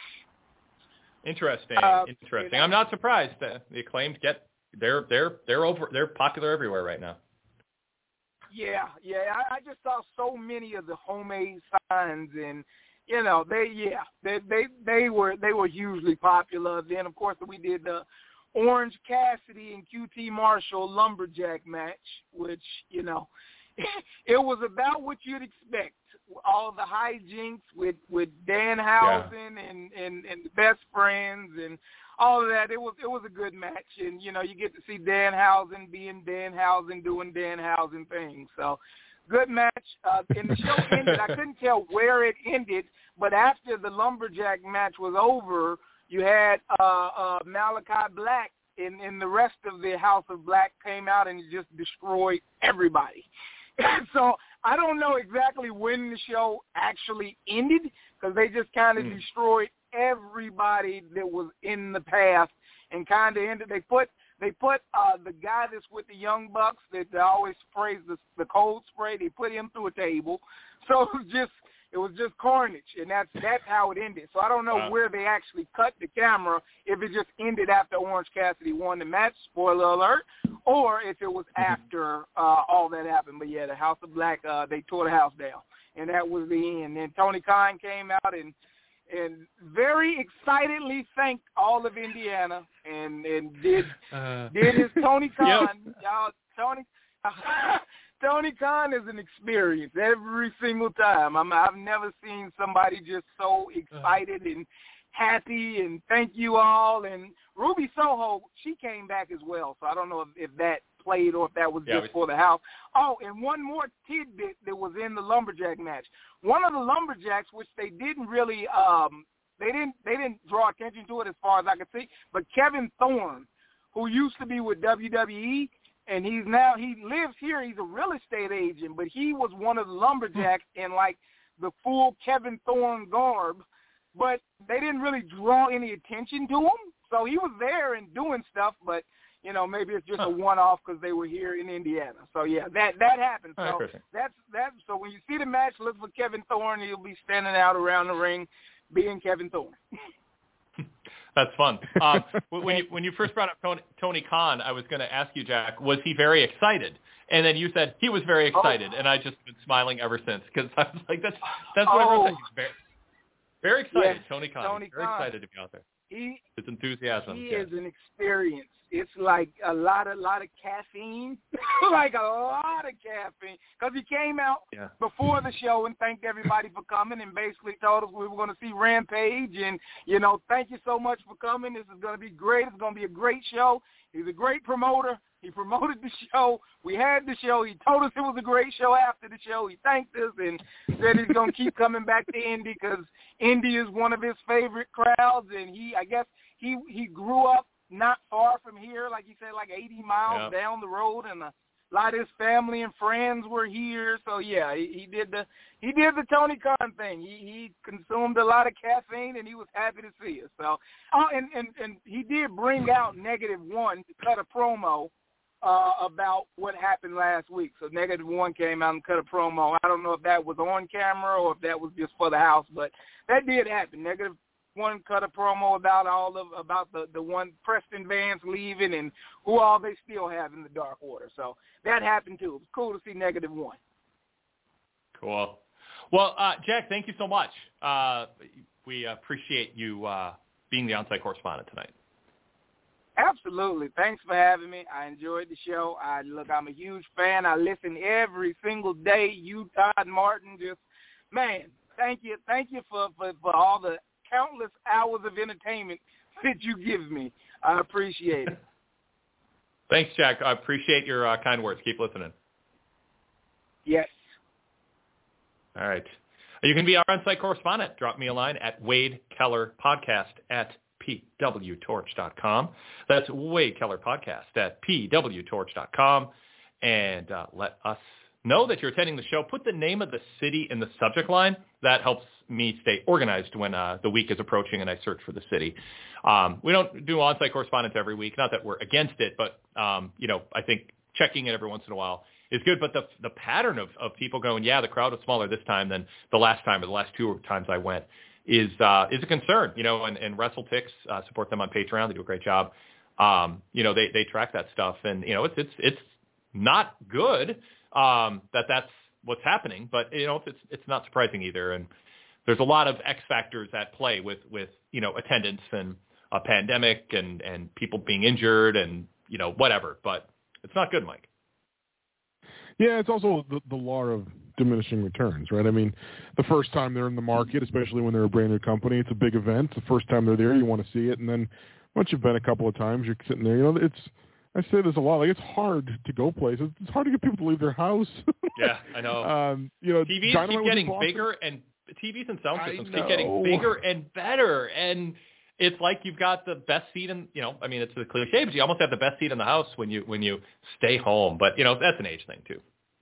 Interesting. Uh, Interesting. I'm not surprised that the Acclaimed get they're they're they're over they're popular everywhere right now. Yeah, yeah. I, I just saw so many of the homemade signs, and you know, they yeah, they they they were they were hugely popular. Then of course we did the Orange Cassidy and Q T Marshall lumberjack match, which you know, it was about what you'd expect. All the hijinks with with Danhausen yeah. and, and and the Best Friends and all of that. It was it was a good match, and you know you get to see Danhausen being Danhausen doing Danhausen things. So good match. Uh, and the show ended. I couldn't tell where it ended, but after the lumberjack match was over, you had uh, uh, Malachi Black and, and the rest of the House of Black came out and just destroyed everybody. So I don't know exactly when the show actually ended because they just kind of mm. destroyed everybody that was in the path and kind of ended. They put they put uh, the guy that's with the Young Bucks that they always sprays the, the cold spray. They put him through a table. So it was just it was just carnage, and that's that's how it ended. So I don't know wow. where they actually cut the camera, if it just ended after Orange Cassidy won the match, spoiler alert, or if it was after uh, all that happened. But yeah, the House of Black, uh, they tore the house down, and that was the end. And Tony Khan came out and and very excitedly thanked all of Indiana and and did uh, did his Tony Khan, yep. y'all Tony. Tony Khan is an experience every single time. I'm, I've never seen somebody just so excited and happy and thank you all. And Ruby Soho, she came back as well, so I don't know if, if that played or if that was yeah, just we... for the house. Oh, and one more tidbit that was in the lumberjack match. One of the lumberjacks, which they didn't really, um, they didn't they didn't draw attention to it as far as I could see, but Kevin Thorne, who used to be with W W E. And he's now, he lives here. He's a real estate agent, but he was one of the lumberjacks in like the full Kevin Thorne garb, but they didn't really draw any attention to him. So he was there and doing stuff, but, you know, maybe it's just huh. a one-off because they were here in Indiana. So, yeah, that, that happened. So oh, that's, that's, so when you see the match, look for Kevin Thorne. He'll be standing out around the ring being Kevin Thorne. That's fun. Um, when you when you first brought up Tony, Tony Khan, I was going to ask you, Jack, was he very excited? And then you said he was very excited, oh. and I just been smiling ever since because I was like, that's that's what oh. I was very, very excited. Yes, Tony Khan, Tony very Khan. excited to be out there. He, His enthusiasm. He yeah. is an experience. It's like a lot of lot of caffeine, like a lot of caffeine. Because he came out yeah. before the show and thanked everybody for coming and basically told us we were going to see Rampage and, you know, thank you so much for coming. This is going to be great. It's going to be a great show. He's a great promoter. He promoted the show. We had the show. He told us it was a great show after the show. He thanked us and said he's going to keep coming back to Indy because Indy is one of his favorite crowds. And he, I guess, he he grew up not far from here, like you said, like eighty miles yeah. down the road, and a lot of his family and friends were here. So yeah, he, he did the he did the Tony Khan thing. He he consumed a lot of caffeine, and he was happy to see us. So, oh, and and and he did bring out Negative One to cut a promo uh, about what happened last week. So Negative One came out and cut a promo. I don't know if that was on camera or if that was just for the house, but that did happen. Negative one cut a promo about all of about the the one Preston Vance leaving and who all they still have in the Dark Order. So that happened too. It was cool to see Negative One. Cool. Well, uh, Jack, thank you so much. Uh, we appreciate you uh, being the on-site correspondent tonight. Absolutely. Thanks for having me. I enjoyed the show. I look, I'm a huge fan. I listen every single day. You, Todd Martin, just, man, thank you. Thank you for, for, for all the countless hours of entertainment that you give me. I appreciate it. Thanks, Jack. I appreciate your uh, kind words. Keep listening. Yes. All right. You can be our on-site correspondent. Drop me a line at Wade Keller Podcast at P W torch dot com. That's Wade Keller Podcast at P W torch dot com. And uh, let us know that you're attending the show. Put the name of the city in the subject line. That helps me stay organized when uh, the week is approaching and I search for the city. Um, we don't do on-site correspondence every week. Not that we're against it, but, um, you know, I think checking it every once in a while is good. But the the pattern of, of people going, yeah, the crowd was smaller this time than the last time or the last two times I went is uh, is a concern, you know, and, and WrestleTix, uh, support them on Patreon. They do a great job. Um, you know, they, they track that stuff. And, you know, it's it's it's not good um, that that's what's happening. But, you know, it's it's not surprising either. And there's a lot of X factors at play with, with you know, attendance and a pandemic and, and people being injured and, you know, whatever. But it's not good, Mike. Yeah, it's also the, the law of diminishing returns, right? I mean, the first time they're in the market, especially when they're a brand new company, it's a big event. The first time they're there, you want to see it. And then once you've been a couple of times, you're sitting there, you know, it's, I say this a lot, like it's hard to go places. It's hard to get people to leave their house. Yeah, I know. um, you know, T Vs Dynamite keep getting bigger and T Vs and sound systems I keep getting know. bigger and better. And it's like you've got the best seat in, you know, I mean, it's a cliche, but you almost have the best seat in the house when you, when you stay home. But, you know, that's an age thing too.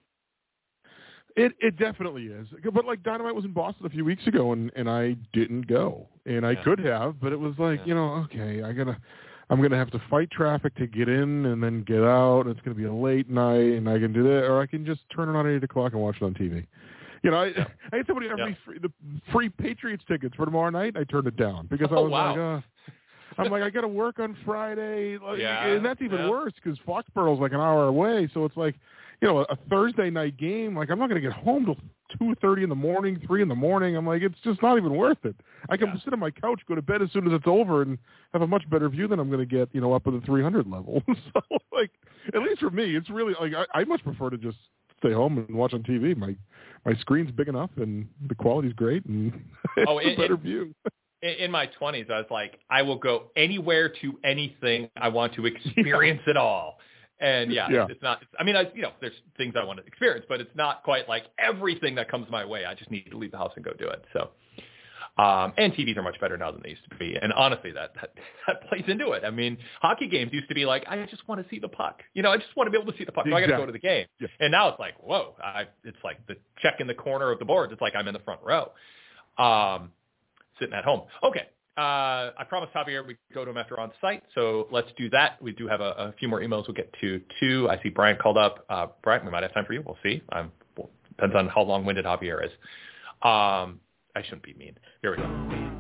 It it definitely is. But like Dynamite was in Boston a few weeks ago and, and I didn't go. And I yeah. could have, but it was like, yeah. you know, okay, I gotta I'm gonna have to fight traffic to get in and then get out, and it's gonna be a late night, and I can do that, or I can just turn it on at eight o'clock and watch it on T V. You know, I yeah. I had somebody offer yeah. me free, the free Patriots tickets for tomorrow night. I turned it down because oh, I was wow. like, uh, I'm like, I got to work on Friday, like, yeah. and that's even yeah. worse because Foxborough's like an hour away, so it's like, you know, a Thursday night game. Like, I'm not going to get home till two thirty in the morning, three in the morning. I'm like, it's just not even worth it. I can yeah. sit on my couch, go to bed as soon as it's over, and have a much better view than I'm going to get, you know, up at the three hundred level. So, like, at least for me, it's really like I, I much prefer to just stay home and watch on T V. My my screen's big enough, and the quality's great, and it's oh, it, a better it, view. In my twenties, I was like, I will go anywhere to anything. I want to experience yeah. it all. And yeah, yeah. it's not, I mean, I, you know, there's things I want to experience, but it's not quite like everything that comes my way. I just need to leave the house and go do it. So, um, and T Vs are much better now than they used to be. And honestly, that, that, that plays into it. I mean, hockey games used to be like, I just want to see the puck. You know, I just want to be able to see the puck. So exactly. I got to go to the game. Yeah. And now it's like, whoa, I, it's like the check in the corner of the board. It's like I'm in the front row, um, sitting at home. Okay. Uh, I promised Javier we'd go to him after on site, so let's do that. We do have a, a few more emails we'll get to, too. I see Brian called up. Uh, Brian, we might have time for you. We'll see. Um, well, depends on how long-winded Javier is. Um, I shouldn't be mean. Here we go.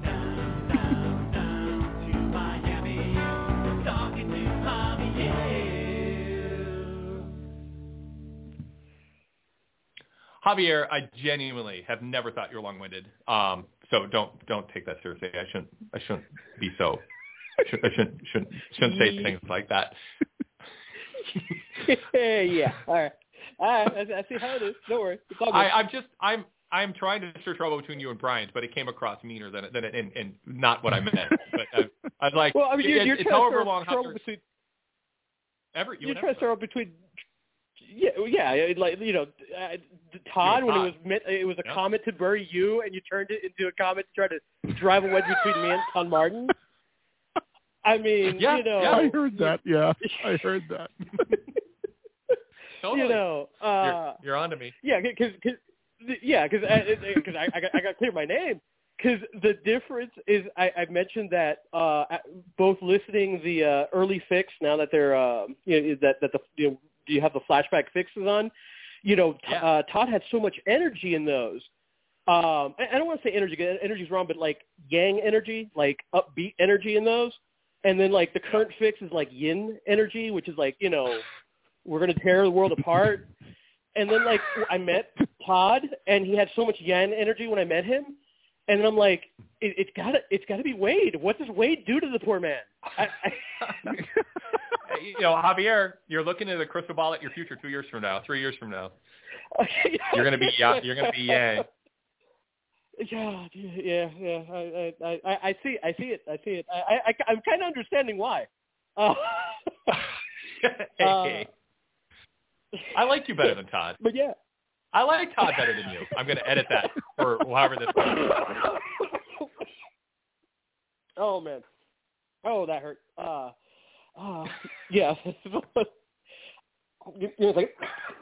Javier, I genuinely have never thought you're long-winded. Um, so don't don't take that seriously. I shouldn't I shouldn't be so. I shouldn't I shouldn't shouldn't, shouldn't say things like that. Yeah. All right. All right. I, I see how it is. Don't worry. It's all good. I, I'm just I'm I'm trying to stir trouble between you and Brian, but it came across meaner than it, than it, and, and not what I meant. But I, I was like, well, I mean, you're, it, you're it's trying however to long. trouble between. Ever, you you're trying to throw between. Yeah, yeah, like you know, uh, Todd, when it was meant, it was a yeah. comment to bury you, and you turned it into a comment to try to drive a wedge between me and Todd Martin. I mean, yeah, you know, yeah. I heard that. Yeah, I heard that. Totally. You know, uh, you're, you're on to me. Yeah, because yeah, because because I, I, I got to clear my name. Because the difference is, I, I mentioned that uh, both listening the uh, early fix now that they're uh, you know, that that the you know, do you have the flashback fixes on? You know, t- yeah. uh, Todd had so much energy in those, Um, I, I don't want to say energy. Energy's wrong, but like yang energy, like upbeat energy in those. And then like the current fix is like yin energy, which is like, you know, we're going to tear the world apart. And then like I met Todd, and he had so much yin energy when I met him. And then I'm like, it, it's got to it's got to be Wade. What does Wade do to the poor man? I, I... you know, Javier, you're looking at the crystal ball at your future two years from now, three years from now. You're gonna be yeah, you're gonna be yang. Yeah, yeah, yeah. I, I, I, I see, I see it, I see it. I, I, I'm kind of understanding why. Uh, hey, uh, I like you better than Todd. But yeah, I like Todd better than you. I'm gonna edit that for however this goes. Oh man, oh that hurt. Uh, uh yeah. Give me a second.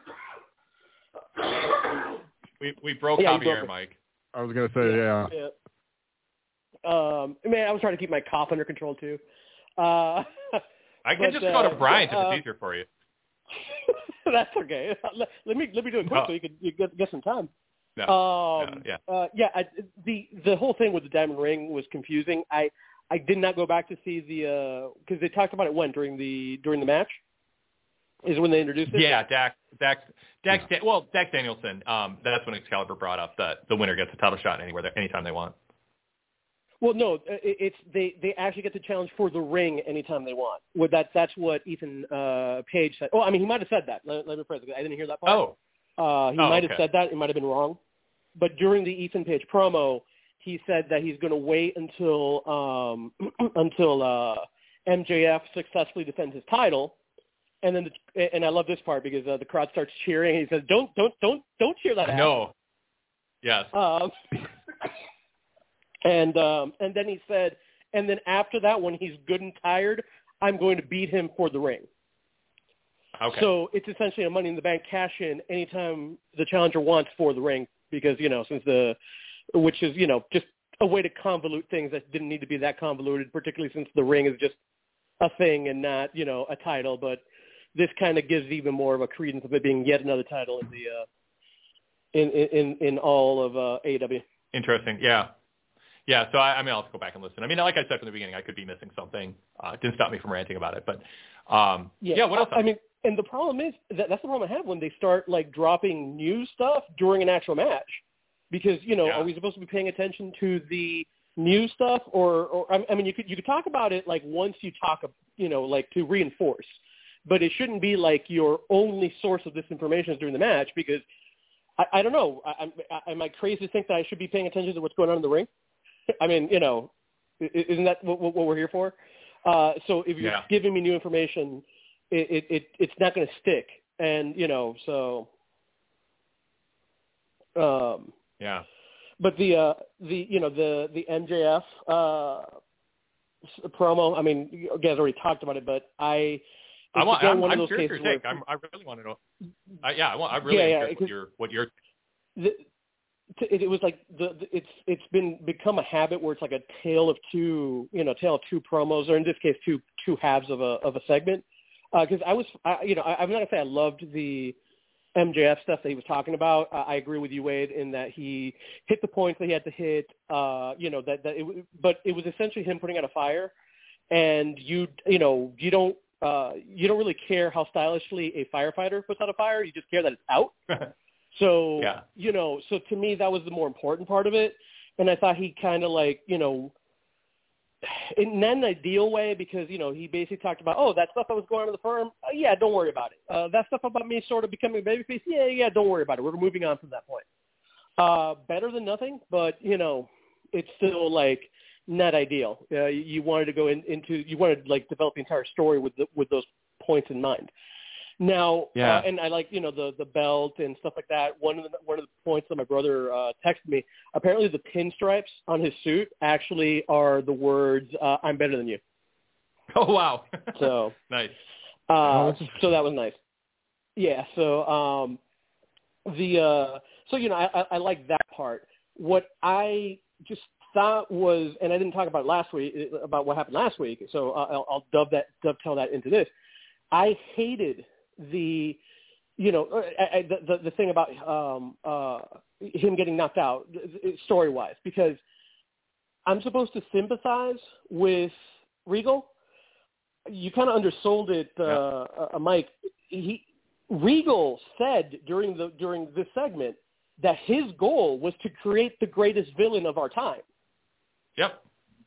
We we broke yeah, Javier, Mike. I was gonna say yeah. yeah. yeah. Um, man, I was trying to keep my cough under control too. Uh, I can but, just uh, go to Bryant uh, if it's easier for you. That's okay. Let, let me let me do it quick no. so you can you get get some time. No. Um, no. Yeah. Uh, yeah. I, the the whole thing with the diamond ring was confusing. I I did not go back to see the because uh, they talked about it when during the during the match. Is when they introduced it? Yeah, Dax, Dax, Dax. Yeah. Well, Dax Danielson. Um, that's when Excalibur brought up that the winner gets a title shot anywhere, anytime they want. Well, no, it, it's they, they actually get the challenge for the ring anytime they want. Well, that that's what Ethan uh, Page said. Oh, I mean, he might have said that. Let, let me phrase it. I didn't hear that part. Oh, uh, he oh, might okay. have said that. It might have been wrong. But during the Ethan Page promo, he said that he's going to wait until um, until uh, M J F successfully defends his title. And then, the, and I love this part because uh, the crowd starts cheering. He says, "Don't, don't, don't, don't cheer that out." No. Yes. Um, and um, and then he said, and then after that, when he's good and tired, I'm going to beat him for the ring. Okay. So it's essentially a Money in the Bank cash in anytime the challenger wants for the ring, because you know since the, which is you know just a way to convolute things that didn't need to be that convoluted, particularly since the ring is just a thing and not you know a title, but this kind of gives even more of a credence of it being yet another title in the uh, in, in in all of uh, A E W. Interesting. Yeah. Yeah. So I, I mean, I'll have to go back and listen. I mean, like I said from the beginning, I could be missing something. Uh, it didn't stop me from ranting about it, but um, yeah. yeah. What else? I, I mean, and the problem is that that's the problem I have when they start like dropping new stuff during an actual match, because you know, yeah. are we supposed to be paying attention to the new stuff, or, or I mean, you could you could talk about it like once you talk, you know, like to reinforce. But it shouldn't be like your only source of this information is during the match, because I, I don't know. I, I, am I crazy to think that I should be paying attention to what's going on in the ring? I mean, you know, isn't that what, what we're here for? Uh, so if you're yeah. giving me new information, it, it, it it's not going to stick. And, you know, so. Um, yeah. But the, uh, the you know, the, the M J F uh, promo, I mean, you guys already talked about it, but I – I want, I'm, one I'm of those curious your take. where, I'm, I really want to know. Uh, yeah, I want. I really yeah, yeah, yeah, what your what your. The, it, it was like the, the it's it's been become a habit where it's like a tale of two you know tale of two promos, or in this case two two halves of a of a segment. Because uh, I was I, you know I, I'm not gonna say I loved the M J F stuff that he was talking about. Uh, I agree with you, Wade, in that he hit the points that he had to hit. Uh, you know that that it, but it was essentially him putting out a fire, and you you know you don't. Uh, you don't really care how stylishly a firefighter puts out a fire. You just care that it's out. So, yeah. you know, so to me, that was the more important part of it. And I thought he kind of like, you know, in not an ideal way, because, you know, he basically talked about, oh, that stuff that was going on in the firm. Uh, yeah, don't worry about it. Uh, that stuff about me sort of becoming a babyface. Yeah, yeah, don't worry about it. We're moving on from that point. Uh, better than nothing, but, you know, it's still like, not ideal. Uh, you wanted to go in, into, you wanted to like develop the entire story with the, with those points in mind. Now, yeah. uh, and I like, you know, the, the belt and stuff like that. One of the, one of the points that my brother uh, texted me, apparently the pinstripes on his suit actually are the words, uh, I'm better than you. Oh, wow. So nice. Uh, so that was nice. Yeah. So, um, the, uh, so, you know, I, I, I like that part. What I just thought was, and I didn't talk about it last week, about what happened last week, so I'll, I'll dove that, dovetail that into this. I hated the you know, I, I, the, the the thing about um, uh, him getting knocked out story wise, because I'm supposed to sympathize with Regal. You kind of undersold it, uh, yeah. uh, Mike. He Regal said during the during this segment that his goal was to create the greatest villain of our time. Yep.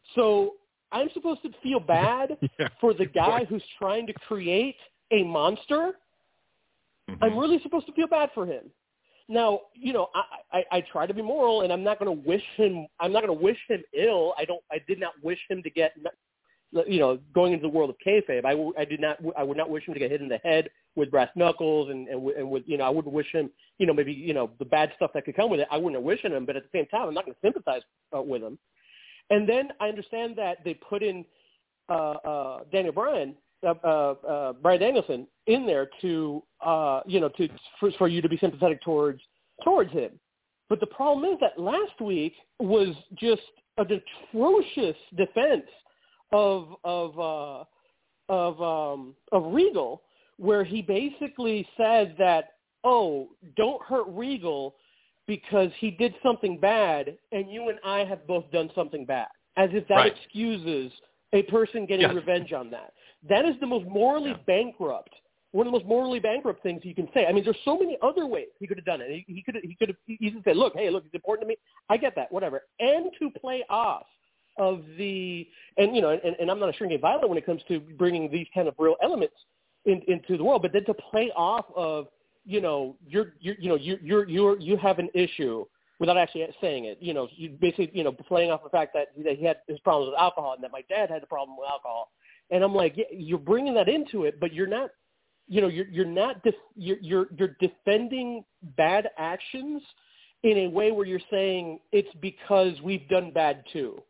So I'm supposed to feel bad yeah, for the guy who's trying to create a monster. Mm-hmm. I'm really supposed to feel bad for him. Now, you know, I, I, I try to be moral, and I'm not going to wish him. I'm not going to wish him ill. I don't. I did not wish him to get, you know, going into the world of kayfabe. I, I did not. I would not wish him to get hit in the head with brass knuckles, and and, and with, you know, I wouldn't wish him, you know, maybe, you know, the bad stuff that could come with it. I wouldn't have wished him, but at the same time, I'm not going to sympathize uh, with him. And then I understand that they put in uh, uh, Daniel Bryan, uh, uh, uh, Bryan Danielson in there to, uh, you know, to for, for you to be sympathetic towards towards him. But the problem is that last week was just an atrocious defense of of uh, of um, of Regal, where he basically said that, oh, don't hurt Regal because he did something bad, and you and I have both done something bad, as if that right. excuses a person getting yes. revenge on that. That is the most morally yeah. bankrupt, one of the most morally bankrupt things you can say. I mean, there's so many other ways he could have done it. He, he could have, he could have easily said, look, hey, look, it's important to me. I get that, whatever. And to play off of the, and, you know, and, and I'm not a shrinking violet when it comes to bringing these kind of real elements in, into the world, but then to play off of, you know, you're, you're, you know, you're, you're, you're, you have an issue without actually saying it. You know, you basically, you know, playing off the fact that, that he had his problems with alcohol and that my dad had a problem with alcohol. And I'm like, yeah, you're bringing that into it, but you're not, you know, you're, you're not, def- you're, you're, you're defending bad actions in a way where you're saying it's because we've done bad too.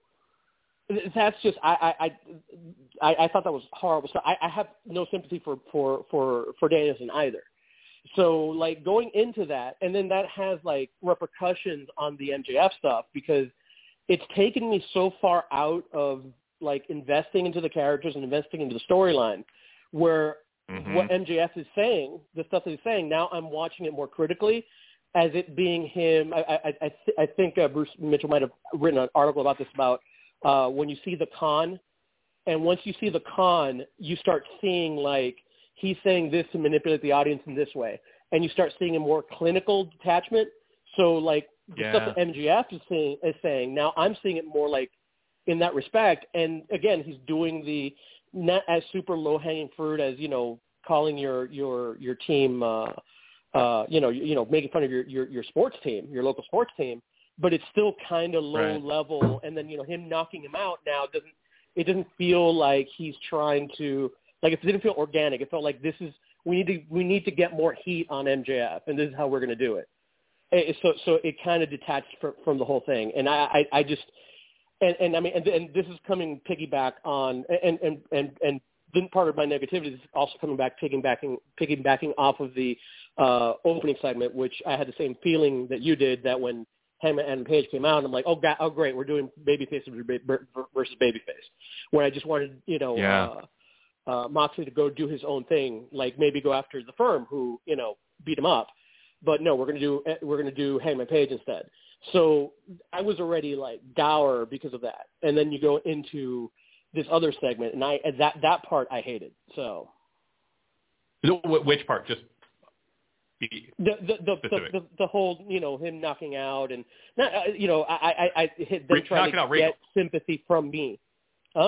That's just, I, I, I, I thought that was horrible. So I, I have no sympathy for, for, for, for Danielson either. So, like, going into that, and then that has, like, repercussions on the M J F stuff because it's taken me so far out of, like, investing into the characters and investing into the storyline where mm-hmm. what M J F is saying, the stuff that he's saying, now I'm watching it more critically as it being him. I, I, I, th- I think uh, Bruce Mitchell might have written an article about this about uh, when you see the con, and once you see the con, you start seeing, like, he's saying this to manipulate the audience in this way. And you start seeing a more clinical detachment. So, like, the yeah. stuff that M J F is saying, is saying, now I'm seeing it more like in that respect. And, again, he's doing the not as super low-hanging fruit as, you know, calling your your your team, uh, uh, you know, you, you know, making fun of your, your, your sports team, your local sports team. But it's still kind of low right. level. And then, you know, him knocking him out now doesn't – it doesn't feel like he's trying to – like, it didn't feel organic. It felt like this is we need to we need to get more heat on M J F, and this is how we're going to do it. it. So so it kind of detached from, from the whole thing, and I, I, I just and, and I mean and, and this is coming piggyback on and and and and then part of my negativity is also coming back piggybacking piggybacking off of the uh, opening segment, which I had the same feeling that you did that when Hangman and Page came out, I'm like, oh god, oh great, we're doing babyface versus babyface, where I just wanted you know. Yeah. Uh, Uh, Moxley to go do his own thing, like maybe go after the Firm who, you know, beat him up. But no, we're going to do, we're going to do Hangman Page instead. So I was already like dour because of that. And then you go into this other segment and I, that, that part I hated. So. Which part? Just the, the, the, the, the, the whole, you know, him knocking out and not, uh, you know, I, I, I hit them trying to get Regal. Sympathy from me. Huh?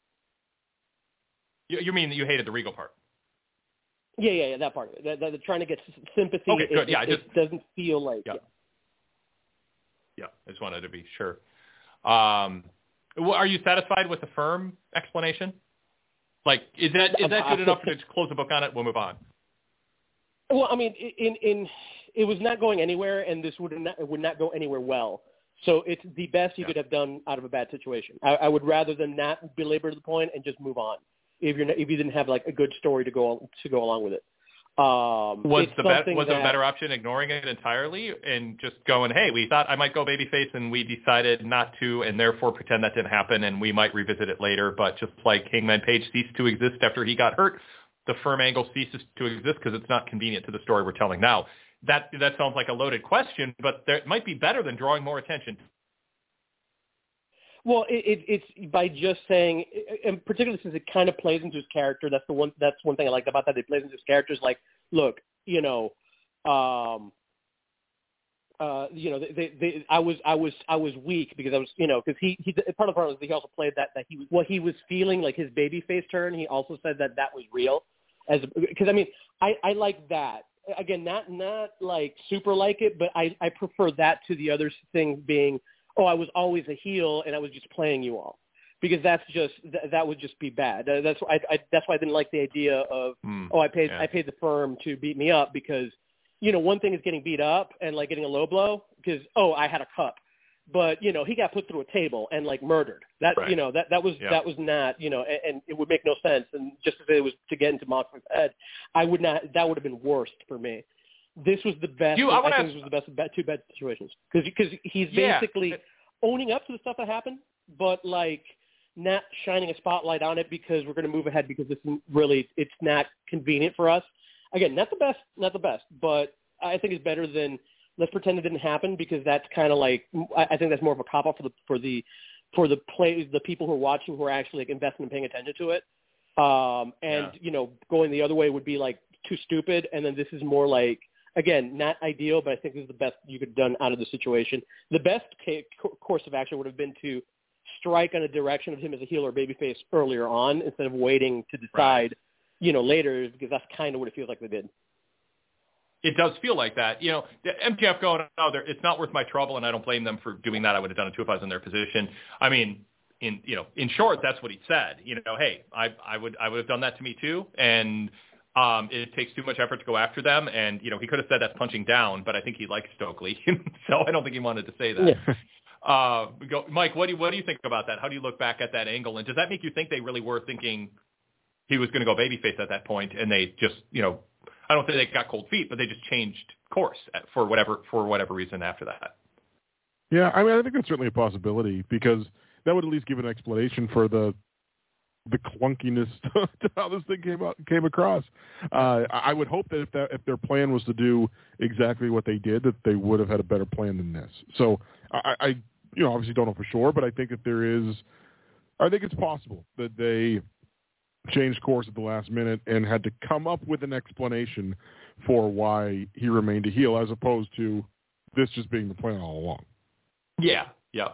You, you mean that you hated the Regal part? Yeah, yeah, yeah, that part of it. That, that, that trying to get sympathy. Okay, good. It, yeah, it, just it doesn't feel like. Yeah. yeah. Yeah, I just wanted to be sure. Um, well, are you satisfied with the Firm explanation? Like, is that is that good enough to close the book on it? We'll move on. Well, I mean, in in it was not going anywhere, and this would not it would not go anywhere well. So it's the best you yeah. could have done out of a bad situation. I, I would rather than not belabor the point and just move on. If you're not, if you didn't have like a good story to go to go along with it, um, was the be- was that, a better option ignoring it entirely and just going, hey, we thought I might go babyface and we decided not to, and therefore pretend that didn't happen, and we might revisit it later. But just like Hangman Page ceased to exist after he got hurt, the firm angle ceases to exist because it's not convenient to the story we're telling now. That that sounds like a loaded question, but there, it might be better than drawing more attention. Well, it, it, it's by just saying, and particularly since it kind of plays into his character. That's the one. That's one thing I like about that. It plays into his character. Is like, look, you know, um, uh, you know, they, they, I was, I was, I was weak because I was, you know, because he, he, part of the problem is he also played that that he was what he was feeling like his babyface turn. He also said that that was real, as because I mean, I, I like that. Again, not not like super like it, but I, I prefer that to the other thing being, oh, I was always a heel and I was just playing you all, because that's just th- that would just be bad. Uh, that's why I, I that's why I didn't like the idea of mm, oh I paid yeah. I paid the firm to beat me up, because you know one thing is getting beat up and like getting a low blow because oh I had a cup, but you know he got put through a table and like murdered. That right. you know that that was yeah. that was not you know and, and it would make no sense. And just if it was to get into Moxley's head, I would not. That would have been worst for me. This was the best. You, I, I think ask, this was the best bad, two bad situations because because he's yeah. basically owning up to the stuff that happened, but like not shining a spotlight on it because we're going to move ahead because it's really it's not convenient for us. Again, not the best, not the best, but I think it's better than let's pretend it didn't happen, because that's kind of like I think that's more of a cop out for the for the for the play the people who are watching who are actually like investing and paying attention to it. Um, and yeah. you know, going the other way would be like too stupid, and then this is more like. Again, not ideal, but I think this is the best you could have done out of the situation. The best course of action would have been to strike on a direction of him as a heel or babyface earlier on instead of waiting to decide, right. you know, later, because that's kind of what it feels like they did. It does feel like that. You know, the M J F going, oh, it's not worth my trouble, and I don't blame them for doing that. I would have done it too if I was in their position. I mean, in you know, in short, that's what he said. You know, hey, I, I would I would have done that to me too, and Um, it takes too much effort to go after them, and you know he could have said that's punching down, but I think he likes Stokely, so I don't think he wanted to say that. Yeah. Uh, go, Mike, what do you what do you think about that? How do you look back at that angle, and does that make you think they really were thinking he was going to go babyface at that point, and they just you know I don't think they got cold feet, but they just changed course at, for whatever for whatever reason after that? Yeah, I mean I think that's certainly a possibility, because that would at least give an explanation for the. the clunkiness to how this thing came out, came across. Uh, I would hope that if that if their plan was to do exactly what they did, that they would have had a better plan than this. So I, I you know, obviously don't know for sure, but I think that there is, I think it's possible that they changed course at the last minute and had to come up with an explanation for why he remained a heel, as opposed to this just being the plan all along. Yeah. Yeah.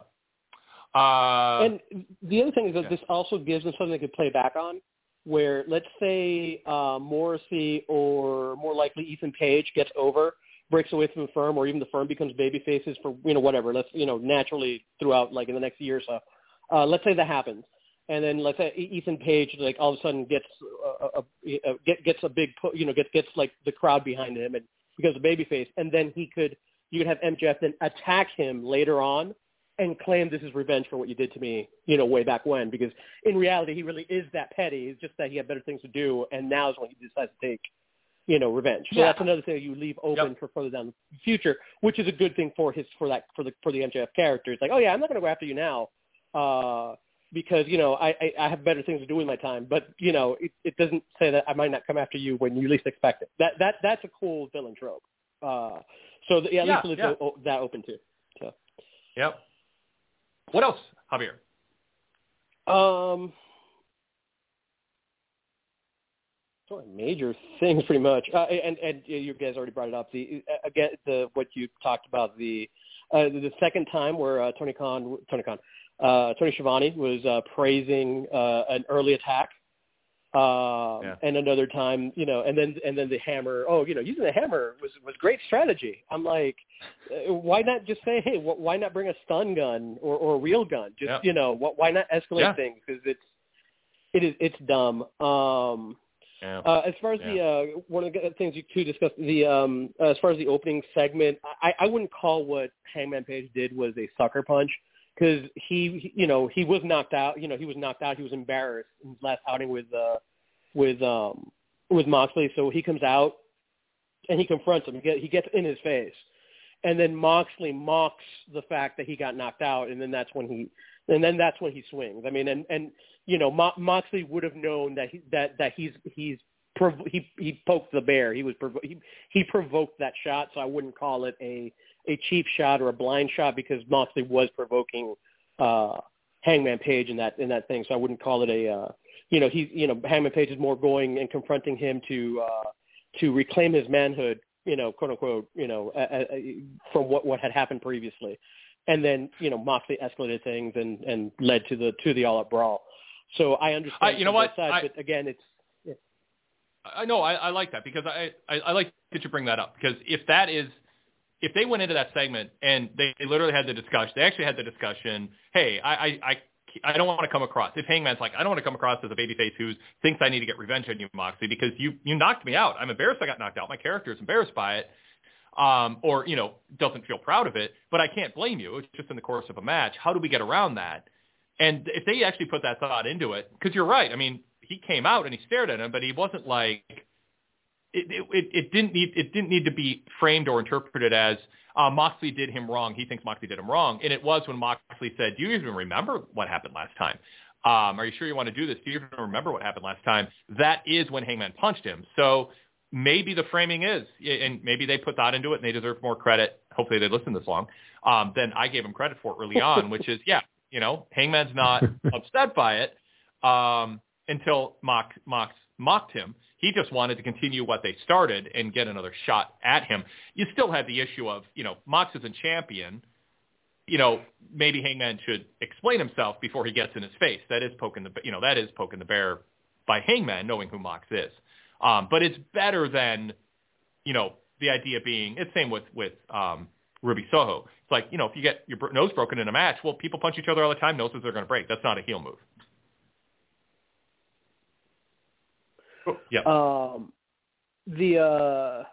Uh, and the other thing is that yeah. this also gives them something they could play back on, where let's say uh, Morrissey or more likely Ethan Page gets over, breaks away from the firm, or even the firm becomes baby faces for, you know, whatever. Let's, you know, naturally throughout, like in the next year or so. Uh, let's say that happens. And then let's say Ethan Page, like all of a sudden gets a, a, a, get, gets a big, you know, gets, gets like the crowd behind him and becomes a baby face. And then he could, you could have M J F then attack him later on and claim this is revenge for what you did to me, you know, way back when, because in reality, he really is that petty. It's just that he had better things to do, and now is when he decides to take, you know, revenge. So yeah. that's another thing that you leave open yep. for further down the future, which is a good thing for his, for that, for the, for the M J F character. It's like, oh yeah, I'm not going to go after you now, uh, because, you know, I, I, I have better things to do with my time, but, you know, it, it doesn't say that I might not come after you when you least expect it. That, that, that's a cool villain trope. Uh, so the, yeah, at yeah, least leave yeah. that open too. So. Yep. What else, Javier? Um, sort of major things, pretty much. Uh, and and you guys already brought it up. The again, the what you talked about the uh, the second time where uh, Tony Khan, Tony Khan, uh, Tony Schiavone was uh, praising uh, an early attack. Um, yeah. And another time, you know, and then and then the hammer. Oh, you know, using the hammer was was great strategy. I'm like, uh, why not just say, hey, wh- why not bring a stun gun or, or a real gun? Just yeah. you know, wh- why not escalate yeah. things? Because it's it is it's dumb. Um, yeah. uh, as far as yeah. the uh, one of the things you two discussed, the um, uh, as far as the opening segment, I, I wouldn't call what Hangman Page did was a sucker punch. Because he, he, you know, he was knocked out. You know, he was knocked out. He was embarrassed in his last outing with, uh, with, um, with Moxley. So he comes out and he confronts him. He, get, he gets in his face, and then Moxley mocks the fact that he got knocked out, and then that's when he, and then that's when he swings. I mean, and and you know, Mo- Moxley would have known that he, that that he's he's prov- he he poked the bear. He was provo- he he provoked that shot, so I wouldn't call it a a cheap shot or a blind shot because Moxley was provoking uh, Hangman Page in that in that thing. So I wouldn't call it a uh, you know he you know Hangman Page is more going and confronting him to uh, to reclaim his manhood, you know, quote unquote, you know, uh, uh, from what what had happened previously. And then, you know, Moxley escalated things and, and led to the to the all-out brawl. So I understand I, you know what? Sides, I, but again, it's. Yeah. I know I, I like that because I, I I like that you bring that up because if that is if they went into that segment and they, they literally had the discussion, they actually had the discussion. Hey, I I I, I don't want to come across. If Hangman's like, I don't want to come across as a babyface who thinks I need to get revenge on you, Moxley, because you you knocked me out. I'm embarrassed I got knocked out. My character is embarrassed by it. Um, or, you know, doesn't feel proud of it, but I can't blame you. It's just in the course of a match. How do we get around that? And if they actually put that thought into it, because you're right. I mean, he came out and he stared at him, but he wasn't like it, it, it didn't need it didn't need to be framed or interpreted as uh, Moxley did him wrong. He thinks Moxley did him wrong. And it was when Moxley said, do you even remember what happened last time? Um, are you sure you want to do this? Do you even remember what happened last time? That is when Hangman punched him. So maybe the framing is, and maybe they put that into it and they deserve more credit. Hopefully they listened this long. Um, then I gave them credit for it early on, which is, yeah, you know, Hangman's not upset by it um, until Mox, Mox mocked him. He just wanted to continue what they started and get another shot at him. You still have the issue of, you know, Mox is a champion. You know, maybe Hangman should explain himself before he gets in his face. That is poking the, you know, that is poking the bear by Hangman knowing who Mox is. Um, but it's better than, you know, the idea being, it's same with, with um, Ruby Soho. It's like, you know, if you get your nose broken in a match, well, people punch each other all the time, noses are going to break. That's not a heel move. Oh, yeah. Um, the, uh,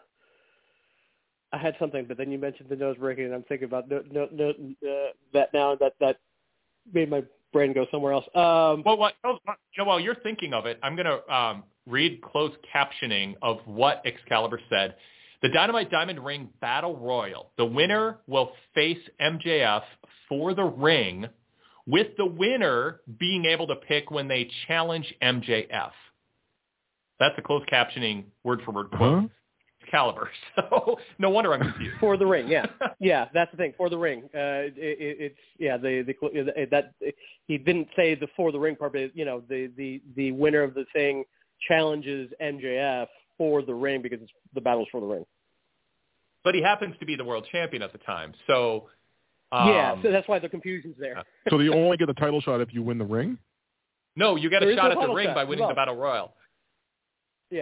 I had something, but then you mentioned the nose breaking, and I'm thinking about no, no, no, uh, that now, that, that made my brain go somewhere else. Um, well, what, you know, while you're thinking of it, I'm going to um, read closed captioning of what Excalibur said. The Dynamite Diamond Ring Battle Royal. The winner will face M J F for the ring, with the winner being able to pick when they challenge M J F. That's a closed captioning word for word quote. Uh-huh. Excalibur. So no wonder I'm confused. For the ring, yeah, yeah, that's the thing. For the ring, uh, it, it, it's yeah. The, the that he didn't say the for the ring part, but you know, the the the winner of the thing challenges M J F for the ring because it's, the battle's for the ring. But he happens to be the world champion at the time, so um, yeah. So that's why the confusion's there. So you only get the title shot if you win the ring? No, you get there a shot no at the ring shot. by winning no. the Battle Royal. Yeah.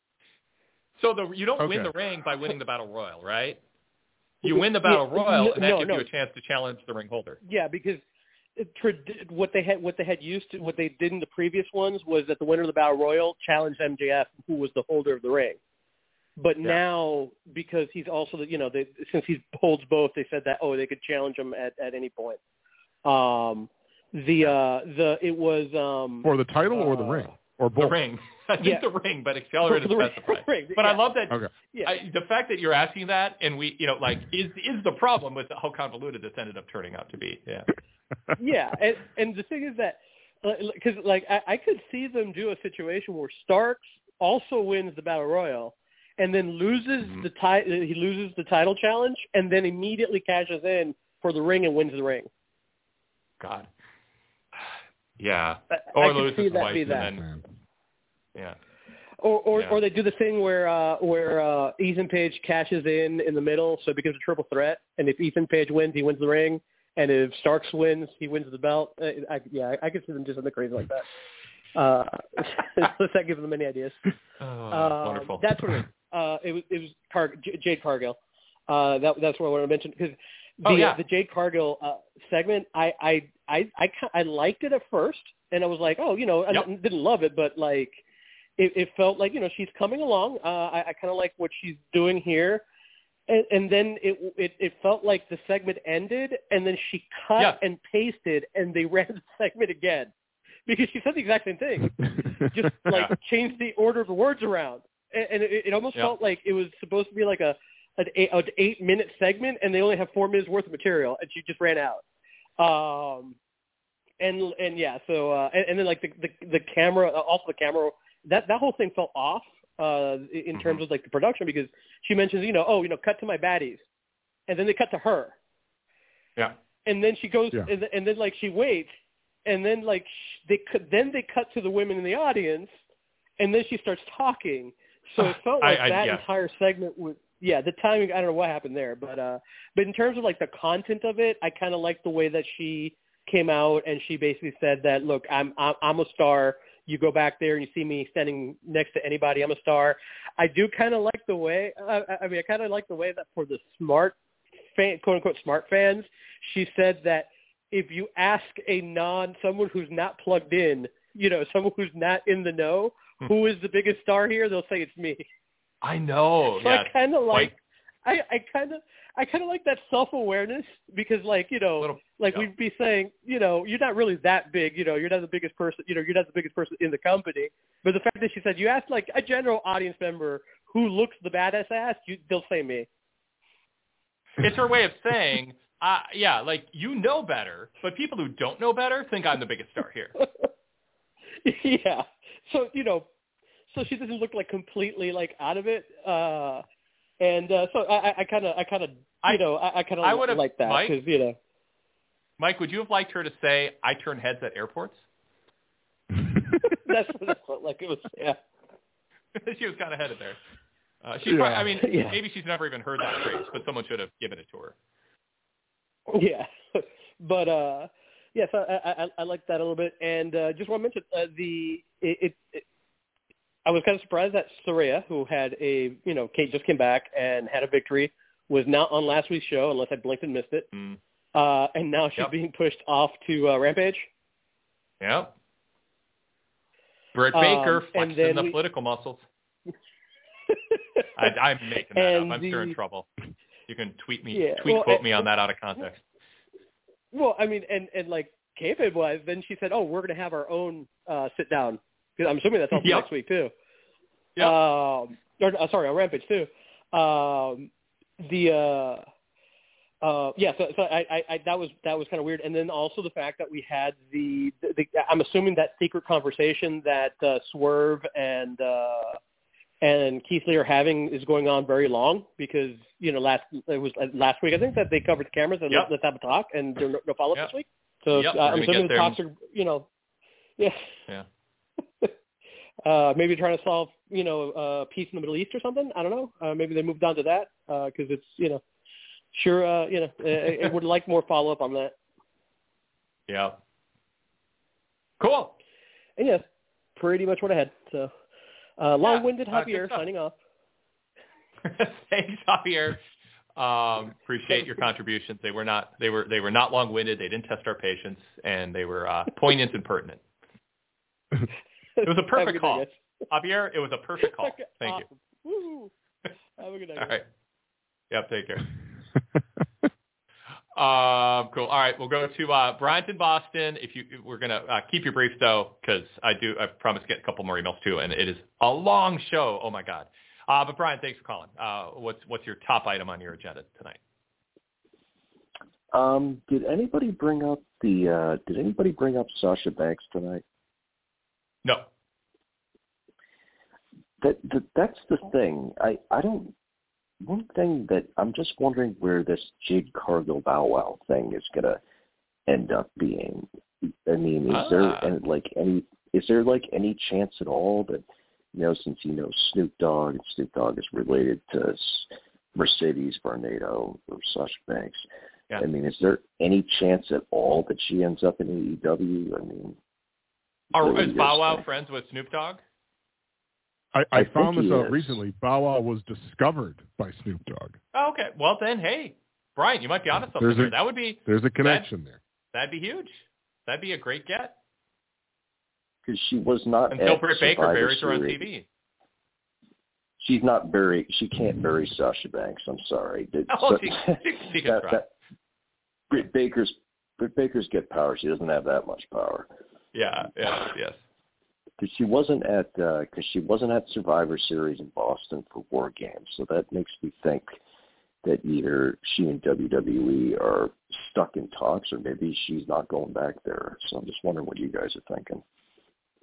So the, you don't okay. win the ring by winning the Battle Royal, right? You win the Battle yeah, Royal, and that no, gives no. you a chance to challenge the ring holder. Yeah, because it, what they had, what they had used to, what they did in the previous ones was that the winner of the Battle Royal challenged M J F, who was the holder of the ring. But yeah. now, because he's also, the, you know, they, since he holds both, they said that oh, they could challenge him at, at any point. Um, the uh, the it was um, for the title uh, or the ring or both. The ring. I think yeah. the ring, but Excalibur to specify. Ring. But yeah. I love that. Okay. Yeah. I, the fact that you're asking that, and we, you know, like, is is the problem with how convoluted this ended up turning out to be? Yeah. yeah, and and the thing is that because like I, I could see them do a situation where Starks also wins the Battle Royal, and then loses mm-hmm. the ti- he loses the title challenge, and then immediately cashes in for the ring and wins the ring. God. Yeah. I, or I loses see that twice be and that. then. Yeah. Or or, yeah. or they do the thing where uh, where uh, Ethan Page cashes in in the middle, so it becomes a triple threat. And if Ethan Page wins, he wins the ring. And if Starks wins, he wins the belt. Uh, I, yeah, I, I could see them do something crazy like that. Uh, let's not give them any ideas. Oh, um, wonderful. That's what it was. Uh, it was it was Car- J- Jade Cargill. Uh, that that's what I want to mention because the oh, yeah. uh, the Jade Cargill uh, segment, I I, I I I liked it at first, and I was like, oh, you know, I yep. didn't love it, but like. It, it felt like, you know, she's coming along. Uh, I, I kind of like what she's doing here. And, and then it, it it felt like the segment ended, and then she cut yeah. and pasted, and they ran the segment again. Because she said the exact same thing. Just, like, yeah. changed the order of the words around. And, and it, it almost yeah. felt like it was supposed to be like a an eight, an eight-minute segment, and they only have four minutes worth of material, and she just ran out. Um, and, and yeah, so, uh, and, and then, like, the, the, the camera, also the camera, That that whole thing felt off. uh, in mm-hmm. terms of like the production, because she mentions, you know, oh, you know, cut to my baddies, and then they cut to her. Yeah. And then she goes, yeah. and, and then like she waits, and then like sh- they then they cut to the women in the audience, and then she starts talking. So it felt like I, I, that yeah. entire segment was, yeah, the timing. I don't know what happened there, but uh, but in terms of like the content of it, I kind of liked the way that she came out and she basically said that, look, I'm I'm, I'm a star. You go back there and you see me standing next to anybody, I'm a star. I do kind of like the way. Uh, I mean, I kind of like the way that for the smart fan, quote unquote smart fans, she said that if you ask a non someone who's not plugged in, you know, someone who's not in the know, who is the biggest star here, they'll say it's me. I know. So yeah, I kind of like, quite... I, I kind of, I kind of like that self-awareness because, like, you know, Little, like yeah. we'd be saying, you know, you're not really that big, you know, you're not the biggest person, you know, you're not the biggest person in the company. But the fact that she said, you ask like a general audience member who looks the badass ass, you, they'll say me. It's her way of saying, uh, yeah, like you know better, but people who don't know better think I'm the biggest star here. Yeah. So, you know, so she doesn't look like completely like out of it. Uh, and uh, so I kind of, I kind of, you know, I, I kind of like that because, you know. Mike, would you have liked her to say, I turn heads at airports? That's what it felt like it was, yeah. She was kind of headed there. Uh, she, yeah. probably, I mean, yeah. maybe she's never even heard that phrase, but someone should have given it to her. Yeah. But, uh, yeah, so I, I, I like that a little bit. And uh, just want to mention uh, the, it, it, it I was kind of surprised that Saraya, who had a, you know, Kate just came back and had a victory, was not on last week's show unless I blinked and missed it. Mm. Uh, and now she's yep. being pushed off to uh, Rampage. Yep. Britt Baker um, flexing the we... political muscles. I, I'm making that and up. I'm the... sure in trouble. You can tweet me, yeah. tweet well, quote and... me on that out of context. Well, I mean, and, and like kayfabe was, then she said, oh, we're going to have our own uh, sit down. I'm assuming that's also yep. next week too. Yep. Um, or, uh, sorry, on Rampage too. Um, the uh, uh, yeah, so, so I, I, I that was that was kind of weird, and then also the fact that we had the, the, the I'm assuming that secret conversation that uh, Swerve and uh, and Keith Lee are having is going on very long because you know last it was uh, last week I think that they covered the cameras and yep. let's, let's have a talk, and there's no, no follow up yep. this week. So yep. uh, I'm assuming the talks are you know yeah yeah. Uh, maybe trying to solve, you know, uh, peace in the Middle East or something. I don't know. Uh, maybe they moved on to that because uh, it's, you know, sure, uh, you know, I, I would like more follow up on that. Yeah. Cool. And yes, pretty much what I had. So, uh, long-winded yeah, uh, Javier signing off. Thanks, Javier. Um, appreciate your contributions. They were not, they were, they were not long-winded. They didn't test our patience, and they were uh, poignant and pertinent. It was a perfect call. Day, Javier, it was a perfect call. Okay, Thank awesome. you. Woo. Have a good night. All right. Yep, take care. um, cool. All right, we'll go to uh, Bryant in Boston. If you, we're going to uh, keep you brief, though, because I do, I promise to get a couple more emails, too, and it is a long show. Oh, my God. Uh, but, Brian, thanks for calling. Uh, what's what's your top item on your agenda tonight? Um, did anybody bring up the, uh, did anybody bring up Sasha Banks tonight? No. That, that that's the thing. I, I don't. One thing that I'm just wondering where this Jade Cargill Bow Wow thing is gonna end up being. I mean, is ah. there any, like any is there like any chance at all that you know since you know Snoop Dogg and Snoop Dogg is related to Mercedes Varnado or Sasha Banks? Yeah. I mean, is there any chance at all that she ends up in A E W? I mean. Are, is Bow Wow friends with Snoop Dogg? I, I, I found this out is. recently. Bow Wow was discovered by Snoop Dogg. Oh, okay. Well, then, hey, Brian, you might be onto something there's there. A, that would be there's a connection that, there. That'd be huge. That'd be a great get. Because she was not until Britt Baker Survivor buries her on Series. T V. She's not bury. She can't bury Sasha Banks. I'm sorry. That, Oh, so, she, she, she can that, try. That, Britt Baker's Britt Baker's get power. She doesn't have that much power. Yeah. Yeah. Yes. Because she wasn't at because uh, she wasn't at Survivor Series in Boston for War Games, so that makes me think that either she and W W E are stuck in talks, or maybe she's not going back there. So I'm just wondering what you guys are thinking.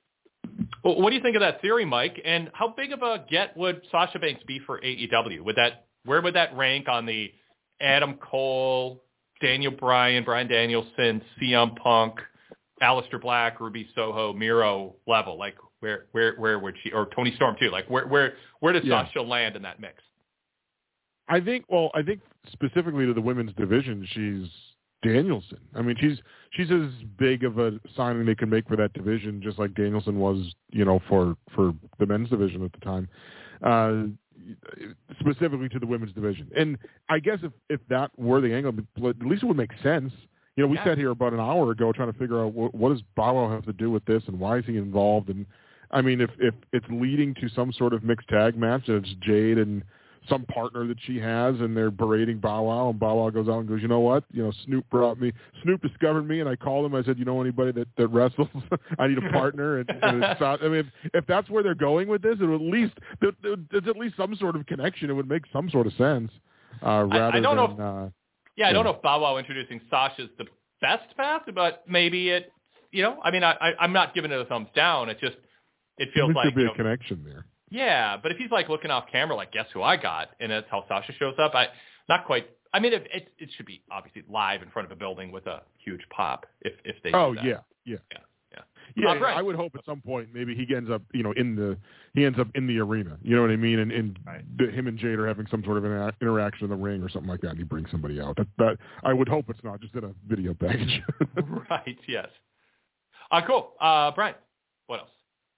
Well, what do you think of that theory, Mike? And how big of a get would Sasha Banks be for A E W? Would that where would that rank on the Adam Cole, Daniel Bryan, Bryan Danielson, C M Punk, Aleister Black, Ruby Soho, Miro level? Like where where where would she, or Toni Storm too? Like where where where does yeah. Sasha land in that mix? I think well, I think specifically to the women's division, she's Danielson. I mean, she's she's as big of a signing they can make for that division, just like Danielson was, you know, for for the men's division at the time, uh, specifically to the women's division. And I guess if if that were the angle, at least it would make sense. You know, we yeah. sat here about an hour ago trying to figure out what, what does Bow Wow have to do with this, and why is he involved? And I mean, if if it's leading to some sort of mixed tag match, it's Jade and some partner that she has, and they're berating Bow Wow, and Bow Wow goes out and goes, you know what? You know, Snoop brought me, Snoop discovered me, and I called him. I said, you know anybody that, that wrestles? I need a partner. And, and it's not, I mean, if, if that's where they're going with this, it would at least, there's at least some sort of connection. It would make some sort of sense. Uh, rather I, I don't than, know. If, uh, yeah, I don't know if Bow Wow introducing Sasha's the best path, but maybe it, you know, I mean, I, I, I'm not giving it a thumbs down. It just, it feels there like should be you a know, connection there. Yeah, but if he's like looking off camera, like, guess who I got, and that's how Sasha shows up, I not quite. I mean, it it, it should be obviously live in front of a building with a huge pop. If if they oh do that. yeah yeah yeah yeah yeah, uh, yeah right. I would hope at some point maybe he ends up you know in the he ends up in the arena. You know what I mean? And and right. the, him and Jade are having some sort of an interaction in the ring or something like that, and he brings somebody out. That that I would hope it's not just in a video package. Right. Yes. Uh, cool. Uh, Brian, what else?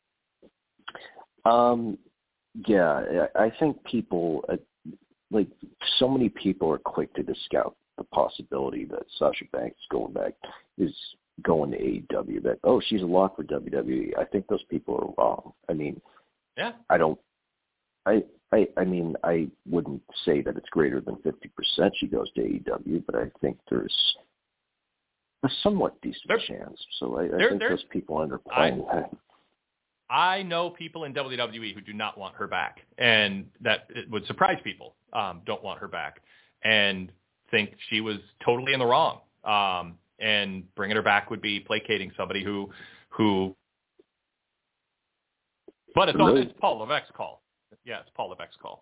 Um. Yeah, I think people, uh, like so many people are quick to discount the possibility that Sasha Banks going back is going to A E W, that, oh, she's a lock for W W E. I think those people are wrong. I mean, yeah, I don't, I, I, I mean, I wouldn't say that it's greater than fifty percent she goes to A E W, but I think there's a somewhat decent there, chance. So I, I there, think those people are underplaying that. I know people in W W E who do not want her back, and that it would surprise people, um, don't want her back, and think she was totally in the wrong. Um, and bringing her back would be placating somebody who, who, but it's, all, it's Paul Levesque's call. Yeah, it's Paul Levesque's call.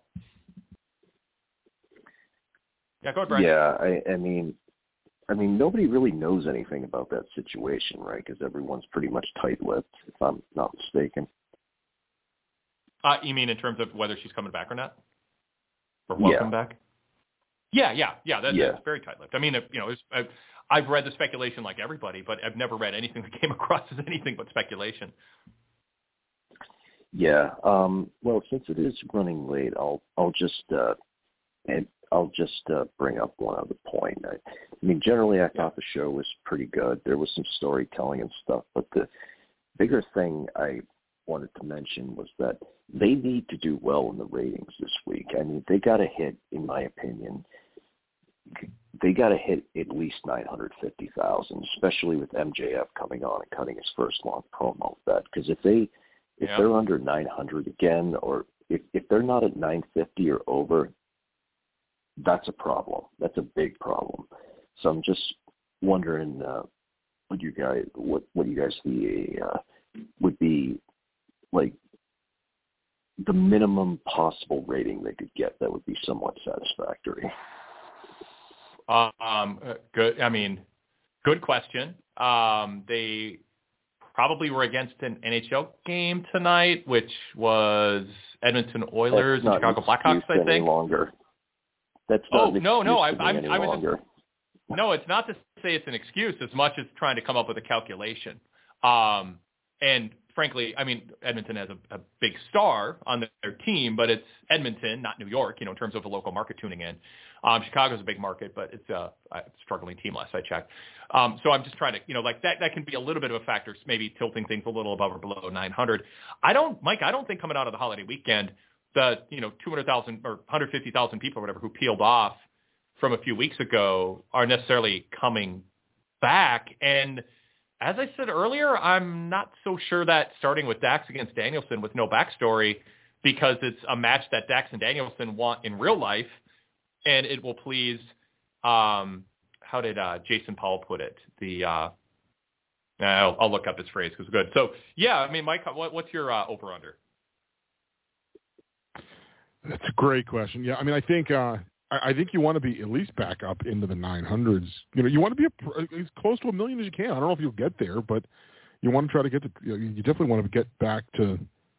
Yeah, go ahead, Brian. Yeah, I, I mean, I mean, nobody really knows anything about that situation, right? Because everyone's pretty much tight-lipped, if I'm not mistaken. Uh, you mean in terms of whether she's coming back or not? Or welcome yeah. back? Yeah, yeah, yeah. That, yeah. That's very tight-lipped. I mean, you know, it's, I've, I've read the speculation like everybody, but I've never read anything that came across as anything but speculation. Yeah. Um, well, since it is running late, I'll I'll just uh, and I'll just uh, bring up one other point. I, I mean, generally, I thought the show was pretty good. There was some storytelling and stuff, but the bigger thing I wanted to mention was that they need to do well in the ratings this week. I mean, they got to hit, in my opinion, they got to hit at least nine hundred fifty thousand, especially with M J F coming on and cutting his first long promo with that. Because if they if yeah. they're under nine hundred again, or if if they're not at nine fifty or over, that's a problem. That's a big problem. So I'm just wondering uh, what you guys what what you guys see uh, would be like the minimum possible rating they could get that would be somewhat satisfactory. Um, good. I mean, good question. Um, they probably were against an N H L game tonight, which was Edmonton Oilers and Chicago Blackhawks, I think. Any longer. That's not oh no, no, I, I'm, any I was longer. Just, no, it's not to say it's an excuse as much as trying to come up with a calculation. Um, and frankly, I mean, Edmonton has a, a big star on their team, but it's Edmonton, not New York, you know, in terms of a local market tuning in. Um, Chicago's a big market, but it's a, a struggling team last I checked. Um, so I'm just trying to, you know, like that, that can be a little bit of a factor, maybe tilting things a little above or below nine hundred. I don't, Mike, I don't think coming out of the holiday weekend, the, you know, two hundred thousand or one hundred fifty thousand people or whatever who peeled off from a few weeks ago are necessarily coming back. And as I said earlier, I'm not so sure that starting with Dax against Danielson with no backstory, because it's a match that Dax and Danielson want in real life, and it will please, um, how did uh, Jason Paul put it? The uh, I'll, I'll look up his phrase because it's good. So, yeah, I mean, Mike, what, what's your uh, over-under? That's a great question. Yeah, I mean, I think uh, I, I think you want to be at least back up into the nine hundreds. You know, you want to be a, as close to a million as you can. I don't know if you'll get there, but you want to try to get to. You know, you definitely want to get back to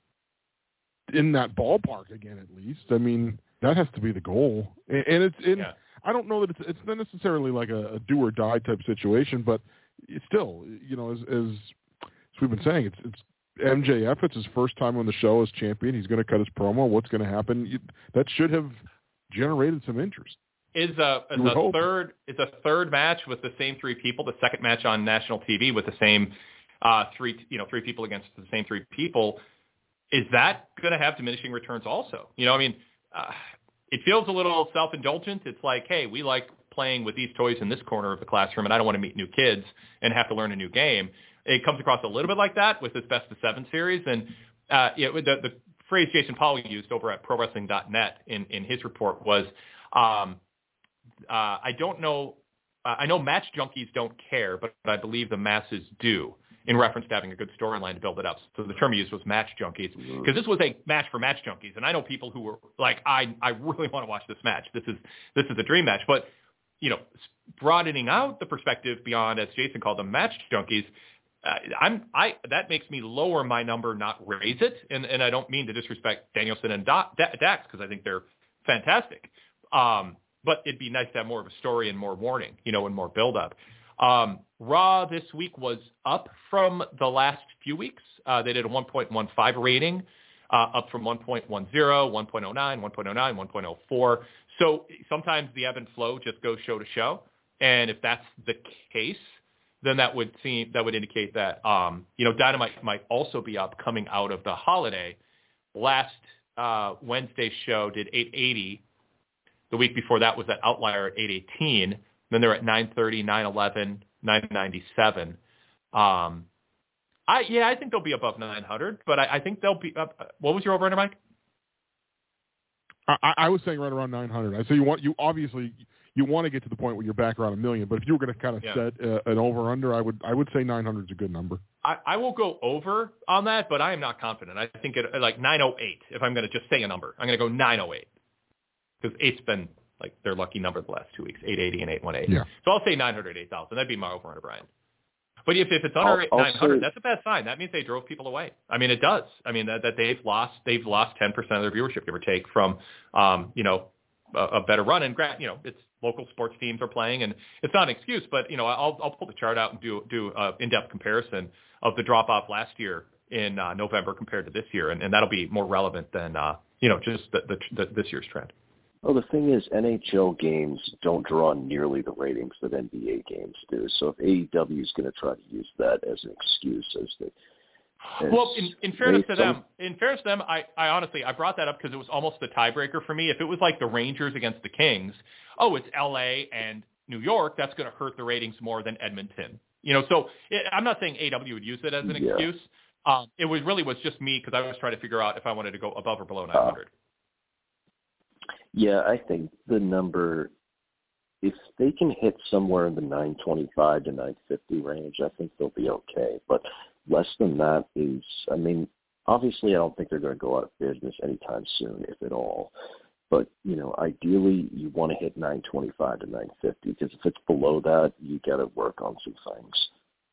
in that ballpark again, at least. I mean, that has to be the goal. And, and it's in. Yeah. I don't know that it's it's not necessarily like a, a do or die type situation, but it's still, you know, as, as as we've been saying, it's it's M J F. It's his first time on the show as champion. He's going to cut his promo. What's going to happen? You, that should have generated some interest. Is a, is a hope. third is a third match with the same three people. The second match on national T V with the same uh, three, you know, three people against the same three people. Is that going to have diminishing returns also? You know, I mean, uh, it feels a little self-indulgent. It's like, hey, we like playing with these toys in this corner of the classroom, and I don't want to meet new kids and have to learn a new game. It comes across a little bit like that with this Best of Seven series. And uh, yeah, the, the phrase Jason Paul used over at pro wrestling dot net in, in his report was, um, uh, I don't know, uh, I know match junkies don't care, but I believe the masses do, in reference to having a good storyline to build it up. So the term he used was match junkies, because this was a match for match junkies. And I know people who were like, I, I really want to watch this match. This is, this is a dream match. But, you know, broadening out the perspective beyond, as Jason called them, match junkies, Uh, I'm I that makes me lower my number, not raise it, and and I don't mean to disrespect Danielson and da- da- Dax because I think they're fantastic, um, but it'd be nice to have more of a story and more warning, you know, and more build up. Um, Raw this week was up from the last few weeks. Uh, they did a one point one five rating, uh, up from one point one zero, one point oh nine, one point oh nine, one point oh four. So sometimes the ebb and flow just goes show to show, and if that's the case, then that would seem that would indicate that um, you know, Dynamite might also be up coming out of the holiday. Last uh, Wednesday's show did eight eighty. The week before that was that outlier at eight eighteen. Then they're at nine thirty, nine eleven, nine ninety-seven. Um, I yeah, I think they'll be above nine hundred, but I, I think they'll be up. What was your over-under, Mike? I, I was saying right around nine hundred. I so you want you obviously. You want to get to the point where you're back around a million, but if you were going to kind of yeah. set uh, an over/under, I would I would say nine hundred is a good number. I, I will go over on that, but I am not confident. I think it like nine oh eight. If I'm going to just say a number, I'm going to go nine oh eight because eight's been like their lucky number the last two weeks, eight eighty and eight eighteen. Yeah. So I'll say nine hundred eight thousand. That'd be my over/under, Brian. But if, if it's under I'll, nine hundred, I'll that's a bad sign. That means they drove people away. I mean, it does. I mean that, that they've lost they've lost ten percent of their viewership, give or take, from um, you know a, a better run. And grant you know it's. Local sports teams are playing, and it's not an excuse, but you know, I'll I'll pull the chart out and do do an in-depth comparison of the drop off last year in uh, November compared to this year, and, and that'll be more relevant than uh, you know just the, the, the this year's trend. Well, the thing is, N H L games don't draw nearly the ratings that N B A games do. So if A E W is going to try to use that as an excuse, as the Well, in, in fairness to them, in fairness to them, I, I honestly I brought that up because it was almost a tiebreaker for me. If it was like the Rangers against the Kings, oh, it's L A and New York, that's going to hurt the ratings more than Edmonton. You know, so it, I'm not saying A E W would use it as an yeah. excuse. Um, it was really was just me because I was trying to figure out if I wanted to go above or below nine hundred. Uh, yeah, I think the number, if they can hit somewhere in the nine twenty-five to nine fifty range, I think they'll be okay. But less than that is, I mean, obviously I don't think they're going to go out of business anytime soon, if at all. But, you know, ideally you want to hit nine twenty-five to nine fifty because if it's below that, you got to work on some things.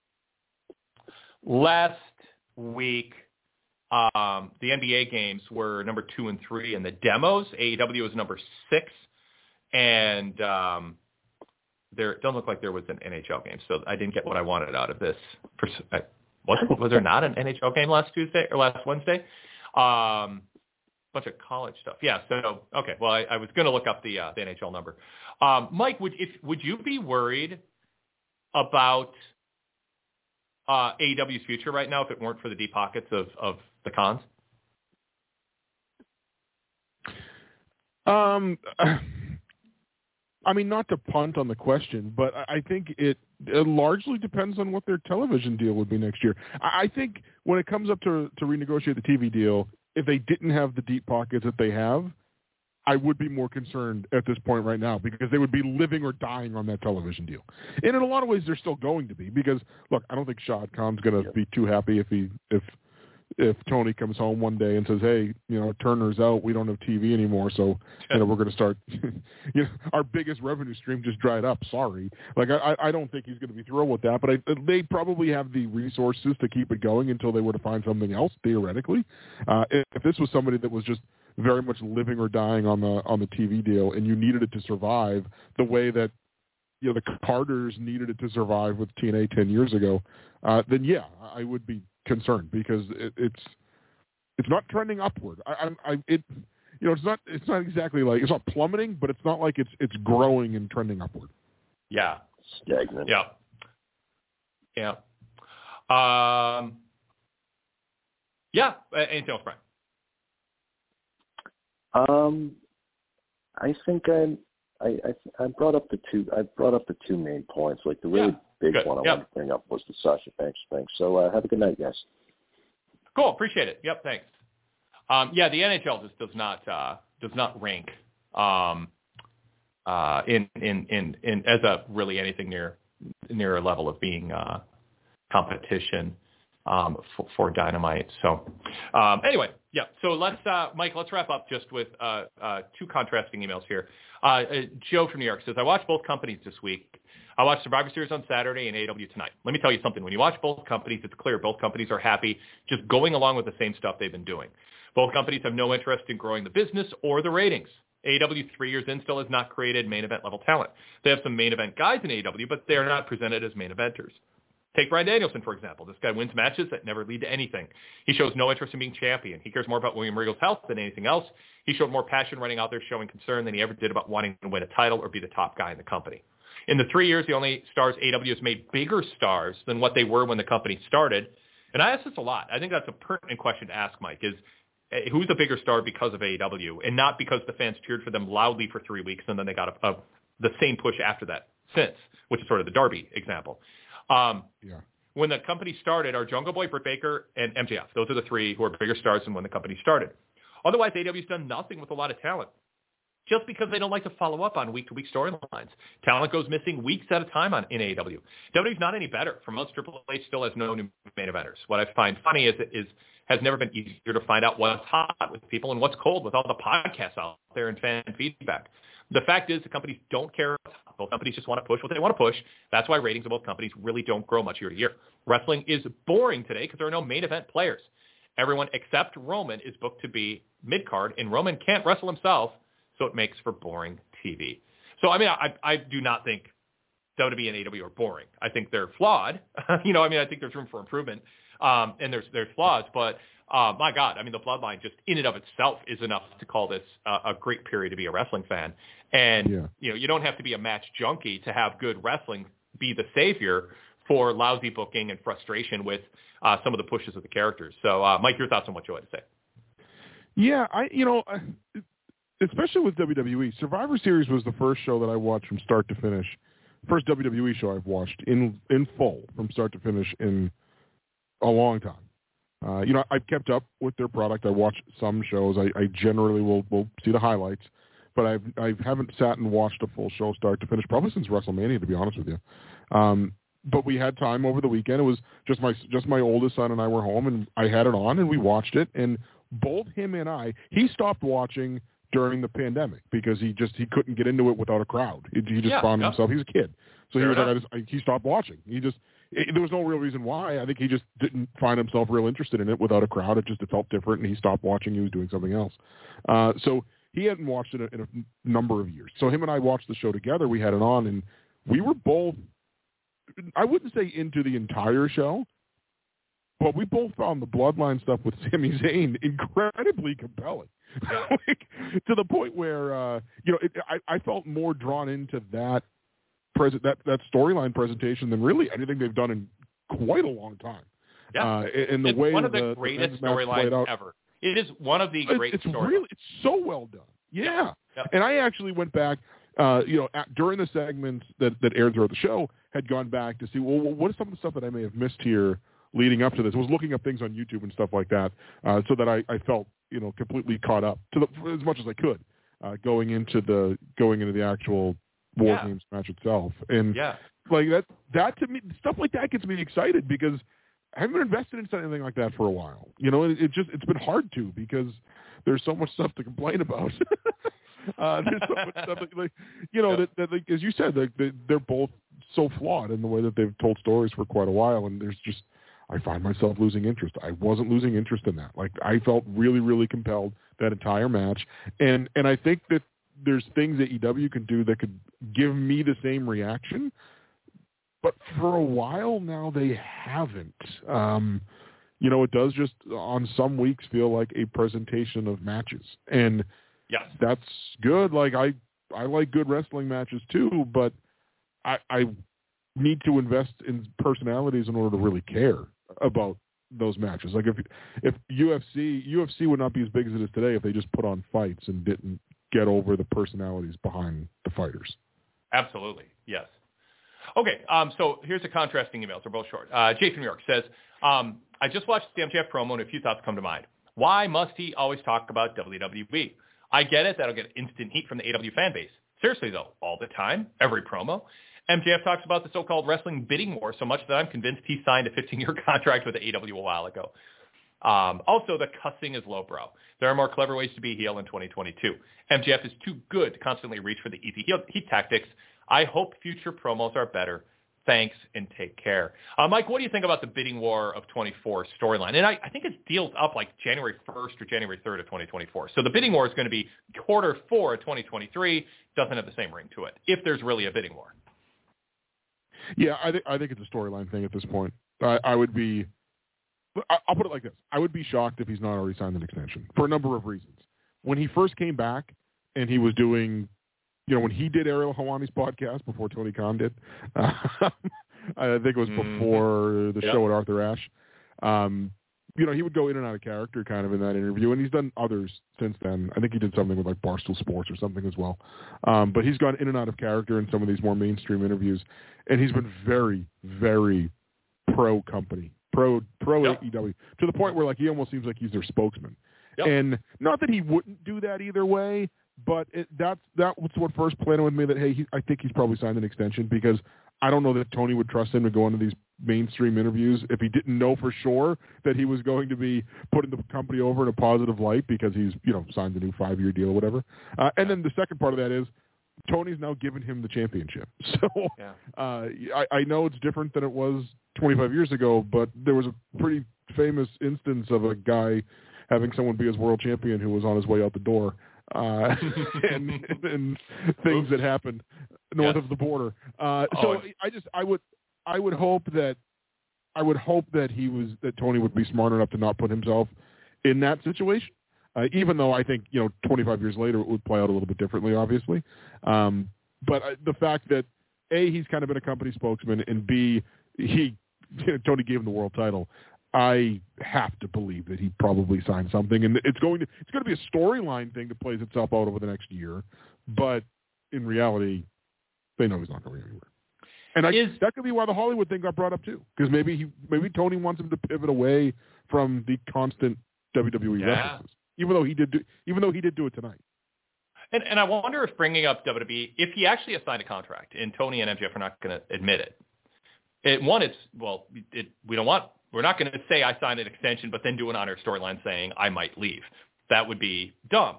Last week, um, the N B A games were number two and three, and the demos, A E W was number six, and um, there it doesn't look like there was an N H L game, so I didn't get what I wanted out of this. Was, was there not an N H L game last Tuesday or last Wednesday? Um, bunch of college stuff. Yeah. So okay. Well, I, I was going to look up the uh, the N H L number. Um, Mike, would if would you be worried about uh, A E W's future right now if it weren't for the deep pockets of, of the Khans? Um. I mean, not to punt on the question, but I think it, it largely depends on what their television deal would be next year. I think when it comes up to to renegotiate the T V deal, if they didn't have the deep pockets that they have, I would be more concerned at this point right now because they would be living or dying on that television deal. And in a lot of ways, they're still going to be because, look, I don't think Shad Khan's going to be too happy if he if if Tony comes home one day and says, hey, you know, Turner's out, we don't have T V anymore, so, you know, we're going to start, you know, our biggest revenue stream just dried up. Sorry. Like, I, I don't think he's going to be thrilled with that, but I, they probably have the resources to keep it going until they were to find something else, theoretically. Uh, if, if this was somebody that was just very much living or dying on the on the T V deal and you needed it to survive the way that, you know, the Carters needed it to survive with T N A ten years ago, uh, then, yeah, I would be concerned because it, it's it's not trending upward. I, I, I it you know it's not it's not exactly like it's not plummeting, but it's not like it's it's growing and trending upward. Yeah, stagnant. Yeah, yeah, um, yeah. Anything else, Brian? Um, I think I'm. I, I I brought up the two. I brought up the two main points. Like the really yeah. big Good. one I yep. wanted to bring up was the Sasha Banks thing. So uh, have a good night, guys. Cool. Appreciate it. Yep. Thanks. Um, yeah, the N H L just does not uh, does not rank um, uh, in, in in in as a really anything near near a level of being uh, competition um, for, for Dynamite. So um, anyway, yeah. So let's uh, Mike. Let's wrap up just with uh, uh, two contrasting emails here. Uh, uh, Joe from New York says, I watched both companies this week. I watched Survivor Series on Saturday and A E W tonight. Let me tell you something. When you watch both companies, it's clear both companies are happy just going along with the same stuff they've been doing. Both companies have no interest in growing the business or the ratings. A E W, three years in, still has not created main event level talent. They have some main event guys in A E W, but they're not presented as main eventers. Take Bryan Danielson, for example. This guy wins matches that never lead to anything. He shows no interest in being champion. He cares more about William Regal's health than anything else. He showed more passion running out there showing concern than he ever did about wanting to win a title or be the top guy in the company. In the three years, the only stars A E W has made bigger stars than what they were when the company started. And I ask this a lot. I think that's a pertinent question to ask, Mike, is who's a bigger star because of A E W and not because the fans cheered for them loudly for three weeks and then they got a, a, the same push after that since, which is sort of the Darby example. Um, yeah. When the company started, our Jungle Boy, Britt Baker, and M J F. Those are the three who are bigger stars than when the company started. Otherwise, A E W's done nothing with a lot of talent, just because they don't like to follow up on week-to-week storylines. Talent goes missing weeks at a time on in A E W. W W's not any better. For months, Triple H still has no new main eventers. What I find funny is it is has never been easier to find out what's hot with people and what's cold with all the podcasts out there and fan feedback. The fact is the companies don't care. Both companies just want to push what they want to push. That's why ratings of both companies really don't grow much year to year. Wrestling is boring today because there are no main event players. Everyone except Roman is booked to be mid-card, and Roman can't wrestle himself, so it makes for boring T V. So, I mean, I, I do not think W W E and A E W are boring. I think they're flawed. you know, I mean, I think there's room for improvement, um, and there's there's flaws, but uh, my God, I mean, the bloodline just in and of itself is enough to call this uh, a great period to be a wrestling fan. And, yeah. you know, you don't have to be a match junkie to have good wrestling be the savior for lousy booking and frustration with uh, some of the pushes of the characters. So, uh, Mike, your thoughts on what you had to say? Yeah, I, you know, especially with W W E, Survivor Series was the first show that I watched from start to finish. First W W E show I've watched in in full from start to finish in a long time. Uh, you know, I've kept up with their product. I watch some shows. I, I generally will will see the highlights, but I've I haven't sat and watched a full show start to finish probably since WrestleMania, to be honest with you. Um, but we had time over the weekend. It was just my just my oldest son and I were home, and I had it on, and we watched it. And both him and I, he stopped watching during the pandemic because he just he couldn't get into it without a crowd. He, he just yeah, found yeah. himself. He's a kid, so Fair he was enough. like, I just, I, he stopped watching. He just it, there was no real reason why. I think he just didn't find himself real interested in it without a crowd. It just it felt different, and he stopped watching. He was doing something else. Uh, so he hadn't watched it in a, in a number of years. So him and I watched the show together. We had it on, and we were both, I wouldn't say into the entire show, but we both found the Bloodline stuff with Sami Zayn incredibly compelling. Yeah. like, to the point where, uh, you know, it, I, I felt more drawn into that present that, that storyline presentation than really anything they've done in quite a long time. Yeah. Uh, and the it's way one of the, the greatest the storylines ever. It is one of the great it's storylines. really, it's so well done. Yeah. Yeah. Yeah. And I actually went back, uh, you know, at, during the segments that, that aired throughout the show, had gone back to see, well, what is some of the stuff that I may have missed here leading up to this? I was looking up things on YouTube and stuff like that, uh, so that I, I felt, you know, completely caught up to the, as much as I could. uh, going into the going into the actual War yeah. Games match itself. And yeah. like that, that to me, stuff like that gets me excited because I haven't been invested in something like that for a while. You know, it, it just it's been hard to because there's so much stuff to complain about. uh, there's so much stuff that, like, you know, that, that like, as you said, like, they, they're both so flawed in the way that they've told stories for quite a while, and there's just I find myself losing interest. I wasn't losing interest in that. Like I felt really, really compelled that entire match, and and I think that there's things that E W can do that could give me the same reaction. But for a while now, they haven't. Um, you know, it does just on some weeks feel like a presentation of matches, and yes. that's good. Like I, I like good wrestling matches too, but I, I need to invest in personalities in order to really care about those matches. Like if if U F C U F C would not be as big as it is today if they just put on fights and didn't get over the personalities behind the fighters. Absolutely, yes. Okay, um, so here's a contrasting email. They're both short. Uh, Jay from New York says, um, I just watched the M J F promo and a few thoughts come to mind. Why must he always talk about W W E? I get it. That'll get instant heat from the A E W fan base. Seriously, though, all the time, every promo. M J F talks about the so-called wrestling bidding war so much that I'm convinced he signed a fifteen-year contract with the A E W a while ago. Um, also, the cussing is lowbrow. There are more clever ways to be heel in twenty twenty-two. M J F is too good to constantly reach for the easy heel heat tactics. I hope future promos are better. Thanks and take care. Uh, Mike, what do you think about the bidding war of twenty-four storyline? And I, I think it deals up like January first or January third of twenty twenty-four. So the bidding war is going to be quarter four of twenty twenty-three. Doesn't have the same ring to it, if there's really a bidding war. Yeah, I think I think it's a storyline thing at this point. I, I would be, I'll put it like this: I would be shocked if he's not already signed an extension for a number of reasons. When he first came back and he was doing, you know, when he did Ariel Helwani's podcast before Tony Khan did, uh, I think it was before the yep. show at Arthur Ashe. Um, you know, he would go in and out of character kind of in that interview, and he's done others since then. I think he did something with like Barstool Sports or something as well. Um, but he's gone in and out of character in some of these more mainstream interviews, and he's been very, very pro company, pro pro yep. A E W, to the point where like he almost seems like he's their spokesman. Yep. And not that he wouldn't do that either way, but it, that's that was what first planted with me that hey, he, I think he's probably signed an extension because I don't know that Tony would trust him to go into these mainstream interviews if he didn't know for sure that he was going to be putting the company over in a positive light because he's, you know, signed a new five-year deal or whatever. Uh, and then the second part of that is Tony's now given him the championship. So yeah. uh, I, I know it's different than it was twenty-five years ago, but there was a pretty famous instance of a guy having someone be his world champion who was on his way out the door. Uh, and, and things Oops. that happened north yes. of the border. Uh, so oh. I just, I would, I would hope that, I would hope that he was, that Tony would be smart enough to not put himself in that situation. Uh, even though I think, you know, twenty-five years later it would play out a little bit differently, obviously. Um, but I, the fact that A, he's kind of been a company spokesman, and B, he, you know, Tony gave him the world title. I have to believe that he probably signed something, and it's going to it's going to be a storyline thing that plays itself out over the next year. But in reality, they know he's not going anywhere, and I, Is, that could be why the Hollywood thing got brought up too, because maybe he maybe Tony wants him to pivot away from the constant W W E yeah. references, even though he did do, even though he did do it tonight. And, and I wonder if bringing up W W E, if he actually has signed a contract, and Tony and M J F are not going to admit it. It one, it's well, it, we don't want. We're not going to say I signed an extension, but then do an honor storyline saying I might leave. That would be dumb.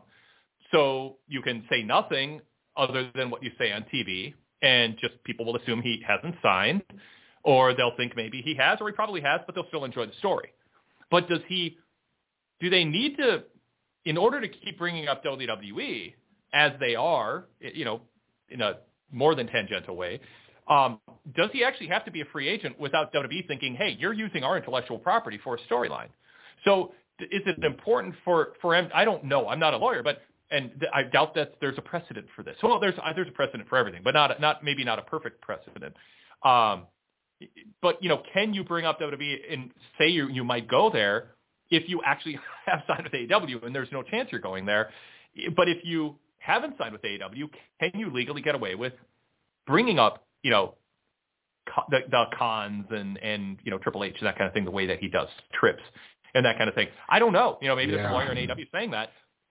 So you can say nothing other than what you say on T V, and just people will assume he hasn't signed, or they'll think maybe he has, or he probably has, but they'll still enjoy the story. But does he? Do they need to, in order to keep bringing up W W E as they are, you know, in a more than tangential way? Um, does he actually have to be a free agent without W W E thinking, hey, you're using our intellectual property for a storyline? So is it important for, for him? I don't know. I'm not a lawyer, but and th- I doubt that there's a precedent for this. Well, there's there's a precedent for everything, but not not maybe not a perfect precedent. Um, but, you know, can you bring up W W E and say you, you might go there if you actually have signed with A E W and there's no chance you're going there? But if you haven't signed with A E W, can you legally get away with bringing up, you know, the, the cons and, and, you know, Triple H and that kind of thing, the way that he does trips and that kind of thing? I don't know. You know, maybe yeah. there's a lawyer in A E W saying that.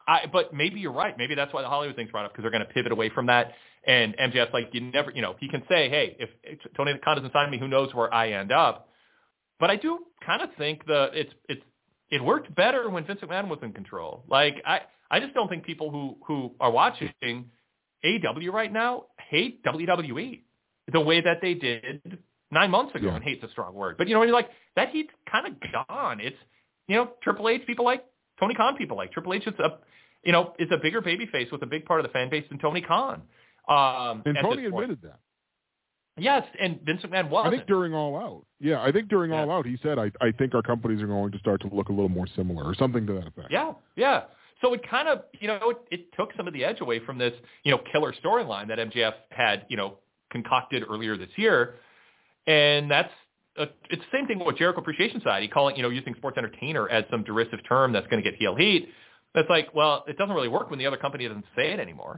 I, but maybe you're right. Maybe that's why the Hollywood thing's brought up, because they're going to pivot away from that. And M J F's like, you never, you know, he can say, hey, if, if Tony Khan doesn't sign me, who knows where I end up. But I do kind of think the it's it's it worked better when Vince McMahon was in control. Like I, I just don't think people who who are watching A E W right now hate W W E the way that they did nine months ago. Yeah. And hate's a strong word, but you know, when you're like that heat's kind of gone. It's, you know, Triple H people like Tony Khan people like Triple H. It's a, you know, is a bigger babyface with a big part of the fan base than Tony Khan. Um, and Tony admitted that. Yes, and Vince McMahon wasn't. I think during All Out. Yeah, I think during yeah. All Out he said, I, I think our companies are going to start to look a little more similar or something to that effect. Yeah, yeah. So it kind of, you know, it, it took some of the edge away from this, you know, killer storyline that M J F had, you know, concocted earlier this year. And that's, a, it's the same thing with Jericho Appreciation Society, calling, you know, using sports entertainer as some derisive term that's going to get heel heat. That's like, well, it doesn't really work when the other company doesn't say it anymore.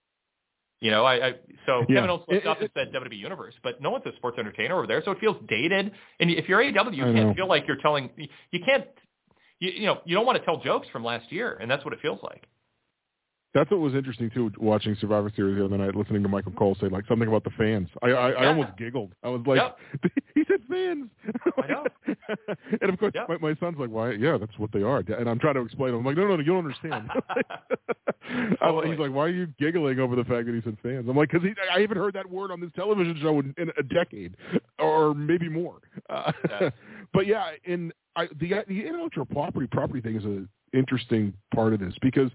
You know, I, I so yeah. Kevin Owens looked up and said W W E Universe, but no one's a sports entertainer over there, so it feels dated. And if you're A E W, you I can't know. feel like you're telling, you can't, you, you know, you don't want to tell jokes from last year, and that's what it feels like. That's what was interesting, too, watching Survivor Series the other night, listening to Michael Cole say, like, something about the fans. I I, yeah. I almost giggled. I was like, yep. he said fans. I know. And, of course, yep. my, my son's like, why? Yeah, that's what they are. And I'm trying to explain to him. I'm like, no, no, no, you don't understand. totally. He's like, why are you giggling over the fact that he said fans? I'm like, because I haven't heard that word on this television show in, in a decade, or maybe more. Uh, yeah. But, yeah, in, I, the, the intellectual property, property thing is an interesting part of this, because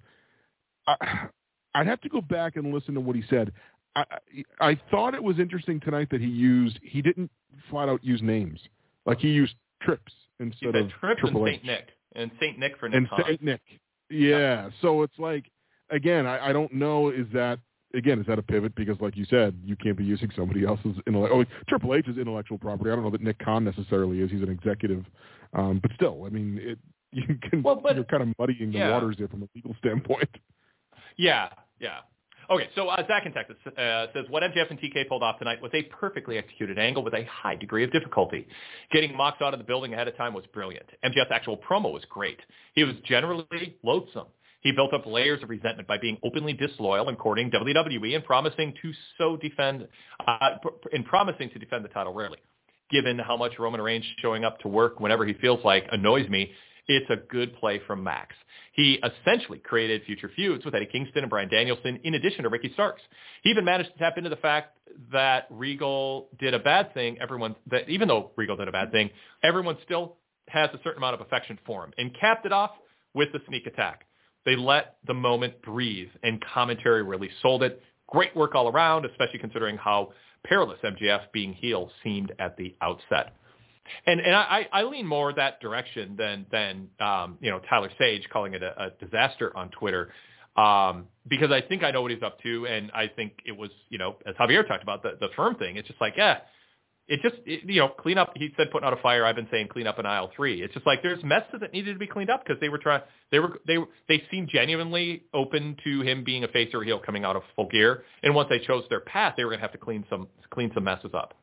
I, I'd have to go back and listen to what he said. I, I I thought it was interesting tonight that he used he didn't flat out use names, like he used Trips instead of Trips Triple and H. Saint Nick and Saint Nick for Nick and Khan. Saint Nick. Yeah. yeah. So it's like, again, I, I don't know. Is that again is that a pivot? Because like you said, you can't be using somebody else's intellect. Oh, Triple H is intellectual property. I don't know that Nick Khan necessarily is. He's an executive, um, but still, I mean, it you can well, but, you're kind of muddying the yeah. waters there from a legal standpoint. Yeah, yeah. Okay, so uh, Zach in Texas uh, says, what M J F and T K pulled off tonight was a perfectly executed angle with a high degree of difficulty. Getting Mox out of the building ahead of time was brilliant. M J F's actual promo was great. He was generally loathsome. He built up layers of resentment by being openly disloyal and courting W W E and promising to so defend, uh, and promising to defend the title rarely. Given how much Roman Reigns showing up to work whenever he feels like annoys me, it's a good play from Max. He essentially created future feuds with Eddie Kingston and Bryan Danielson in addition to Ricky Starks. He even managed to tap into the fact that Regal did a bad thing. Everyone, that even though Regal did a bad thing, everyone still has a certain amount of affection for him, and capped it off with the sneak attack. They let the moment breathe, and commentary really sold it. Great work all around, especially considering how perilous M J F being heel seemed at the outset. And and I, I lean more that direction than than um, you know, Tyler Sage calling it a, a disaster on Twitter, um, because I think I know what he's up to, and I think it was, you know, as Javier talked about the the firm thing. It's just like, yeah, it just it, you know, clean up. He said putting out a fire. I've been saying clean up in aisle three. It's just like there's messes that needed to be cleaned up because they were trying. They were they they seemed genuinely open to him being a face or a heel coming out of Full Gear, and once they chose their path, they were going to have to clean some clean some messes up.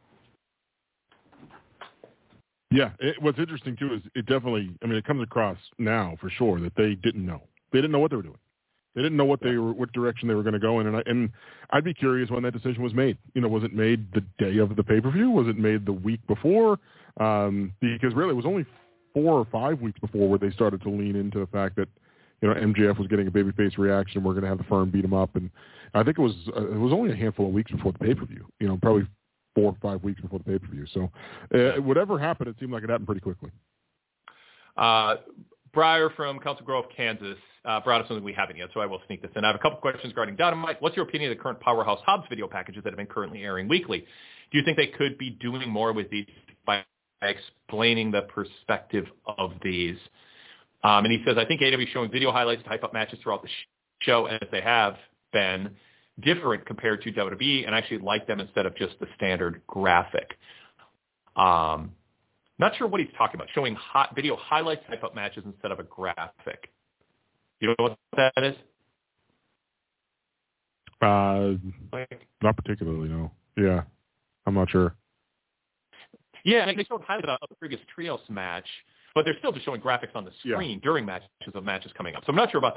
Yeah, it, what's interesting, too, is it definitely, I mean, it comes across now for sure that they didn't know. They didn't know what they were doing. They didn't know what they were, what direction they were going to go in. And, I, and I'd be curious when that decision was made. You know, was it made the day of the pay-per-view? Was it made the week before? Um, because really it was only four or five weeks before where they started to lean into the fact that, you know, M J F was getting a babyface reaction and we're going to have the firm beat him up. And I think it was, uh, it was only a handful of weeks before the pay-per-view, you know, probably four or five weeks before the pay-per-view. So uh, whatever happened, it seemed like it happened pretty quickly. Uh, Briar from Council Grove, Kansas, uh, brought us something we haven't yet, so I will sneak this in. I have a couple questions regarding Dynamite. What's your opinion of the current Powerhouse Hobbs video packages that have been currently airing weekly? Do you think they could be doing more with these by explaining the perspective of these? Um, and he says, I think A E W is showing video highlights to hype up matches throughout the show, as they have been, different compared to W W E, and I actually like them instead of just the standard graphic. Um, not sure what he's talking about, showing hot video highlights type up matches instead of a graphic. You know what that is? Uh, not particularly, no. Yeah, I'm not sure. Yeah, and they showed highlights of the previous trios match, but they're still just showing graphics on the screen yeah. during matches of matches coming up. So I'm not sure about that.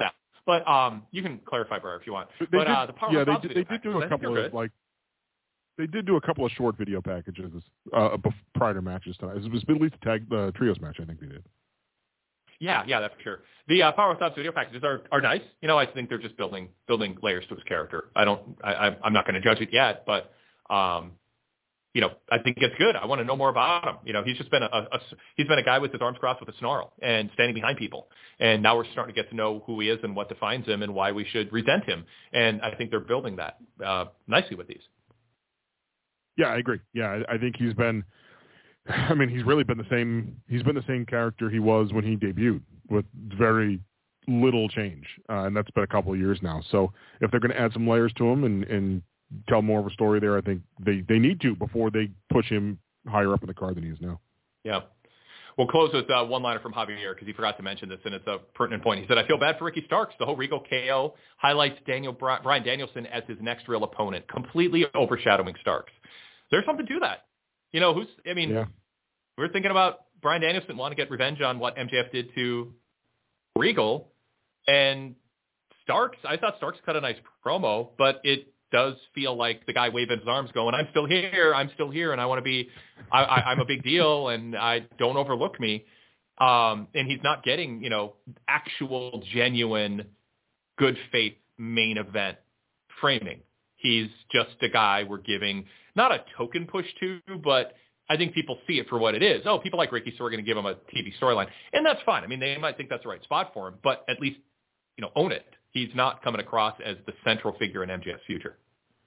But um, you can clarify, Briar, if you want. They but did, uh, the Power yeah, of they Hobbs did, video they did do a packages, couple of like. They did do a couple of short video packages uh, prior to matches tonight. It was at least a tag the trios match. I think they did. Yeah, yeah, that's for sure. The uh, Power of Hobbs video packages are, are nice. You know, I think they're just building building layers to his character. I don't. I, I'm not going to judge it yet, but um, you know, I think it's good. I want to know more about him. You know, he's just been a, a, a he's been a guy with his arms crossed with a snarl and standing behind people. And now we're starting to get to know who he is and what defines him and why we should resent him. And I think they're building that uh, nicely with these. Yeah, I agree. Yeah, I, I think he's been. I mean, he's really been the same. He's been the same character he was when he debuted, with very little change, uh, and that's been a couple of years now. So if they're going to add some layers to him and, and tell more of a story there, I think they, they need to before they push him higher up in the card than he is now. Yeah. We'll close with uh, one liner from Javier because he forgot to mention this, and it's a pertinent point. He said, I feel bad for Ricky Starks. The whole Regal K O highlights Daniel Bryan Danielson as his next real opponent, completely overshadowing Starks. There's something to that. You know, who's, I mean, yeah. we're thinking about Bryan Danielson wanting to get revenge on what M J F did to Regal, and Starks, I thought Starks cut a nice promo, but it does feel like the guy waving his arms going, I'm still here, I'm still here, and I want to be, I, I, I'm a big deal, and I don't overlook me. Um, and he's not getting, you know, actual, genuine, good faith main event framing. He's just a guy we're giving not a token push to, but I think people see it for what it is. Oh, people like Ricky, so we're going to give him a T V storyline. And that's fine. I mean, they might think that's the right spot for him, but at least, you know, own it. He's not coming across as the central figure in M J F's future.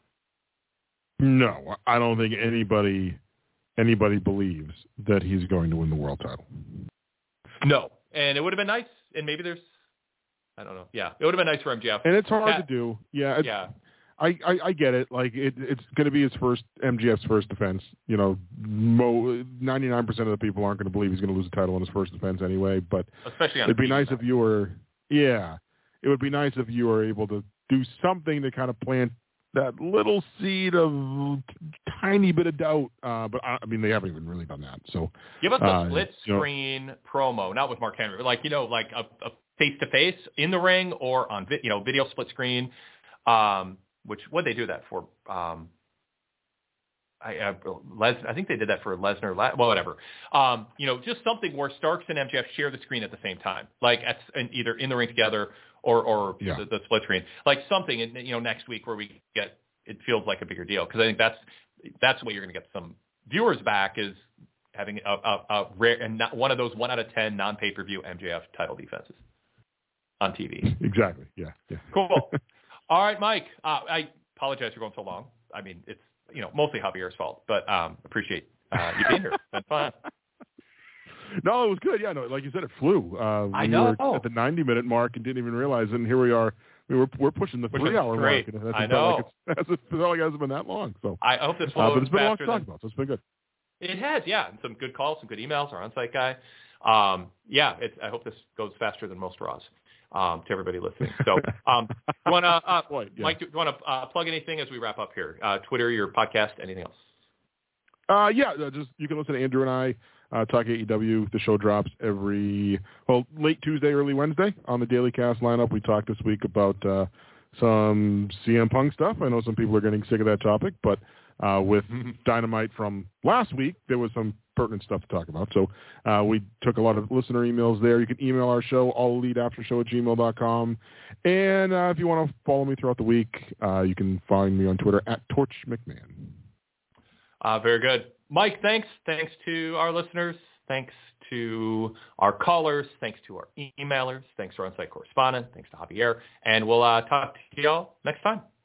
No, I don't think anybody anybody believes that he's going to win the world title. No. And it would have been nice, and maybe there's, I don't know. Yeah, it would have been nice for M J F. And it's hard Cat, to do. Yeah. It's, yeah. I, I, I get it. Like it, it's going to be his first M J F's first defense. You know, mo, ninety-nine percent of the people aren't going to believe he's going to lose the title in his first defense anyway. But especially on it'd be nice side. if you were, yeah, it would be nice if you were able to do something to kind of plant that little seed of tiny bit of doubt. Uh, but I, I mean, they haven't even really done that. So give us a uh, split screen you know, promo, not with Mark Henry, but like you know, like a face to face in the ring or on vi- you know video split screen. Um, Which what they do that for? Um, I, uh, Les, I think they did that for Lesnar. Well, whatever. Um, you know, just something where Starks and M J F share the screen at the same time, like at, either in the ring together or or yeah. the, the split screen. Like something, in, you know, next week where we get it feels like a bigger deal because I think that's that's the way you're going to get some viewers back is having a, a, a rare and not one of those one out of ten non pay per view M J F title defenses on T V. Exactly. Yeah. Yeah. Cool. All right, Mike. Uh, I apologize for going so long. I mean, it's you know mostly Javier's fault, but um, appreciate uh, you being here. It's been fun. No, it was good. Yeah, no, like you said, it flew. Uh, I we know. were at the ninety minute mark and didn't even realize it. And here we are. We were we're pushing the Which three hour mark. And it I know. Like it's, it felt like it hasn't been that long. So I hope this flows uh, but it's been faster a lot to talk than... about. So it's been good. It has, yeah. And some good calls, some good emails. Our on-site guy. Um, yeah, it's, I hope this goes faster than most Raws. Um, to everybody listening. So, um, you want to, uh, Boy, yeah. Mike, do you want to uh, plug anything as we wrap up here? Uh, Twitter, your podcast, anything else? Uh, yeah, uh, just you can listen to Andrew and I uh, talk A E W. The show drops every well late Tuesday, early Wednesday on the Daily Cast lineup. We talked this week about uh, some C M Punk stuff. I know some people are getting sick of that topic, but uh, with Dynamite from last week, there was some pertinent stuff to talk about. So uh, we took a lot of listener emails there. You can email our show, all elite after show at gmail dot com. And uh, if you want to follow me throughout the week, uh, you can find me on Twitter at Torch McMahon. Uh, very good. Mike, thanks. Thanks to our listeners. Thanks to our callers. Thanks to our e- emailers. Thanks to our on-site correspondent. Thanks to Javier. And we'll uh, talk to y'all next time.